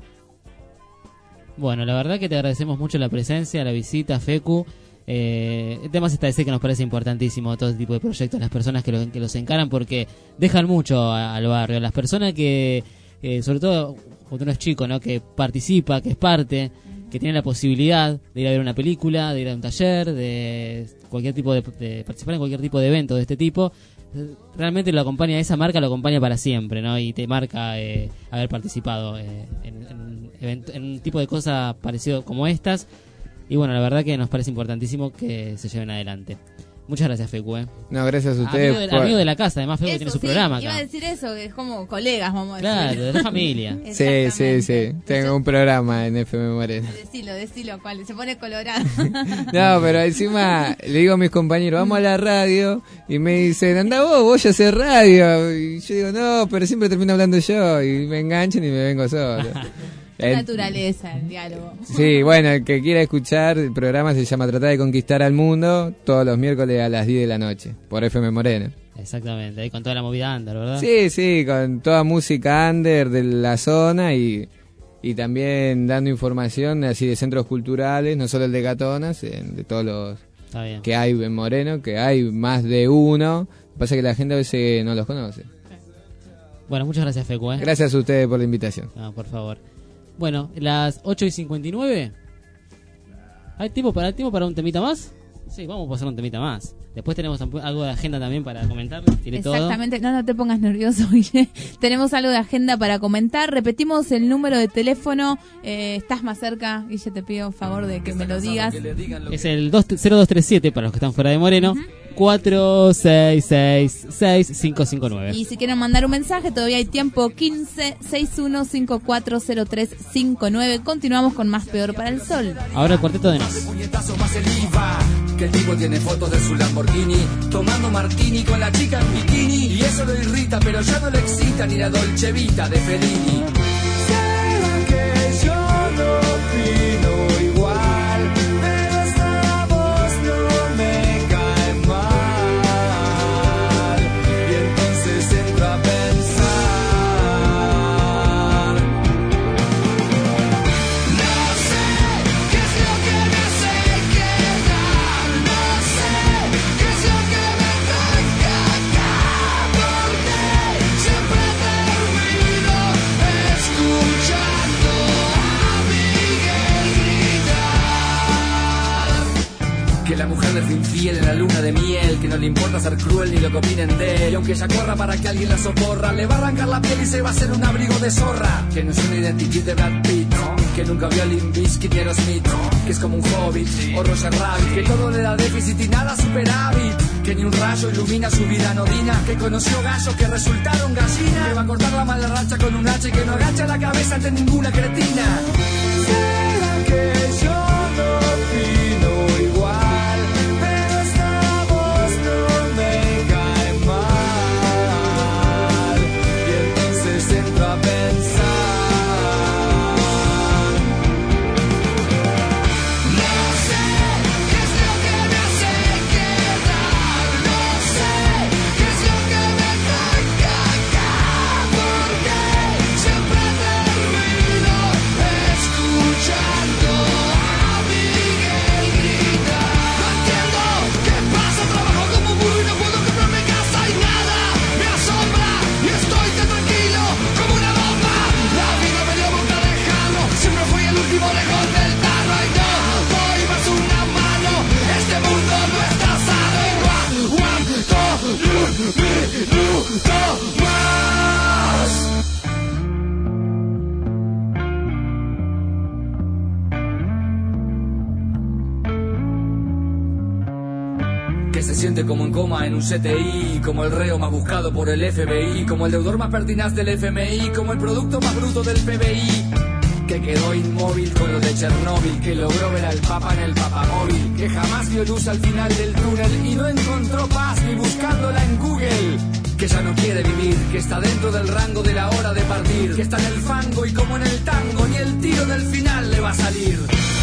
Bueno, la verdad que te agradecemos mucho la presencia, la visita, Fecu. Eh, el tema es esta decir que nos parece importantísimo todo este tipo de proyectos, las personas que, lo- que los encaran, porque dejan mucho a- al barrio. Las personas que, eh, sobre todo cuando uno es chico, ¿no? Que participa, que es parte, que tiene la posibilidad de ir a ver una película, de ir a un taller, de cualquier tipo de, de participar en cualquier tipo de evento de este tipo, eh, realmente lo acompaña, esa marca lo acompaña para siempre, ¿no? Y te marca eh, haber participado eh, en, en, event- en un tipo de cosas parecido como estas. Y bueno, la verdad que nos parece importantísimo que se lleven adelante. Muchas gracias, Fecu. ¿eh? No, gracias a ustedes. Amigo de, por- amigo de la casa, además, Fecu Eso, tiene su sí, programa iba a acá. decir eso, que es como colegas, vamos a decir. Claro, de la familia. Sí, sí, sí. Tengo un programa en F M Moreno. Decilo, decilo, cuál, se pone colorado. No, pero encima le digo a mis compañeros, vamos a la radio, y me dicen, anda vos, vos ya haces radio. Y yo digo, no, pero siempre termino hablando yo, y me enganchan y me vengo solo. Es Eh, naturaleza el diálogo. Sí, bueno, el que quiera escuchar, el programa se llama Tratar de Conquistar al Mundo, todos los miércoles a las diez de la noche, por F M Moreno. Exactamente, ahí con toda la movida under, ¿verdad? Sí, sí, con toda música under de la zona y, y también dando información así de centros culturales, no solo el de Catonas, eh, de todos los Está bien. que hay en Moreno, que hay más de uno. Lo que pasa es que la gente a veces no los conoce. Bueno, muchas gracias, Fecu. ¿eh? Gracias a ustedes por la invitación. No, por favor. Bueno, las ocho y cincuenta y nueve. ¿Hay tiempo para, tiempo para un temita más? Sí, vamos a pasar un temita más. Después tenemos algo de agenda también para comentar. Tiré todo. Exactamente, no, no te pongas nervioso, Guille. Tenemos algo de agenda para comentar. Repetimos el número de teléfono. Eh, estás más cerca, Guille, te pido favor de que me lo digas. Es el dos- cero dos tres siete para los que están fuera de Moreno. cuatro seis seis seis cinco cinco nueve. Y si quieren mandar un mensaje, todavía hay tiempo. quince sesenta y uno cincuenta y cuatro cero tres cincuenta y nueve. Continuamos con Más Peor para el Sol. Ahora el cuarteto de Nos. Puñetazo más el I V A, que el tipo tiene fotos de su Lamborghini, tomando martini con la chica en bikini, y eso lo irrita, pero ya no le excita ni la Dolce Vita de Fellini. piel en la luna de miel, que no le importa ser cruel ni lo que opinen de él. Y aunque ella corra para que alguien la socorra, le va a arrancar la piel y se va a hacer un abrigo de zorra. Que no es una identidad de Brad Pitt, ¿no? Que nunca vio a Limp Bizkit ni Aerosmith, ¿no? Que es como un hobbit o Roger Rabbit, que todo le da déficit y nada superávit, que ni un rayo ilumina su vida anodina, que conoció gallos que resultaron gallina, que va a cortar la mala racha con un hacha y que no agacha la cabeza ante ninguna cretina. ¿Será que yo no opino igual? Pero esta voz no me cae mal. Y entonces entro a pensar. No sé qué es lo que me hace quedar. No sé qué es lo que me toca acá. Porque siempre termino escuchando a Miguel gritar. No entiendo qué pasa, trabajo como un burro y no puedo comprarme casa y nada me asombra y estoy tan tranquilo como una bomba. La vida me dio boca de jarro, siempre fui el último lejos del tarro y no doy más una mano. Este mundo no está sano y no aguanto ni un minuto más. Que se siente como en coma en un C T I, como el reo más buscado por el F B I, como el deudor más pertinaz del F M I, como el producto más bruto del P B I, que quedó inmóvil con lo de Chernóbil, que logró ver al Papa en el papamóvil, que jamás vio luz al final del túnel y no encontró paz ni buscándola en Google, que ya no quiere vivir, que está dentro del rango de la hora de partir, que está en el fango y como en el tango ni el tiro del final le va a salir.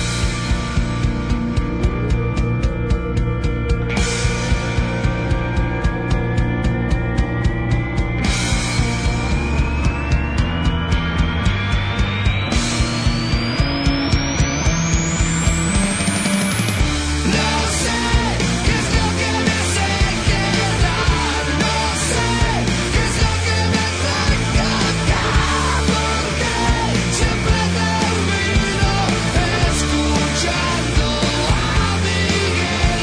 No sé qué es lo que me hace quedar. No sé qué es lo que me toca acá. Porque siempre termino escuchando a Miguel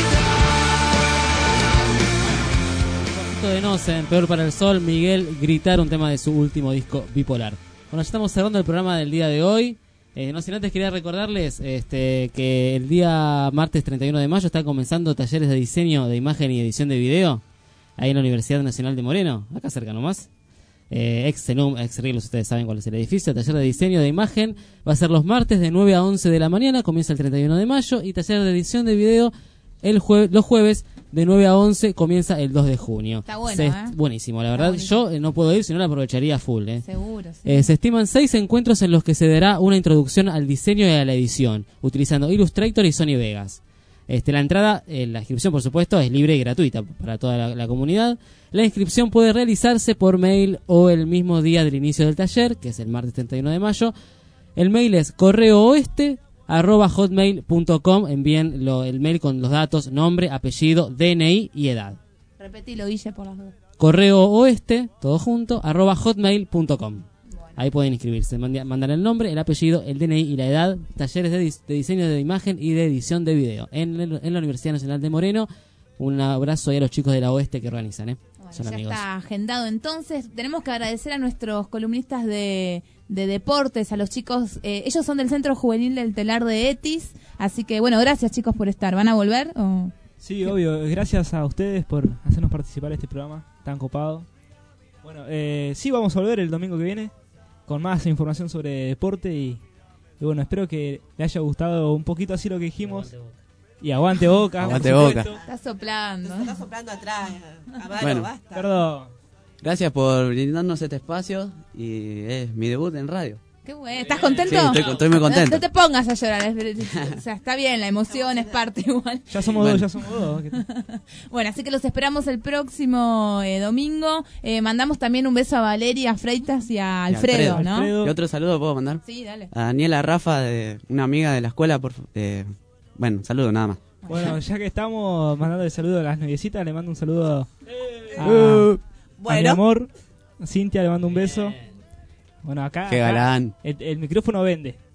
gritar. De Nocen, Peor para el Sol, Miguel gritar, un tema de su último disco Bipolar. Bueno, ya estamos cerrando el programa del día de hoy. Eh, no sin antes quería recordarles este, que el día martes treinta y uno de mayo están comenzando talleres de diseño de imagen y edición de video ahí en la Universidad Nacional de Moreno, acá cerca nomás. Eh, ex Cenum, ex Riglos, ustedes saben cuál es el edificio. Taller de diseño de imagen va a ser los martes de nueve a once de la mañana, comienza el treinta y uno de mayo, y taller de edición de video el jue los jueves de nueve a once, comienza el dos de junio. Está bueno, Se ¿eh? Buenísimo, la verdad. Yo eh, no puedo ir, si no la aprovecharía full. ¿eh? Seguro, sí. Eh, se estiman seis encuentros en los que se dará una introducción al diseño y a la edición, utilizando Illustrator y Sony Vegas. Este, la entrada, eh, la inscripción por supuesto es libre y gratuita para toda la, la comunidad. La inscripción puede realizarse por mail o el mismo día del inicio del taller, que es el martes treinta y uno de mayo. El mail es correooeste arroba hotmail punto com. Envíen lo, el mail con los datos, nombre, apellido, D N I y edad. Repetilo, Guille, por las dudas. Correooeste, todo junto, arroba hotmail punto com. Ahí pueden inscribirse, mandan el nombre, el apellido, el D N I y la edad. Talleres de, dis de diseño de imagen y de edición de video en, el, en la Universidad Nacional de Moreno. Un abrazo ahí a los chicos de la Oeste que organizan, ¿eh? Bueno, Son ya amigos. está agendado entonces. Tenemos que agradecer a nuestros columnistas de, de deportes, a los chicos. Eh, ellos son del Centro Juvenil del Telar de Etis. Así que, bueno, gracias chicos por estar. ¿Van a volver? O... Sí, obvio. Gracias a ustedes por hacernos participar de este programa tan copado. Bueno, eh, sí, vamos a volver el domingo que viene con más información sobre deporte y, y bueno, espero que le haya gustado un poquito así lo que dijimos. Y aguante Boca. Aguante Boca. Está soplando. Está soplando atrás. Amaro, Bueno, basta. Perdón. Gracias por brindarnos este espacio y es mi debut en radio. Qué bueno. ¿Estás contento? Sí, estoy, estoy muy contento. No, no te pongas a llorar. O sea, está bien, la emoción es parte igual. Ya somos Bueno. dos, ya somos dos. Bueno, así que los esperamos el próximo eh, domingo. Eh, mandamos también un beso a Valeria, a Freitas y a Alfredo, Y ¿no? Alfredo. ¿Y otro saludo puedo mandar? Sí, dale. A Daniela Rafa, de una amiga de la escuela. Por, eh, bueno, saludo nada más. Bueno, ya que estamos mandando el saludo a las noviecitas, le mando un saludo a, Uh. a mi amor. Cintia, le mando un beso. Bueno, acá, Qué acá galán. el, el micrófono vende.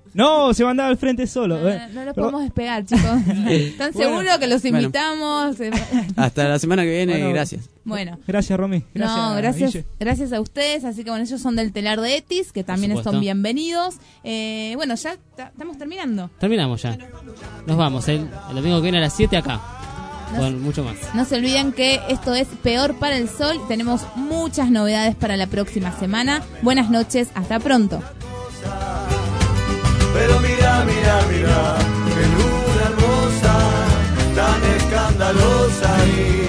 No, se mandaba al frente solo. No, no, no los podemos despegar, chicos. ¿Están Bueno, seguros que los bueno. invitamos? Hasta la semana que viene, Bueno, gracias. Bueno. Gracias, Romy. Gracias, no, gracias, Guille. gracias a ustedes. Así que bueno, ellos son del telar de Etis, que también supuesto. son bienvenidos. Eh, bueno, ya ta- estamos terminando. Terminamos ya. Nos vamos, el, el domingo que viene a las siete acá. No Con se- mucho más. No se olviden que esto es Peor para el Sol. Tenemos muchas novedades para la próxima semana. Buenas noches, hasta pronto. Pero mira, mira, mira, qué luna hermosa, tan escandalosa y